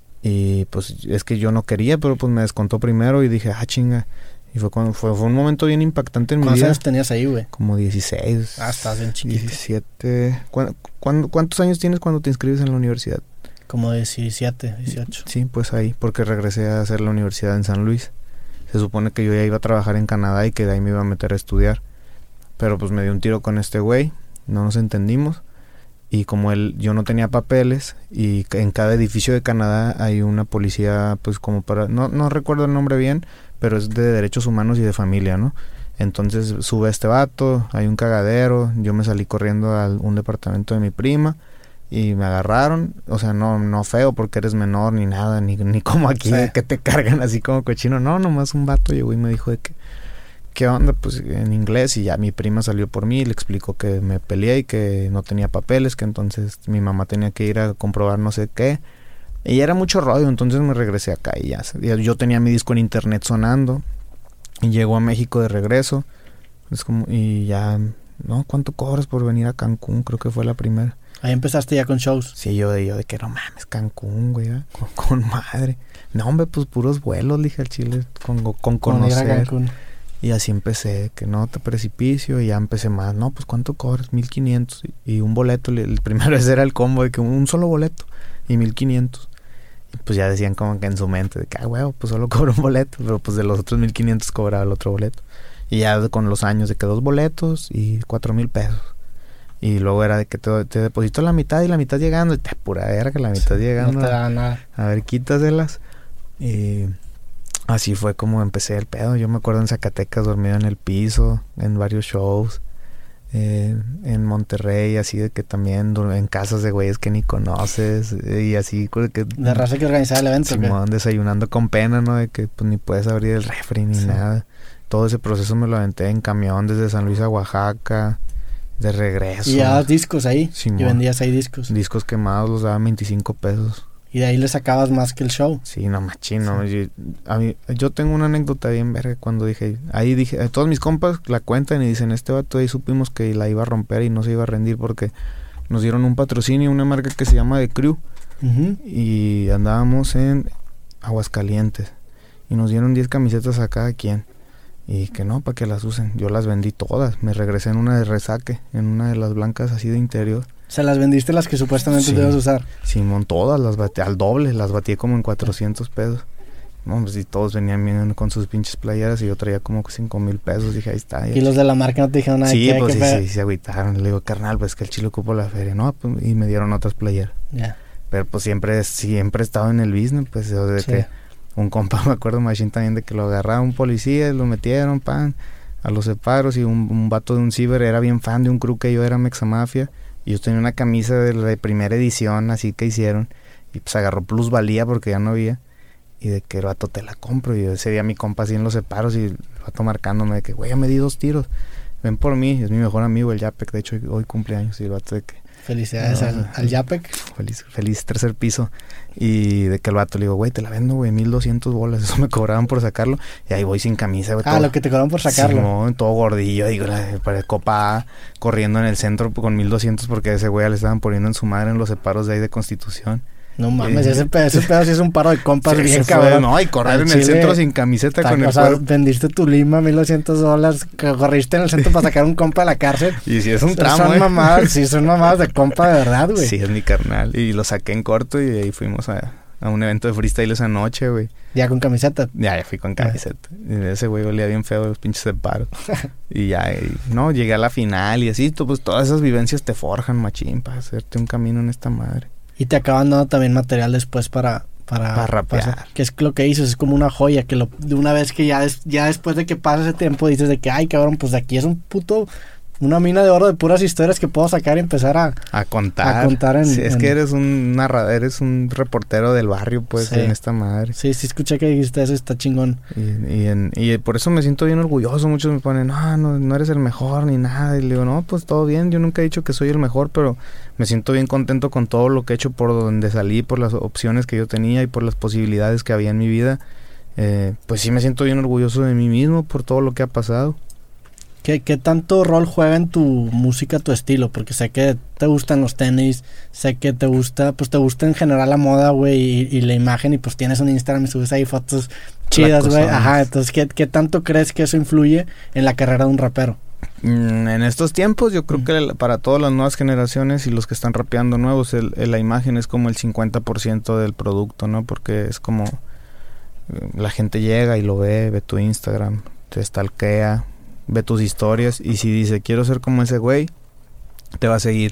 [SPEAKER 2] Y pues es que yo no quería, pero pues me descontó primero y dije, ah, chinga. Y fue cuando fue, fue un momento bien impactante en mi vida.
[SPEAKER 1] ¿Cuántos años tenías ahí, güey?
[SPEAKER 2] Como dieciséis.
[SPEAKER 1] Ah, estás bien chiquito.
[SPEAKER 2] diecisiete. ¿Cuándo, cuándo, ¿Cuántos años tienes cuando te inscribes en la universidad?
[SPEAKER 1] Como diecisiete, dieciocho.
[SPEAKER 2] Sí, pues ahí, porque regresé a hacer la universidad en San Luis. Se supone que yo ya iba a trabajar en Canadá y que de ahí me iba a meter a estudiar. Pero pues me dio un tiro con este güey, no nos entendimos. Y como él, yo no tenía papeles, y en cada edificio de Canadá hay una policía, pues como para, no, no recuerdo el nombre bien, pero es de derechos humanos y de familia, ¿no? Entonces sube este vato, hay un cagadero, yo me salí corriendo a un departamento de mi prima y me agarraron, o sea, no no feo porque eres menor ni nada, ni, ni como aquí, sí, de que te cargan así como cochino, no, nomás un vato llegó y me dijo de que, ¿qué onda? Pues en inglés, y ya mi prima salió por mí y le explicó que me peleé y que no tenía papeles, que entonces mi mamá tenía que ir a comprobar no sé qué. Y era mucho rollo, entonces me regresé acá y ya. Yo tenía mi disco en internet sonando y llegó a México de regreso. Es como, y ya, ¿no? ¿Cuánto cobras por venir a Cancún? Creo que fue la primera.
[SPEAKER 1] Ahí empezaste ya con shows.
[SPEAKER 2] Sí, yo de, yo de que no mames, Cancún, güey, ¿eh? con, con madre. No, hombre, pues puros vuelos, le dije al chile, con, con conocer. Y así empecé, que no te precipicio, y ya empecé más. No, pues ¿cuánto cobras? mil quinientos. Y, y un boleto, el primero ese era el combo de que un, un solo boleto y mil quinientos. Y pues ya decían como que en su mente de que, ah, huevo, pues solo cobro un boleto, pero pues de los otros mil quinientos cobraba el otro boleto. Y ya con los años de que dos boletos y cuatro mil pesos. Y luego era de que te, te deposito la mitad y la mitad llegando, y te pura verga, la mitad llegando.
[SPEAKER 1] No te da nada.
[SPEAKER 2] A ver, quítaselas. Y así fue como empecé el pedo. Yo me acuerdo en Zacatecas dormido en el piso, en varios shows. Eh, en Monterrey, así de que también en casas de güeyes que ni conoces, eh, y así que
[SPEAKER 1] de raza que organizaba el evento,
[SPEAKER 2] Simón, desayunando con pena, ¿no? De que pues ni puedes abrir el refri ni sí. nada. Todo ese proceso me lo aventé en camión desde San Luis a Oaxaca, de regreso.
[SPEAKER 1] Y llevabas discos ahí,
[SPEAKER 2] Simón.
[SPEAKER 1] Y vendías ahí discos.
[SPEAKER 2] Discos quemados los daban veinticinco pesos.
[SPEAKER 1] Y de ahí le sacabas más que el show.
[SPEAKER 2] Sí, no machino. Sí. Yo, a mí, yo tengo una anécdota bien verga cuando dije, ahí dije, a todos mis compas la cuentan y dicen, este vato ahí supimos que la iba a romper y no se iba a rendir porque nos dieron un patrocinio, una marca que se llama The Crew. Uh-huh. Y andábamos en Aguascalientes y nos dieron diez camisetas a cada quien. Y que no, para que las usen. Yo las vendí todas. Me regresé en una de resaque, en una de las blancas así de interior.
[SPEAKER 1] O sea, las vendiste las que supuestamente
[SPEAKER 2] sí,
[SPEAKER 1] te ibas a usar.
[SPEAKER 2] Simón, todas las batí al doble, las batí como en cuatrocientos pesos. No, pues y todos venían bien con sus pinches playeras y yo traía como cinco mil pesos. Dije, ahí está.
[SPEAKER 1] ¿Y los de la marca no te dijeron nada?
[SPEAKER 2] Sí,
[SPEAKER 1] de
[SPEAKER 2] pues sí,
[SPEAKER 1] fe...
[SPEAKER 2] sí, se agüitaron. Le digo, carnal, pues que el chile ocupo la feria. No, pues, y me dieron otras playeras.
[SPEAKER 1] Ya. Yeah.
[SPEAKER 2] Pero pues siempre, siempre he estado en el business, pues, o de sí. que un compa, me acuerdo, machín también, de que lo agarraba un policía, lo metieron, pan, a los separos, y un, un vato de un ciber era bien fan de un crew que yo era Mexamafia. Y yo tenía una camisa de la primera edición, así que hicieron. Y pues agarró plusvalía porque ya no había. Y de que el vato te la compro. Y ese día mi compa así en los separos y el vato marcándome de que, güey, ya me di dos tiros. Ven por mí, es mi mejor amigo, el Yapek. De hecho, hoy cumpleaños. Y el vato de que...
[SPEAKER 1] Felicidades no, al, al Yapek.
[SPEAKER 2] Feliz, feliz tercer piso. Y de que el vato le digo, güey, te la vendo, güey, mil doscientos bolas. Eso me cobraban por sacarlo. Y ahí voy sin camisa, güey.
[SPEAKER 1] Ah, todo, lo que te cobraban por sacarlo.
[SPEAKER 2] Sí, todo gordillo. Digo, para Copa A, corriendo en el centro con mil doscientos porque a ese güey ya le estaban poniendo en su madre en los separos de ahí de Constitución.
[SPEAKER 1] No mames, y, ese, pedo, ese pedo sí es un paro de compas sí, bien cabrón.
[SPEAKER 2] Fue, no, y correr en Chile, el centro sin camiseta ta, con el
[SPEAKER 1] sea, vendiste tu lima, mil doscientos dólares, corriste en el centro para sacar un compa de la cárcel.
[SPEAKER 2] Y si es un tramo,
[SPEAKER 1] son
[SPEAKER 2] eh.
[SPEAKER 1] mamadas, sí, son mamadas de compa de verdad, güey.
[SPEAKER 2] Sí, es mi carnal. Y lo saqué en corto y ahí fuimos a, a un evento de freestyle esa noche, güey.
[SPEAKER 1] ¿Ya con camiseta?
[SPEAKER 2] Ya, ya fui con camiseta. Y ese güey olía bien feo los pinches separos. Y ya, y, no, llegué a la final y así, pues todas esas vivencias te forjan, machín, para hacerte un camino en esta madre.
[SPEAKER 1] Y te acaban dando también material después para... Para,
[SPEAKER 2] para rapear.
[SPEAKER 1] Para, que es lo que dices, es como una joya, que lo, de una vez que ya, es, ya después de que pasa ese tiempo dices de que, ay cabrón, pues de aquí es un puto... Una mina de oro de puras historias que puedo sacar y empezar a...
[SPEAKER 2] A contar.
[SPEAKER 1] A contar en...
[SPEAKER 2] Sí, es
[SPEAKER 1] en...
[SPEAKER 2] que eres un narrador, eres un reportero del barrio, pues,
[SPEAKER 1] sí.
[SPEAKER 2] en esta madre.
[SPEAKER 1] Sí, sí, escuché que dijiste eso, está chingón.
[SPEAKER 2] Y, y, en, y por eso me siento bien orgulloso. Muchos me ponen, no, no, no eres el mejor ni nada. Y le digo, no, pues todo bien. Yo nunca he dicho que soy el mejor, pero me siento bien contento con todo lo que he hecho, por donde salí, por las opciones que yo tenía y por las posibilidades que había en mi vida. Eh, pues sí me siento bien orgulloso de mí mismo por todo lo que ha pasado.
[SPEAKER 1] ¿Qué, ¿Qué tanto rol juega en tu música tu estilo? Porque sé que te gustan los tenis, sé que te gusta, pues te gusta en general la moda, güey, y, y la imagen, y pues tienes un Instagram y subes ahí fotos chidas, güey. Ajá, entonces, ¿qué, ¿qué tanto crees que eso influye en la carrera de un rapero?
[SPEAKER 2] Mm, en estos tiempos, yo creo mm. que para todas las nuevas generaciones y los que están rapeando nuevos, el, el, la imagen es como el cincuenta por ciento del producto, ¿no? Porque es como la gente llega y lo ve, ve tu Instagram, te stalkea, ve tus historias, y si dice quiero ser como ese güey, te va a seguir.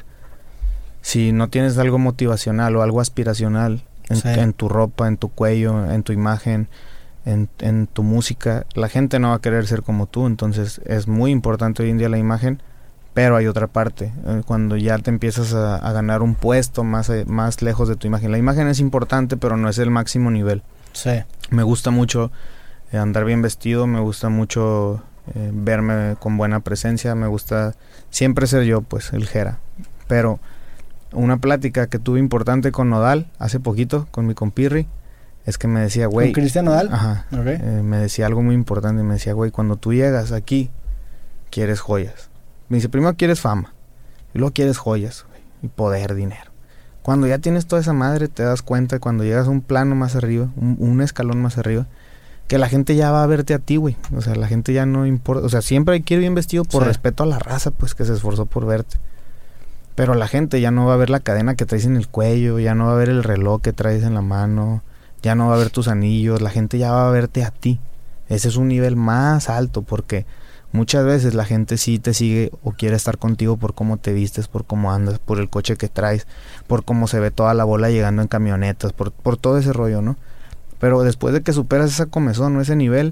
[SPEAKER 2] Si no tienes algo motivacional o algo aspiracional en, sí. en tu ropa, en tu cuello, en tu imagen, en, en tu música, la gente no va a querer ser como tú. Entonces es muy importante hoy en día la imagen, pero hay otra parte, eh, cuando ya te empiezas a, a ganar un puesto más, eh, más lejos de tu imagen. La imagen es importante, pero no es el máximo nivel.
[SPEAKER 1] Sí.
[SPEAKER 2] Me gusta mucho eh, andar bien vestido, me gusta mucho eh, verme con buena presencia, me gusta siempre ser yo, pues, el Jera. Pero una plática que tuve importante con Nodal hace poquito, con mi compirri, es que me decía, güey...
[SPEAKER 1] ¿Con Cristian Nodal?
[SPEAKER 2] Ajá.
[SPEAKER 1] Okay.
[SPEAKER 2] Eh, me decía algo muy importante, me decía, güey, cuando tú llegas aquí, quieres joyas. Me dice, primero quieres fama, y luego quieres joyas, güey, y poder, dinero. Cuando ya tienes toda esa madre, te das cuenta, cuando llegas a un plano más arriba, un, un escalón más arriba, que la gente ya va a verte a ti, güey. O sea, la gente ya no importa. O sea, siempre hay que ir bien vestido por sí. respeto a la raza, pues, que se esforzó por verte. Pero la gente ya no va a ver la cadena que traes en el cuello, ya no va a ver el reloj que traes en la mano, ya no va a ver tus anillos, la gente ya va a verte a ti. Ese es un nivel más alto, porque muchas veces la gente sí te sigue o quiere estar contigo por cómo te vistes, por cómo andas, por el coche que traes, por cómo se ve toda la bola llegando en camionetas, por, por todo ese rollo, ¿no? Pero después de que superas esa comezón o ese nivel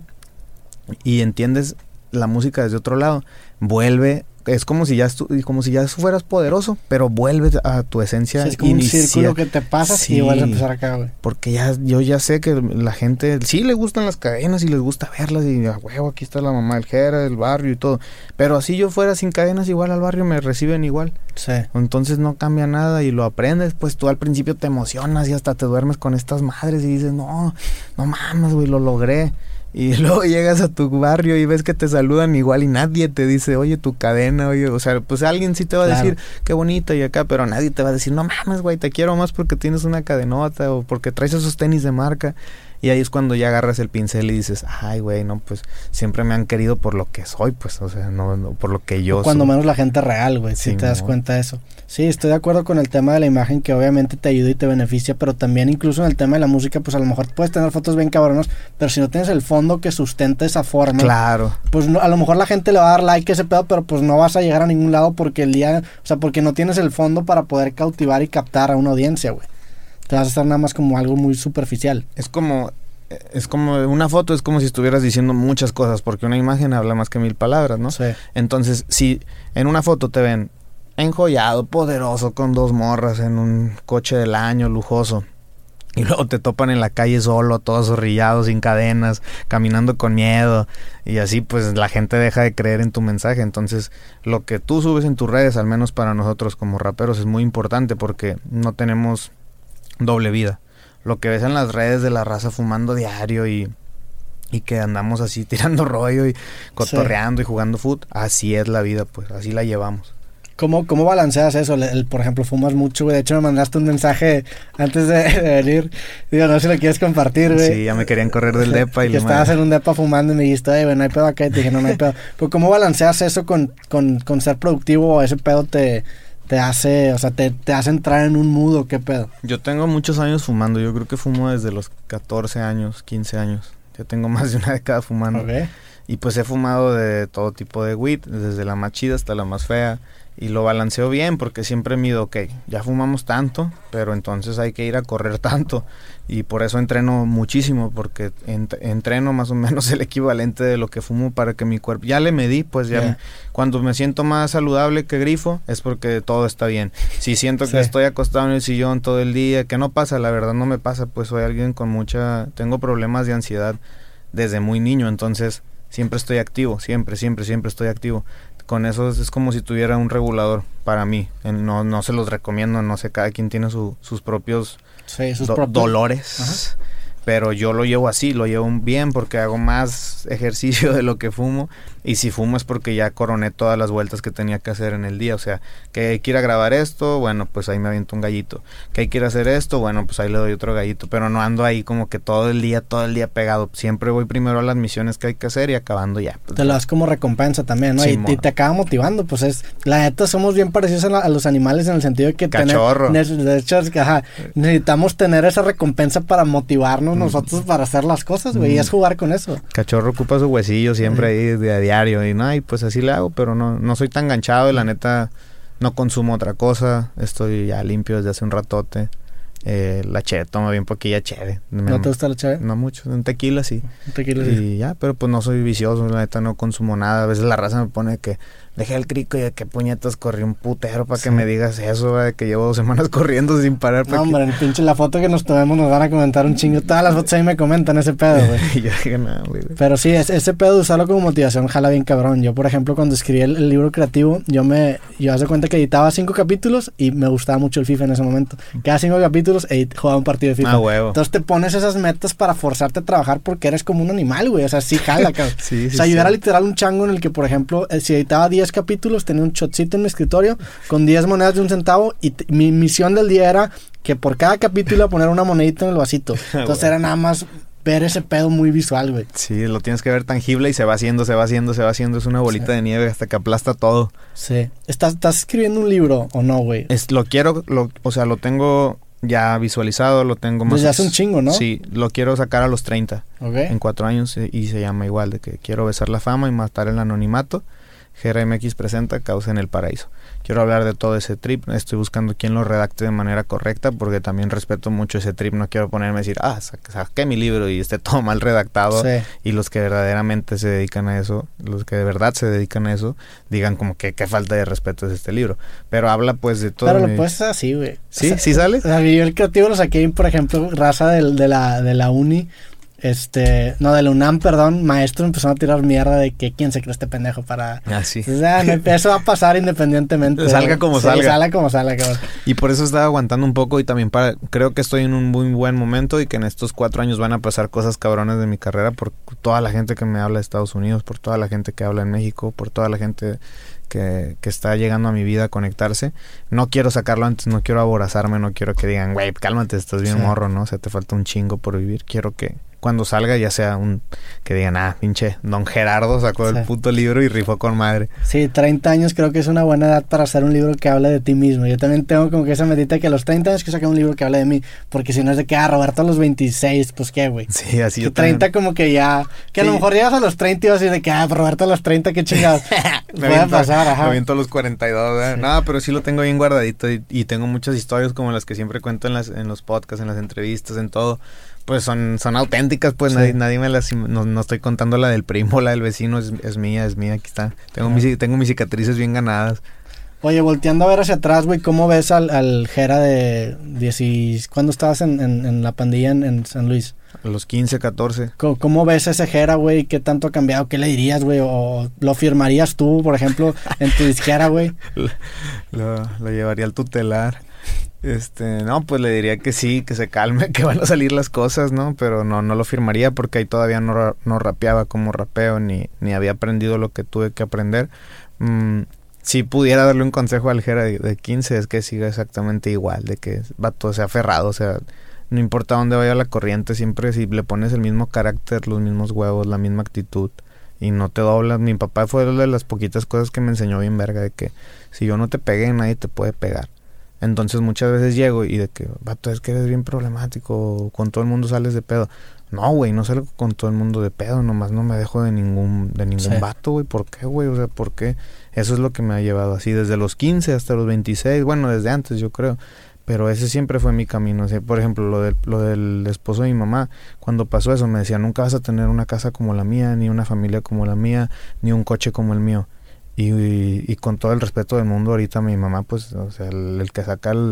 [SPEAKER 2] y entiendes la música desde otro lado, vuelve, es como si ya estu- como si ya fueras poderoso, pero vuelves a tu esencia.
[SPEAKER 1] Sí, es como inicia- un círculo que te pasas sí, y vuelves a empezar acá, güey.
[SPEAKER 2] Porque ya, yo ya sé que la gente sí le gustan las cadenas y les gusta verlas y a huevo, aquí está la mamá del Jera, del barrio y todo. Pero así yo fuera sin cadenas, igual al barrio me reciben igual.
[SPEAKER 1] Sí.
[SPEAKER 2] Entonces no cambia nada y lo aprendes, pues tú al principio te emocionas y hasta te duermes con estas madres y dices, no, no mames, güey, lo logré. Y luego llegas a tu barrio y ves que te saludan igual y nadie te dice, oye, tu cadena, oye, o sea, pues alguien sí te va a claro. decir, qué bonita y acá, pero nadie te va a decir, no mames, güey, te quiero más porque tienes una cadenota o porque traes esos tenis de marca. Y ahí es cuando ya agarras el pincel y dices, ay, güey, no, pues siempre me han querido por lo que soy, pues, o sea, no, no por lo que yo
[SPEAKER 1] o cuando
[SPEAKER 2] soy.
[SPEAKER 1] menos la gente real, güey, si sí, te das no. cuenta de eso. Sí, estoy de acuerdo con el tema de la imagen, que obviamente te ayuda y te beneficia, pero también incluso en el tema de la música, pues a lo mejor puedes tener fotos bien cabronas, pero si no tienes el fondo que sustenta esa forma,
[SPEAKER 2] claro,
[SPEAKER 1] pues no, a lo mejor la gente le va a dar like a ese pedo, pero pues no vas a llegar a ningún lado porque el día, o sea, porque no tienes el fondo para poder cautivar y captar a una audiencia, güey. Te vas a estar nada más como algo muy superficial.
[SPEAKER 2] Es como... Es como una foto, es como si estuvieras diciendo muchas cosas, porque una imagen habla más que mil palabras, ¿no?
[SPEAKER 1] Sí.
[SPEAKER 2] Entonces, si en una foto te ven enjollado, poderoso, con dos morras, en un coche del año, lujoso, y luego te topan en la calle solo, todo zorrillado, sin cadenas, caminando con miedo, y así pues la gente deja de creer en tu mensaje. Entonces, lo que tú subes en tus redes, al menos para nosotros como raperos, es muy importante porque no tenemos doble vida. Lo que ves en las redes de la raza fumando diario y, y que andamos así tirando rollo y cotorreando sí. y jugando fútbol, así es la vida, pues, así la llevamos.
[SPEAKER 1] ¿Cómo, cómo balanceas eso? El, el, por ejemplo, fumas mucho, güey. De hecho, me mandaste un mensaje antes de, de venir. Digo, no sé si lo quieres compartir, güey.
[SPEAKER 2] Sí, ya me querían correr del depa. Y
[SPEAKER 1] que estabas en un depa fumando y me dijiste, oye, güey, no hay pedo acá. Y te dije, no, no hay pedo. Pero ¿cómo balanceas eso con, con, con ser productivo? ¿O ese pedo te... te hace, o sea, te, te hace entrar en un mood o qué pedo?
[SPEAKER 2] Yo tengo muchos años fumando, yo creo que fumo desde los catorce años, quince años. Ya tengo más de una década fumando.
[SPEAKER 1] Okay.
[SPEAKER 2] Y pues he fumado de todo tipo de weed, desde la más chida hasta la más fea. Y lo balanceo bien porque siempre mido, ok, ya fumamos tanto, pero entonces hay que ir a correr tanto. Y por eso entreno muchísimo, porque ent- entreno más o menos el equivalente de lo que fumo para que mi cuerpo... Ya le medí, pues ya... Yeah. Cuando me siento más saludable que grifo, es porque todo está bien. Si siento sí. que estoy acostado en el sillón todo el día, que no pasa, la verdad no me pasa, pues soy alguien con mucha... Tengo problemas de ansiedad desde muy niño, entonces siempre estoy activo, siempre, siempre, siempre estoy activo. Con eso es, es como si tuviera un regulador para mí. No, no se los recomiendo, no sé, cada quien tiene su, sus propios,
[SPEAKER 1] sí, sus
[SPEAKER 2] do,
[SPEAKER 1] propios
[SPEAKER 2] dolores. Ajá. Pero yo lo llevo así, lo llevo bien porque hago más ejercicio de lo que fumo Y si fumo es porque ya coroné todas las vueltas que tenía que hacer en el día. O sea, que hay que ir a grabar esto, bueno, pues ahí me aviento un gallito. Que hay que ir a hacer esto, bueno, pues ahí le doy otro gallito. Pero no ando ahí como que todo el día, todo el día pegado. Siempre voy primero a las misiones que hay que hacer y acabando ya. Pues,
[SPEAKER 1] te lo das como recompensa también, ¿no? Sí, y, y te acaba motivando, pues es... La neta, somos bien parecidos a, la, a los animales en el sentido de que...
[SPEAKER 2] Cachorro.
[SPEAKER 1] Tener, de hecho, es que, ajá, necesitamos tener esa recompensa para motivarnos mm. nosotros para hacer las cosas, güey. Mm. Y es jugar con eso.
[SPEAKER 2] Cachorro ocupa su huesillo siempre ahí de a diario. Y no, y pues así le hago, pero no, no soy tan ganchado y la neta no consumo otra cosa. Estoy ya limpio desde hace un ratote. Eh, la cheve, tomo bien poquilla cheve.
[SPEAKER 1] ¿No te gusta la cheve?
[SPEAKER 2] No mucho, un tequila sí.
[SPEAKER 1] Un tequila
[SPEAKER 2] y
[SPEAKER 1] sí.
[SPEAKER 2] ya, pero pues no soy vicioso, la neta no consumo nada. A veces la raza me pone que dejé el crico y de qué puñetas corrí un putero para sí. que me digas eso, de que llevo dos semanas corriendo sin parar.
[SPEAKER 1] No, hombre, que... el pinche, la foto que nos tomemos nos van a comentar un chingo. Todas las fotos ahí me comentan ese pedo, güey.
[SPEAKER 2] Yo dije nada, güey.
[SPEAKER 1] Pero sí, es, ese pedo de usarlo como motivación jala bien cabrón. Yo, por ejemplo, cuando escribí el, el libro creativo, yo me, yo hace cuenta que editaba cinco capítulos y me gustaba mucho el FIFA en ese momento. Cada cinco capítulos edit, jugaba un partido de FIFA.
[SPEAKER 2] Ah, huevo.
[SPEAKER 1] Entonces te pones esas metas para forzarte a trabajar porque eres como un animal, güey. O sea, sí jala, cabrón.
[SPEAKER 2] sí, sí,
[SPEAKER 1] o sea, yo
[SPEAKER 2] sí.
[SPEAKER 1] era literal un chango en el que, por ejemplo, si editaba diez capítulos, tenía un shotcito en mi escritorio con diez monedas de un centavo y t- mi misión del día era que por cada capítulo iba a poner una monedita en el vasito. Entonces bueno. era nada más ver ese pedo muy visual, güey.
[SPEAKER 2] Sí, lo tienes que ver tangible y se va haciendo, se va haciendo, se va haciendo. Es una bolita sí. de nieve hasta que aplasta todo.
[SPEAKER 1] Sí. ¿Estás, estás escribiendo un libro o no, güey?
[SPEAKER 2] Es, lo quiero, lo, o sea, lo tengo ya visualizado, lo tengo más...
[SPEAKER 1] Desde hace un chingo, ¿no?
[SPEAKER 2] Sí, lo quiero sacar a los treinta.
[SPEAKER 1] Okay.
[SPEAKER 2] En cuatro años y se llama igual, de que quiero besar la fama y matar el anonimato. G R M X presenta Causa en el Paraíso. Quiero hablar de todo ese trip. Estoy buscando quien lo redacte de manera correcta porque también respeto mucho ese trip. No quiero ponerme a decir, ah, saqué mi libro y esté todo mal redactado.
[SPEAKER 1] Sí.
[SPEAKER 2] Y los que verdaderamente se dedican a eso, los que de verdad se dedican a eso, digan como que qué falta de respeto es este libro. Pero habla pues de todo.
[SPEAKER 1] Pero
[SPEAKER 2] mi...
[SPEAKER 1] lo puedes hacer así, güey.
[SPEAKER 2] ¿Sí?
[SPEAKER 1] O sea,
[SPEAKER 2] ¿Sí sale?
[SPEAKER 1] O sea, yo el creativo lo saqué, por ejemplo, raza del, de, la, de la uni. Este, no, de la UNAM, perdón, maestros empezaron a tirar mierda de que quién se cree este pendejo para...
[SPEAKER 2] Ah, sí.
[SPEAKER 1] O sea, no, eso va a pasar independientemente.
[SPEAKER 2] Salga como
[SPEAKER 1] sí,
[SPEAKER 2] salga.
[SPEAKER 1] Salga como salga, cabrón.
[SPEAKER 2] Y por eso estaba aguantando un poco y también para... Creo que estoy en un muy buen momento y que en estos cuatro años van a pasar cosas cabrones de mi carrera por toda la gente que me habla de Estados Unidos, por toda la gente que habla en México, por toda la gente... Que, que está llegando a mi vida a conectarse. No quiero sacarlo antes, no quiero aborazarme, no quiero que digan, güey, cálmate, estás bien sí. morro, ¿no? O sea, te falta un chingo por vivir. Quiero que cuando salga ya sea un... Que digan, ah, pinche, don Gerardo sacó sí. el puto libro y rifó con madre.
[SPEAKER 1] Sí, treinta años creo que es una buena edad para hacer un libro que hable de ti mismo. Yo también tengo como que esa medita que a los treinta años que saque un libro que hable de mí. Porque si no es de que, ah, Roberto a los veintiséis, pues qué, güey.
[SPEAKER 2] Sí, así
[SPEAKER 1] que
[SPEAKER 2] yo
[SPEAKER 1] treinta también. Como que ya... Que sí. a lo mejor llegas a los treinta y vas a decir de que, ah, Roberto a los treinta, qué chingados.
[SPEAKER 2] me Puede pasar, ajá. Me aviento a los cuarenta y dos, ¿eh? Sí. No, pero sí lo tengo bien guardadito y, y tengo muchas historias como las que siempre cuento en, las, en los podcasts, en las entrevistas, en todo. Pues son, son auténticas, pues sí. nadie, nadie me las... No, no estoy contando la del primo, la del vecino, es, es mía, es mía, aquí está. Tengo, ah. mis, tengo mis cicatrices bien ganadas.
[SPEAKER 1] Oye, volteando a ver hacia atrás, güey, ¿cómo ves al, al Jera de diez... ¿Cuándo estabas en, en, en la pandilla en, en San Luis?
[SPEAKER 2] A los quince, catorce.
[SPEAKER 1] ¿Cómo, cómo ves ese Jera, güey? ¿Qué tanto ha cambiado? ¿Qué le dirías, güey? ¿O lo firmarías tú, por ejemplo, en tu disquera, güey?
[SPEAKER 2] Lo, lo, lo llevaría al tutelar. Este, no, pues le diría que sí, que se calme, que van a salir las cosas, ¿no? Pero no, no lo firmaría porque ahí todavía no, no rapeaba como rapeo, ni, ni había aprendido lo que tuve que aprender. Mm, si pudiera darle un consejo al Jera de, de quince es que siga exactamente igual, de que vato sea aferrado, o sea, no importa dónde vaya la corriente, siempre si le pones el mismo carácter, los mismos huevos, la misma actitud y no te doblas. Mi papá fue de las poquitas cosas que me enseñó bien verga, de que si yo no te pegué, nadie te puede pegar. Entonces muchas veces llego y de que, vato, es que eres bien problemático, con todo el mundo sales de pedo. No, güey, no salgo con todo el mundo de pedo, nomás no me dejo de ningún de ningún sí. vato, güey. ¿Por qué, güey? O sea, ¿por qué? Eso es lo que me ha llevado así, desde los quince hasta los veintiséis, bueno, desde antes yo creo. Pero ese siempre fue mi camino. O sea, por ejemplo, lo del, lo del esposo de mi mamá, cuando pasó eso me decía, nunca vas a tener una casa como la mía, ni una familia como la mía, ni un coche como el mío. Y, y, y con todo el respeto del mundo, ahorita mi mamá, pues, o sea, el, el que saca el,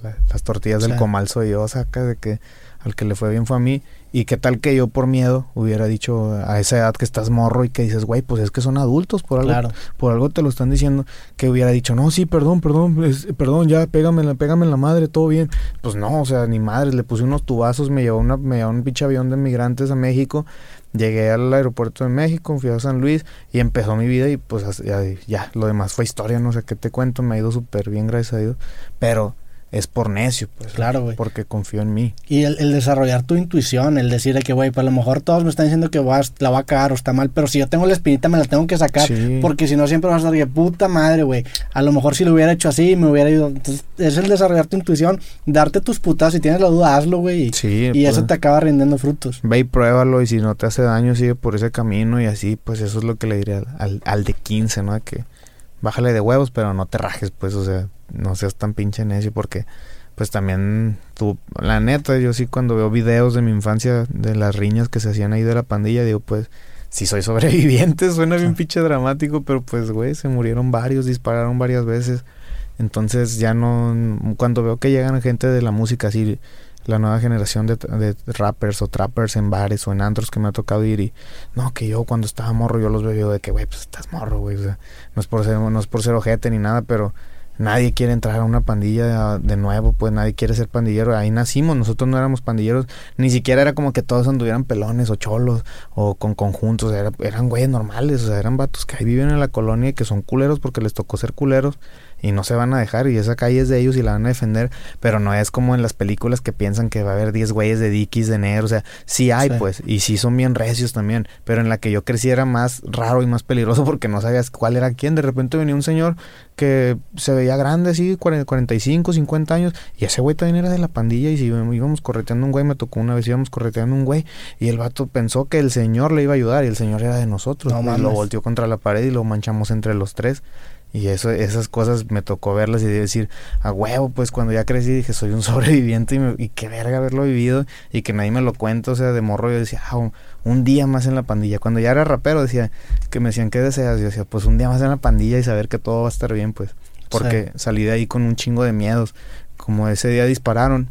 [SPEAKER 2] la, las tortillas sí. del comal soy yo, saca de que al que le fue bien fue a mí. Y qué tal que yo por miedo hubiera dicho a esa edad que estás morro y que dices, güey, pues es que son adultos, por algo claro. por algo te lo están diciendo, que hubiera dicho, no, sí, perdón, perdón, es, perdón, ya, pégame, pégame en la madre, todo bien. Pues no, o sea, ni madre, le puse unos tubazos, me llevó, una, me llevó un pinche avión de migrantes a México, llegué al aeropuerto de México, fui a San Luis y empezó mi vida y pues ya, ya lo demás fue historia, no sé qué te cuento, me ha ido súper bien, gracias a Dios, pero... es por necio, pues.
[SPEAKER 1] Claro, güey.
[SPEAKER 2] Porque confío en mí.
[SPEAKER 1] Y el, el desarrollar tu intuición, el decir de que, güey, pues a lo mejor todos me están diciendo que voy a, la voy a cagar o está mal, pero si yo tengo la espinita me la tengo que sacar, sí. porque si no siempre vas a estar de puta madre, güey. A lo mejor si lo hubiera hecho así me hubiera ido. Entonces, es el desarrollar tu intuición, darte tus putas, si tienes la duda, hazlo, güey. Y, sí, y pues, eso te acaba rindiendo frutos.
[SPEAKER 2] Ve y pruébalo y si no te hace daño, sigue por ese camino y así, pues eso es lo que le diría al, al, al de quince, ¿no? De que bájale de huevos, pero no te rajes, pues, o sea, no seas tan pinche necio porque... pues también tú, la neta, yo sí cuando veo videos de mi infancia de las riñas que se hacían ahí de la pandilla, digo, pues, si soy sobreviviente, suena bien pinche dramático, pero pues, güey, se murieron varios, dispararon varias veces, entonces ya no, cuando veo que llegan gente de la música así, la nueva generación de, de rappers o trappers en bares o en antros que me ha tocado ir y, no, que yo cuando estaba morro yo los veo de que, güey, pues estás morro, güey, o sea, no es por ser, no es por ser ojete ni nada, pero nadie quiere entrar a una pandilla de nuevo, pues nadie quiere ser pandillero. Ahí nacimos, nosotros no éramos pandilleros, ni siquiera era como que todos anduvieran pelones o cholos o con conjuntos, era, eran güeyes normales, o sea, eran vatos que ahí viven en la colonia y que son culeros porque les tocó ser culeros y no se van a dejar y esa calle es de ellos y la van a defender, pero no es como en las películas que piensan que va a haber diez güeyes de Dickies de negro, o sea, sí hay sí. pues, y sí son bien recios también, pero en la que yo crecí era más raro y más peligroso porque no sabías cuál era quién, de repente venía un señor que se veía grande así, cuarenta y cinco, cincuenta años, y ese güey también era de la pandilla y si íbamos correteando un güey, me tocó una vez íbamos correteando un güey y el vato pensó que el señor le iba a ayudar y el señor era de nosotros, no, y lo volteó contra la pared y lo manchamos entre los tres. Y eso, esas cosas me tocó verlas y decir, a huevo, pues cuando ya crecí dije, soy un sobreviviente y, me, y qué verga haberlo vivido y que nadie me lo cuenta, o sea, de morro yo decía, ah, un, un día más en la pandilla. Cuando ya era rapero decía, que me decían, ¿qué deseas? Yo decía, pues un día más en la pandilla y saber que todo va a estar bien, pues, porque sí. salí de ahí con un chingo de miedos, como ese día dispararon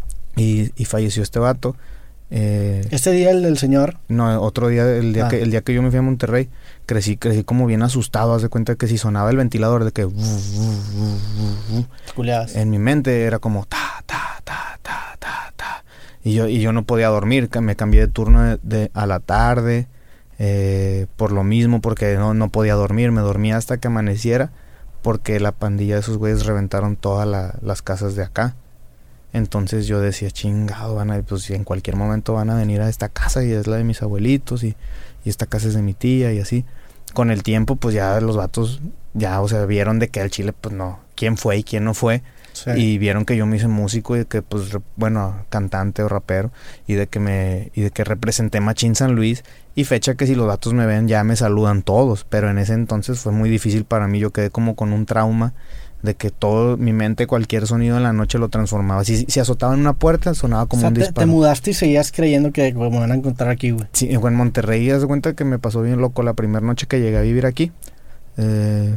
[SPEAKER 2] y, y falleció este vato.
[SPEAKER 1] Eh, ¿Este día el del señor?
[SPEAKER 2] No, otro día, el día, ah. que, el día que yo me fui a Monterrey, crecí crecí como bien asustado, haz de cuenta que si sonaba el ventilador de que... en mi mente era como... ta, ta, ta, ta, ta, ta. Y yo, y yo no podía dormir, me cambié de turno de, de, a la tarde, eh, por lo mismo, porque no, no podía dormir, me dormía hasta que amaneciera, porque la pandilla de esos güeyes reventaron todas la, las casas de acá. Entonces yo decía, chingado, van a, pues en cualquier momento van a venir a esta casa y es la de mis abuelitos y, y esta casa es de mi tía y así. Con el tiempo, pues ya los vatos, ya, o sea, vieron de que al chile, pues no, quién fue y quién no fue. Sí. Y vieron que yo me hice músico y que, pues, bueno, cantante o rapero y de que me, y de que representé Machín San Luis y fecha que si los vatos me ven ya me saludan todos, pero en ese entonces fue muy difícil para mí, yo quedé como con un trauma de que todo, mi mente, cualquier sonido en la noche lo transformaba. Si, si azotaba en una puerta, sonaba como, o sea, un
[SPEAKER 1] te,
[SPEAKER 2] disparo.
[SPEAKER 1] Te mudaste y seguías creyendo que me van a encontrar aquí, güey.
[SPEAKER 2] Sí, en Monterrey, haz de cuenta que me pasó bien loco la primera noche que llegué a vivir aquí. Eh,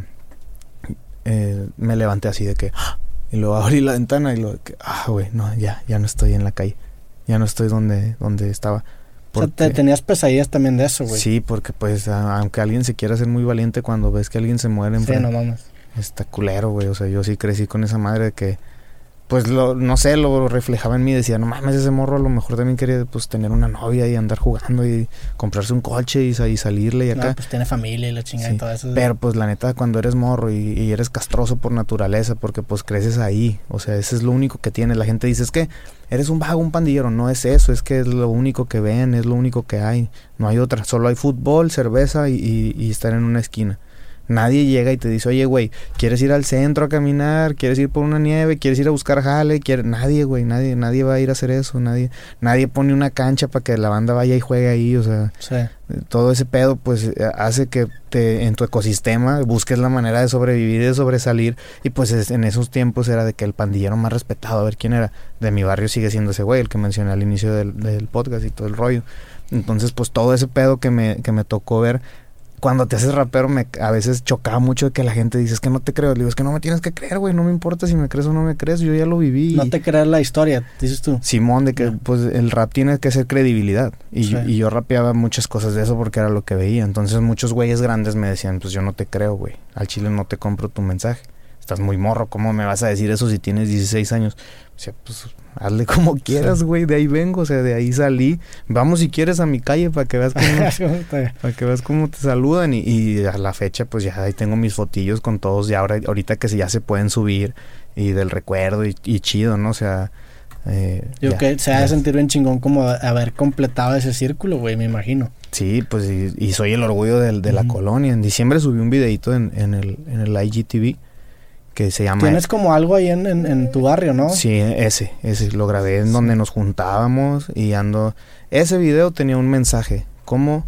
[SPEAKER 2] eh, me levanté así de que... y luego abrí la ventana y lo de que... ah, güey, no, ya, ya no estoy en la calle. Ya no estoy donde, donde estaba.
[SPEAKER 1] Porque, o sea, te, tenías pesadillas también de eso, güey.
[SPEAKER 2] Sí, porque pues, a, aunque alguien se quiera hacer muy valiente cuando ves que alguien se muere...
[SPEAKER 1] Sí, no mames.
[SPEAKER 2] Está culero, güey, o sea, yo sí crecí con esa madre de que, pues, lo, no sé, lo reflejaba en mí, decía, no mames, ese morro a lo mejor también quería, pues, tener una novia y andar jugando y comprarse un coche y, y salirle y acá.
[SPEAKER 1] No, pues, tiene familia y la chingada
[SPEAKER 2] sí,
[SPEAKER 1] y todo eso.
[SPEAKER 2] Pero, pues, la neta, cuando eres morro y, y eres castroso por naturaleza, porque, pues, creces ahí, o sea, eso es lo único que tienes. La gente dice, es que eres un vago, un pandillero, no es eso, es que es lo único que ven, es lo único que hay, no hay otra, solo hay fútbol, cerveza y, y, y estar en una esquina. Nadie llega y te dice, oye, güey, ¿quieres ir al centro a caminar? ¿Quieres ir por una nieve? ¿Quieres ir a buscar jale? ¿Quieres? Nadie, güey, nadie nadie va a ir a hacer eso. Nadie nadie pone una cancha para que la banda vaya y juegue ahí, o sea...
[SPEAKER 1] Sí.
[SPEAKER 2] Todo ese pedo, pues, hace que te, en tu ecosistema busques la manera de sobrevivir y de sobresalir. Y, pues, es, en esos tiempos era de que el pandillero más respetado, a ver quién era, de mi barrio sigue siendo ese güey, el que mencioné al inicio del, del podcast y todo el rollo. Entonces, pues, todo ese pedo que me, que me tocó ver... cuando te haces rapero, me, a veces chocaba mucho de que la gente dice, es que no te creo. Le digo, es que no me tienes que creer, güey, no me importa si me crees o no me crees, yo ya lo viví.
[SPEAKER 1] No te crees la historia, dices tú.
[SPEAKER 2] Simón, de que yeah. pues el rap tiene que ser credibilidad. Y, sí. yo, y yo rapeaba muchas cosas de eso porque era lo que veía. Entonces muchos güeyes grandes me decían, pues yo no te creo, güey, al chile no te compro tu mensaje. Estás muy morro, ¿cómo me vas a decir eso si tienes dieciséis años? O sea, pues hazle como quieras, güey, sí. de ahí vengo, o sea, de ahí salí. Vamos si quieres a mi calle para que veas cómo, para que veas cómo te saludan. Y, y a la fecha, pues ya ahí tengo mis fotillos con todos, y ahora, ahorita que ya se pueden subir, y del recuerdo, y, y chido, ¿no? O sea... Eh,
[SPEAKER 1] Yo ya, que se ha de sentir bien chingón como haber completado ese círculo, güey, me imagino.
[SPEAKER 2] Sí, pues, y, y soy el orgullo de, de la uh-huh. colonia. En diciembre subí un videito en, en el, en el I G T V. Que se llama...
[SPEAKER 1] Tienes como algo ahí en, en, en tu barrio, ¿no?
[SPEAKER 2] Sí, ese, ese lo grabé en sí. donde nos juntábamos y ando... Ese video tenía un mensaje, ¿cómo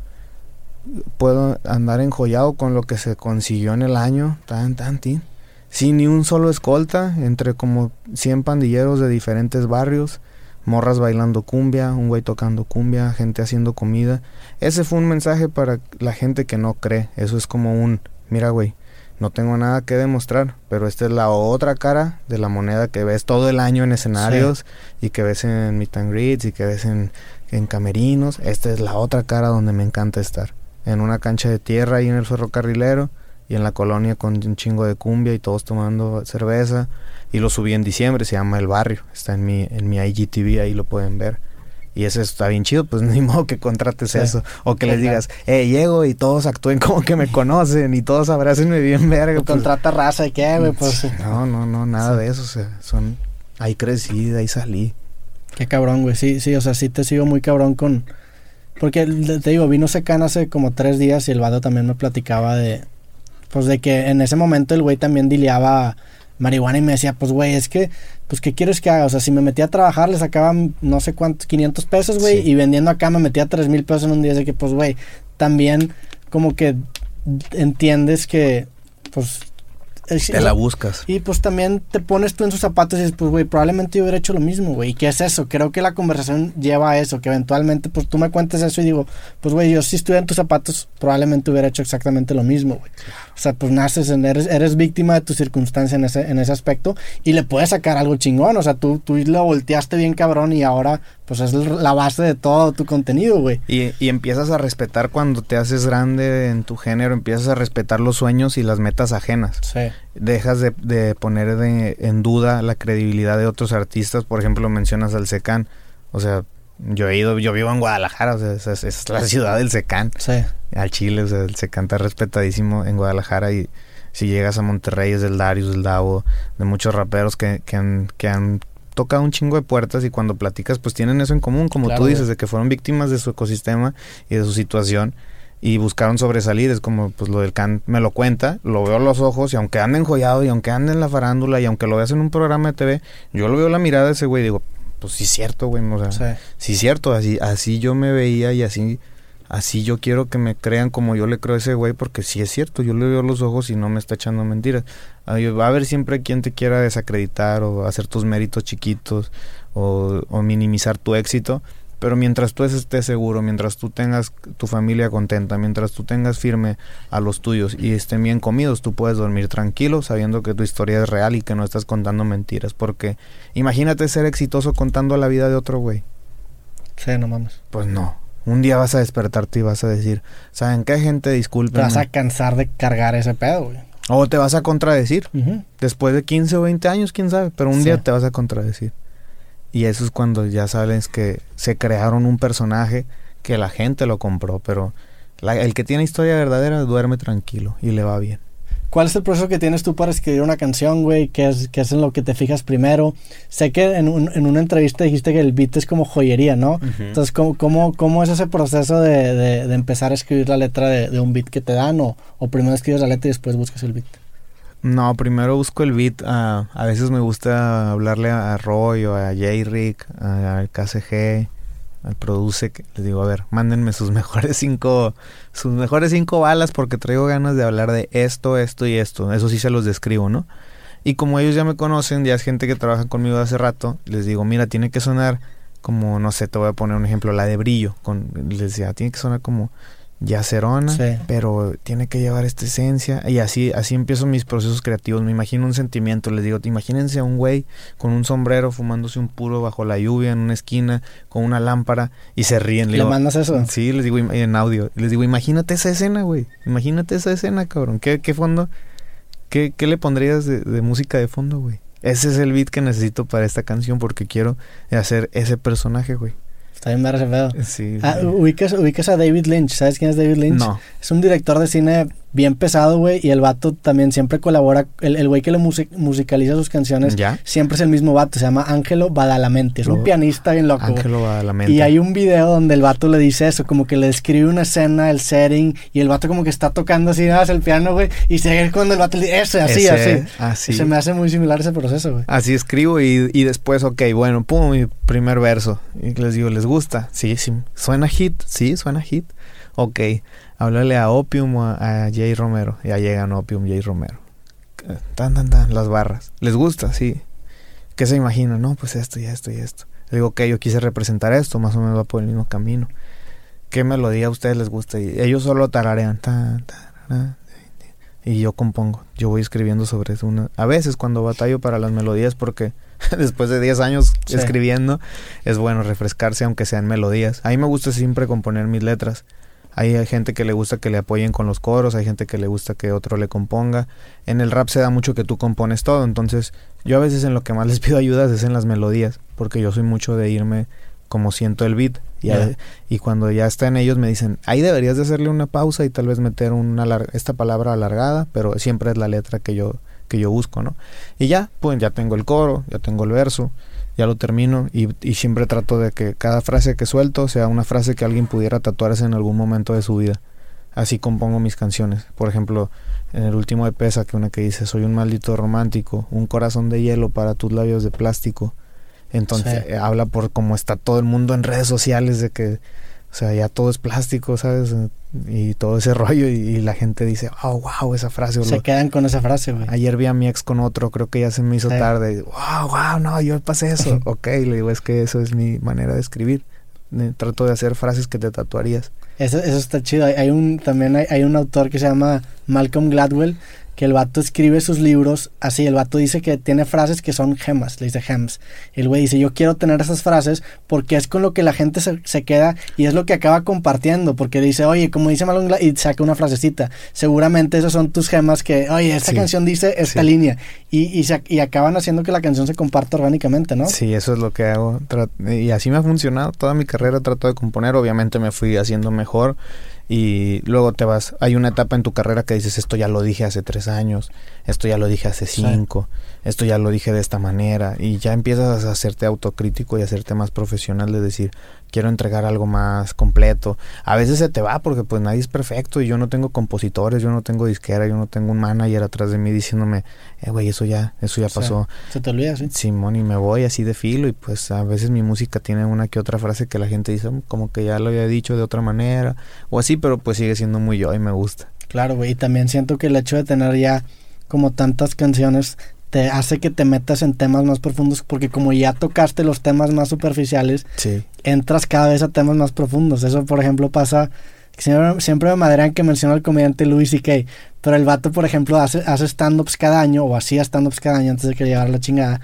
[SPEAKER 2] puedo andar enjollado con lo que se consiguió en el año? Tan, tan, tin. Sin ni un solo escolta, entre como cien pandilleros de diferentes barrios, morras bailando cumbia, un güey tocando cumbia, gente haciendo comida. Ese fue un mensaje para la gente que no cree. Eso es como un, mira, güey, no tengo nada que demostrar, pero esta es la otra cara de la moneda que ves todo el año en escenarios, sí. y que ves en meet and greets y que ves en, en camerinos. Esta es la otra cara donde me encanta estar, en una cancha de tierra ahí en el ferrocarrilero y en la colonia con un chingo de cumbia y todos tomando cerveza. Y lo subí en diciembre, se llama El Barrio, está en mi en mi I G T V, ahí lo pueden ver. Y eso está bien chido, pues ni modo que contrates sí. eso. O que les digas, eh, llego y todos actúen como que me conocen y todos abrácenme bien verga.
[SPEAKER 1] Pues, contrata raza y qué, güey, pues.
[SPEAKER 2] No, no, no, nada sí. de eso, o sea, son... Ahí crecí, ahí salí.
[SPEAKER 1] Qué cabrón, güey, sí, sí, o sea, sí te sigo muy cabrón con... Porque, te digo, vino Secán hace como tres días y el vato también me platicaba de... Pues de que en ese momento el güey también dileaba marihuana y me decía, pues güey, es que, pues ¿qué quieres que haga? O sea, si me metía a trabajar le sacaba no sé cuántos, quinientos pesos, güey, sí. y vendiendo acá me metía tres mil pesos en un día, así que pues güey, también como que entiendes que, pues...
[SPEAKER 2] Es, te la buscas.
[SPEAKER 1] Y pues también te pones tú en sus zapatos y dices, pues güey, probablemente yo hubiera hecho lo mismo, güey. ¿Y qué es eso? Creo que la conversación lleva a eso, que eventualmente pues tú me cuentes eso y digo, pues güey, yo si estuviera en tus zapatos probablemente hubiera hecho exactamente lo mismo, güey. O sea, pues naces, en, eres, eres víctima de tu circunstancia en ese, en ese aspecto y le puedes sacar algo chingón. O sea, tú, tú lo volteaste bien cabrón y ahora pues es la base de todo tu contenido, güey.
[SPEAKER 2] Y, y empiezas a respetar cuando te haces grande en tu género, empiezas a respetar los sueños y las metas ajenas.
[SPEAKER 1] Sí.
[SPEAKER 2] Dejas de, de poner de, en duda la credibilidad de otros artistas. Por ejemplo, mencionas al Secán. O sea, yo he ido, yo vivo en Guadalajara, o sea, es, es, es la ciudad del Secán.
[SPEAKER 1] Sí.
[SPEAKER 2] Al Chile, o sea, el Secán está respetadísimo en Guadalajara y si llegas a Monterrey es del Darius, del Davo, de muchos raperos que, que han... Que han toca un chingo de puertas y cuando platicas pues tienen eso en común, como claro, tú dices, de que fueron víctimas de su ecosistema y de su situación y buscaron sobresalir. Es como pues lo del Can me lo cuenta, lo veo a los ojos y aunque ande enjollado y aunque ande en la farándula y aunque lo veas en un programa de T V, yo lo veo la mirada de ese güey y digo, pues sí es cierto, güey, o sea, sí, sí es cierto, así, así yo me veía y así... Así yo quiero que me crean como yo le creo a ese güey, porque sí es cierto, yo le veo los ojos y no me está echando mentiras. Va a haber siempre quien te quiera desacreditar o hacer tus méritos chiquitos o, o minimizar tu éxito, pero mientras tú estés seguro, mientras tú tengas tu familia contenta, mientras tú tengas firme a los tuyos y estén bien comidos, tú puedes dormir tranquilo sabiendo que tu historia es real y que no estás contando mentiras, porque imagínate ser exitoso contando la vida de otro güey.
[SPEAKER 1] Sí, no mames.
[SPEAKER 2] Pues no. Un día vas a despertarte y vas a decir, ¿saben qué, gente? Disculpen.
[SPEAKER 1] Te vas a cansar de cargar ese pedo, güey.
[SPEAKER 2] O te vas a contradecir. Uh-huh. Después de quince o veinte años, quién sabe. Pero un sí. día te vas a contradecir. Y eso es cuando ya sabes que se crearon un personaje que la gente lo compró. Pero la, el que tiene historia verdadera duerme tranquilo y le va bien.
[SPEAKER 1] ¿Cuál es el proceso que tienes tú para escribir una canción, güey? ¿Qué es, qué es en lo que te fijas primero? Sé que en, un, en una entrevista dijiste que el beat es como joyería, ¿no? Uh-huh. Entonces, ¿cómo, cómo, ¿cómo es ese proceso de, de, de empezar a escribir la letra de, de un beat que te dan? O, ¿O primero escribes la letra y después buscas el beat?
[SPEAKER 2] No, primero busco el beat. Uh, a veces me gusta hablarle a Roy o a J-Rick, al K C G, al Produce, que les digo, a ver, mándenme sus mejores cinco, sus mejores cinco balas porque traigo ganas de hablar de esto, esto y esto. Eso sí se los describo, ¿no? Y como ellos ya me conocen, ya es gente que trabaja conmigo de hace rato, les digo, mira, tiene que sonar como, no sé, te voy a poner un ejemplo, la de Brillo. Con, les decía, tiene que sonar como, yacerona,
[SPEAKER 1] sí.
[SPEAKER 2] pero tiene que llevar esta esencia. Y así así empiezo mis procesos creativos. Me imagino un sentimiento. Les digo, imagínense a un güey con un sombrero fumándose un puro bajo la lluvia en una esquina con una lámpara y se ríen.
[SPEAKER 1] ¿Le
[SPEAKER 2] digo,
[SPEAKER 1] mandas eso?
[SPEAKER 2] Sí, les digo en audio. Les digo, imagínate esa escena, güey. Imagínate esa escena, cabrón. ¿Qué, qué fondo? ¿Qué, qué le pondrías de, de música de fondo, güey? Ese es el beat que necesito para esta canción porque quiero hacer ese personaje, güey.
[SPEAKER 1] Está bien ver ese pedo.
[SPEAKER 2] Sí,
[SPEAKER 1] ah,
[SPEAKER 2] sí.
[SPEAKER 1] ubicas, ubicas a David Lynch. ¿Sabes quién es David Lynch?
[SPEAKER 2] No.
[SPEAKER 1] Es un director de cine bien pesado, güey, y el vato también siempre colabora. El, el güey que le music, musicaliza sus canciones
[SPEAKER 2] ¿Ya?
[SPEAKER 1] siempre es el mismo vato. Se llama Ángelo Badalamenti. Es Lo, un pianista bien loco.
[SPEAKER 2] Ángelo Badalamenti.
[SPEAKER 1] Y hay un video donde el vato le dice eso, como que le describe una escena, el setting, y el vato como que está tocando así, nada más el piano, güey, y se ve cuando el vato le dice, ese, así,
[SPEAKER 2] ese,
[SPEAKER 1] así.
[SPEAKER 2] así.
[SPEAKER 1] Se me hace muy similar ese proceso, güey.
[SPEAKER 2] Así escribo y, y después, ok, bueno, pum, mi primer verso. Y les digo, ¿les gusta? Sí, sí. ¿Suena hit? Sí, suena hit. Ok, háblale a Opium o a, a Jay Romero. Ya llegan Opium, Jay Romero. Tan, tan, tan, las barras. ¿Les gusta? Sí. ¿Qué se imaginan? No, pues esto y esto y esto. Le digo, ok, yo quise representar esto, más o menos va por el mismo camino. ¿Qué melodía a ustedes les gusta? Y ellos solo tararean. Tan, tan, tan, y yo compongo. Yo voy escribiendo sobre eso. Una... A veces cuando batallo para las melodías, porque después de diez años sí. escribiendo, es bueno refrescarse aunque sean melodías. A mí me gusta siempre componer mis letras. Hay gente que le gusta que le apoyen con los coros, hay gente que le gusta que otro le componga. En el rap se da mucho que tú compones todo, entonces yo a veces en lo que más les pido ayuda es en las melodías, porque yo soy mucho de irme como siento el beat. Y, yeah. a, y cuando ya está en ellos me dicen, ahí deberías de hacerle una pausa y tal vez meter una esta palabra alargada, pero siempre es la letra que yo, que yo busco, ¿no? Y ya, pues ya tengo el coro, ya tengo el verso, ya lo termino y, y siempre trato de que cada frase que suelto sea una frase que alguien pudiera tatuarse en algún momento de su vida. Así compongo mis canciones. Por ejemplo, en el último de Pesa, que una que dice, soy un maldito romántico, un corazón de hielo para tus labios de plástico. Entonces sí. eh, habla por cómo está todo el mundo en redes sociales de que, o sea, ya todo es plástico, ¿sabes? Y todo ese rollo y, y la gente dice, oh, wow, esa frase.
[SPEAKER 1] Se lo... quedan con esa frase, güey.
[SPEAKER 2] Ayer vi a mi ex con otro, creo que ya se me hizo sí. tarde. Wow, wow, no, yo pasé eso. Ok, le digo, es que eso es mi manera de escribir. Trato de hacer frases que te tatuarías.
[SPEAKER 1] Eso, eso está chido. Hay, hay un, también hay, hay un autor que se llama Malcolm Gladwell, que el vato escribe sus libros así. El vato dice que tiene frases que son gemas, le dice gems. El güey dice, yo quiero tener esas frases porque es con lo que la gente se, se queda y es lo que acaba compartiendo, porque dice, oye, como dice Malcolm Gladwell, y saca una frasecita. Seguramente esas son tus gemas que, oye, esta sí, canción dice esta sí. línea. Y, y, se, y acaban haciendo que la canción se comparta orgánicamente, ¿no?
[SPEAKER 2] Sí, eso es lo que hago. Y así me ha funcionado toda mi carrera, trato de componer. Obviamente me fui haciendo mejor. Y luego te vas, hay una etapa en tu carrera que dices, esto ya lo dije hace tres años, esto ya lo dije hace cinco, sí. esto ya lo dije de esta manera, y ya empiezas a hacerte autocrítico y a hacerte más profesional, de decir, quiero entregar algo más completo. A veces se te va porque pues nadie es perfecto y yo no tengo compositores, yo no tengo disquera, yo no tengo un manager atrás de mí diciéndome, eh güey, eso ya, eso ya pasó.
[SPEAKER 1] Sí. Se te olvida, sí.
[SPEAKER 2] Simón, y me voy así de filo y pues a veces mi música tiene una que otra frase que la gente dice, como que ya lo había dicho de otra manera, o así, pero pues sigue siendo muy yo y me gusta.
[SPEAKER 1] Claro, güey, y también siento que el hecho de tener ya como tantas canciones te hace que te metas en temas más profundos, porque como ya tocaste los temas más superficiales,
[SPEAKER 2] sí.
[SPEAKER 1] entras cada vez a temas más profundos. Eso, por ejemplo, pasa, siempre, siempre me madrean que menciona al comediante Louis C K, pero el vato, por ejemplo, hace, hace stand-ups cada año, o hacía stand-ups cada año antes de que llegara la chingada.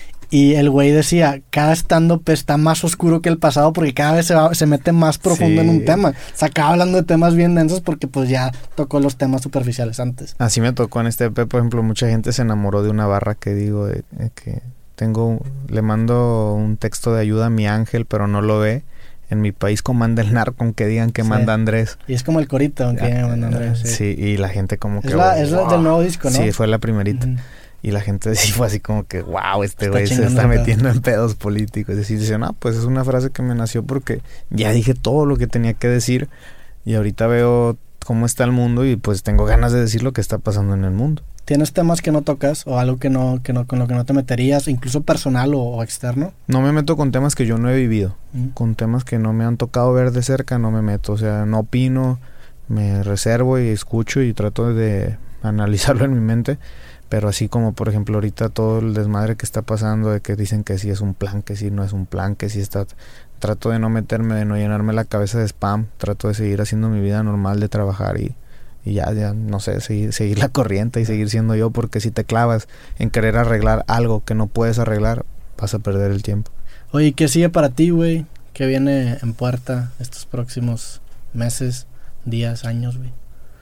[SPEAKER 1] Y el güey decía, cada stand-up está más oscuro que el pasado porque cada vez se, va, se mete más profundo sí. en un tema. Se acaba hablando de temas bien densos porque pues ya tocó los temas superficiales antes.
[SPEAKER 2] Así me tocó en este E P, por ejemplo, mucha gente se enamoró de una barra que digo, de, de que tengo, le mando un texto de ayuda a mi ángel, pero no lo ve. En mi país comanda el narco, aunque digan que sí. manda Andrés.
[SPEAKER 1] Y es como el corito, aunque
[SPEAKER 2] ah,
[SPEAKER 1] manda Andrés. Sí.
[SPEAKER 2] sí, y la gente como
[SPEAKER 1] es
[SPEAKER 2] que...
[SPEAKER 1] La, es wow. la del nuevo disco, ¿no?
[SPEAKER 2] Sí, fue la primerita. Uh-huh. Y la gente sí fue así como que, wow, este güey se está metiendo en pedos políticos. Es decir, dice, no, pues es una frase que me nació porque ya dije todo lo que tenía que decir y ahorita veo cómo está el mundo y pues tengo ganas de decir lo que está pasando en el mundo.
[SPEAKER 1] ¿Tienes temas que no tocas o algo que no, que no, con lo que no te meterías, incluso personal o, o externo?
[SPEAKER 2] No me meto con temas que yo no he vivido. Mm. Con temas que no me han tocado ver de cerca, no me meto. O sea, no opino, me reservo y escucho y trato de analizarlo en mi mente. Pero así como, por ejemplo, ahorita todo el desmadre que está pasando, de que dicen que sí es un plan, que sí no es un plan, que sí está... Trato de no meterme, de no llenarme la cabeza de spam. Trato de seguir haciendo mi vida normal, de trabajar y, y ya, ya, no sé, seguir, seguir la corriente y seguir siendo yo. Porque si te clavas en querer arreglar algo que no puedes arreglar, vas a perder el tiempo.
[SPEAKER 1] Oye, ¿qué sigue para ti, güey? ¿Qué viene en puerta estos próximos meses, días, años, güey?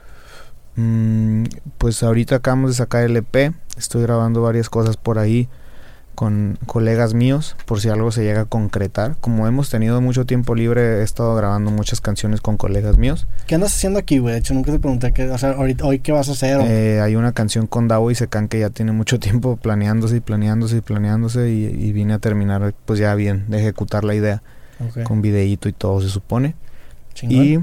[SPEAKER 2] Mm, pues ahorita acabamos de sacar el E P. Estoy grabando varias cosas por ahí con colegas míos, por si algo se llega a concretar. Como hemos tenido mucho tiempo libre, he estado grabando muchas canciones con colegas míos.
[SPEAKER 1] ¿Qué andas haciendo aquí, güey? De hecho, nunca te pregunté, qué, o sea, ahorita, hoy qué vas a hacer.
[SPEAKER 2] Eh, hay una canción con Davo y Secan que ya tiene mucho tiempo planeándose y planeándose y planeándose y, y vine a terminar pues ya bien, de ejecutar la idea. Okay. Con videíto y todo, se supone. Chingón. Y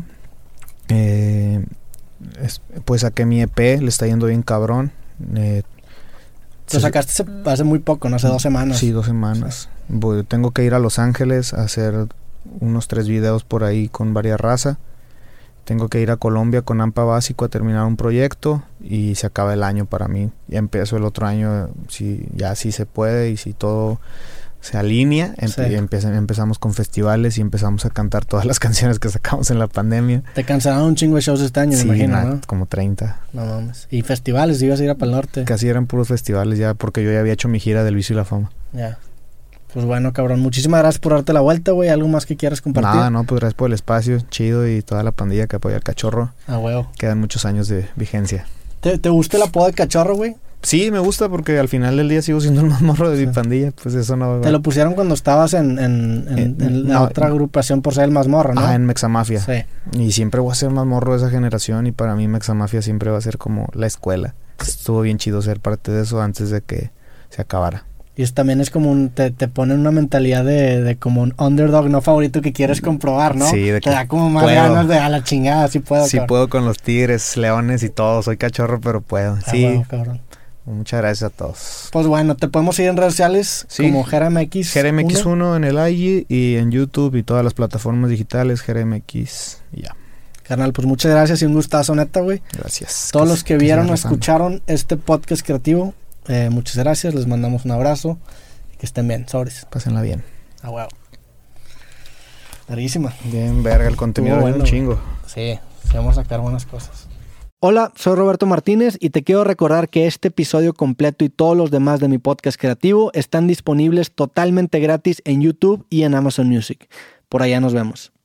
[SPEAKER 2] eh, es, pues saqué mi E P, le está yendo bien cabrón. Eh,
[SPEAKER 1] Lo sacaste hace muy poco, no hace dos semanas.
[SPEAKER 2] Sí, dos semanas. Sí. Voy, tengo que ir a Los Ángeles a hacer unos tres videos por ahí con varias razas. Tengo que ir a Colombia con Ampa Básico a terminar un proyecto y se acaba el año para mí. Y empiezo el otro año, si ya sí se puede y si todo se alinea. Sí. Empe- empe- empezamos con festivales y empezamos a cantar todas las canciones que sacamos en la pandemia.
[SPEAKER 1] Te cancelaron un chingo de shows este año,
[SPEAKER 2] sí,
[SPEAKER 1] me imagino,
[SPEAKER 2] na,
[SPEAKER 1] ¿no?
[SPEAKER 2] Como treinta.
[SPEAKER 1] No mames. ¿Y festivales? ¿Ibas a ir a Pal Norte?
[SPEAKER 2] Casi eran puros festivales ya, porque yo ya había hecho mi gira del Vicio y la Fama.
[SPEAKER 1] Ya. Pues bueno, cabrón, muchísimas gracias por darte la vuelta, güey. ¿Algo más que quieras compartir?
[SPEAKER 2] Nada, no, pues gracias por el espacio, chido, y toda la pandilla que apoya al Cachorro.
[SPEAKER 1] Ah, huevo.
[SPEAKER 2] Quedan muchos años de vigencia.
[SPEAKER 1] ¿Te, te gusta el apodo de Cachorro, güey?
[SPEAKER 2] Sí, me gusta porque al final del día sigo siendo el más morro de sí. mi pandilla, pues eso no...
[SPEAKER 1] Te lo pusieron cuando estabas en, en, en, en, en la no, otra agrupación por ser el más morro, ¿no?
[SPEAKER 2] Ah, en Mexamafia.
[SPEAKER 1] Sí.
[SPEAKER 2] Y siempre voy a ser más morro de esa generación y para mí Mexamafia siempre va a ser como la escuela. Estuvo bien chido ser parte de eso antes de que se acabara.
[SPEAKER 1] Y es, también es como un... Te, te pone una mentalidad de, de como un underdog no favorito que quieres comprobar, ¿no?
[SPEAKER 2] Sí, de
[SPEAKER 1] te
[SPEAKER 2] que
[SPEAKER 1] da como más
[SPEAKER 2] puedo.
[SPEAKER 1] ganas de a la chingada, sí puedo.
[SPEAKER 2] Sí
[SPEAKER 1] cabrón.
[SPEAKER 2] puedo con los tigres, leones y todo. Soy cachorro, pero puedo.
[SPEAKER 1] Ah,
[SPEAKER 2] sí.
[SPEAKER 1] bueno, cabrón.
[SPEAKER 2] Muchas gracias a todos.
[SPEAKER 1] Pues bueno, te podemos seguir en redes sociales sí. como Jeremx.
[SPEAKER 2] Jeremx uno en el I G y en YouTube y todas las plataformas digitales, Jeremx y ya.
[SPEAKER 1] Carnal, pues muchas gracias y un gustazo, neta, güey.
[SPEAKER 2] Gracias.
[SPEAKER 1] Todos
[SPEAKER 2] que,
[SPEAKER 1] los que, que vieron o escucharon este podcast creativo, eh, muchas gracias, les mandamos un abrazo. Que estén bien, sobres.
[SPEAKER 2] Pásenla bien.
[SPEAKER 1] Ah, wow. Larguísima.
[SPEAKER 2] Bien, verga, el contenido es bueno, un chingo.
[SPEAKER 1] Sí, sí, vamos a sacar buenas cosas. Hola, soy Roberto Martínez y te quiero recordar que este episodio completo y todos los demás de mi podcast creativo están disponibles totalmente gratis en YouTube y en Amazon Music. Por allá nos vemos.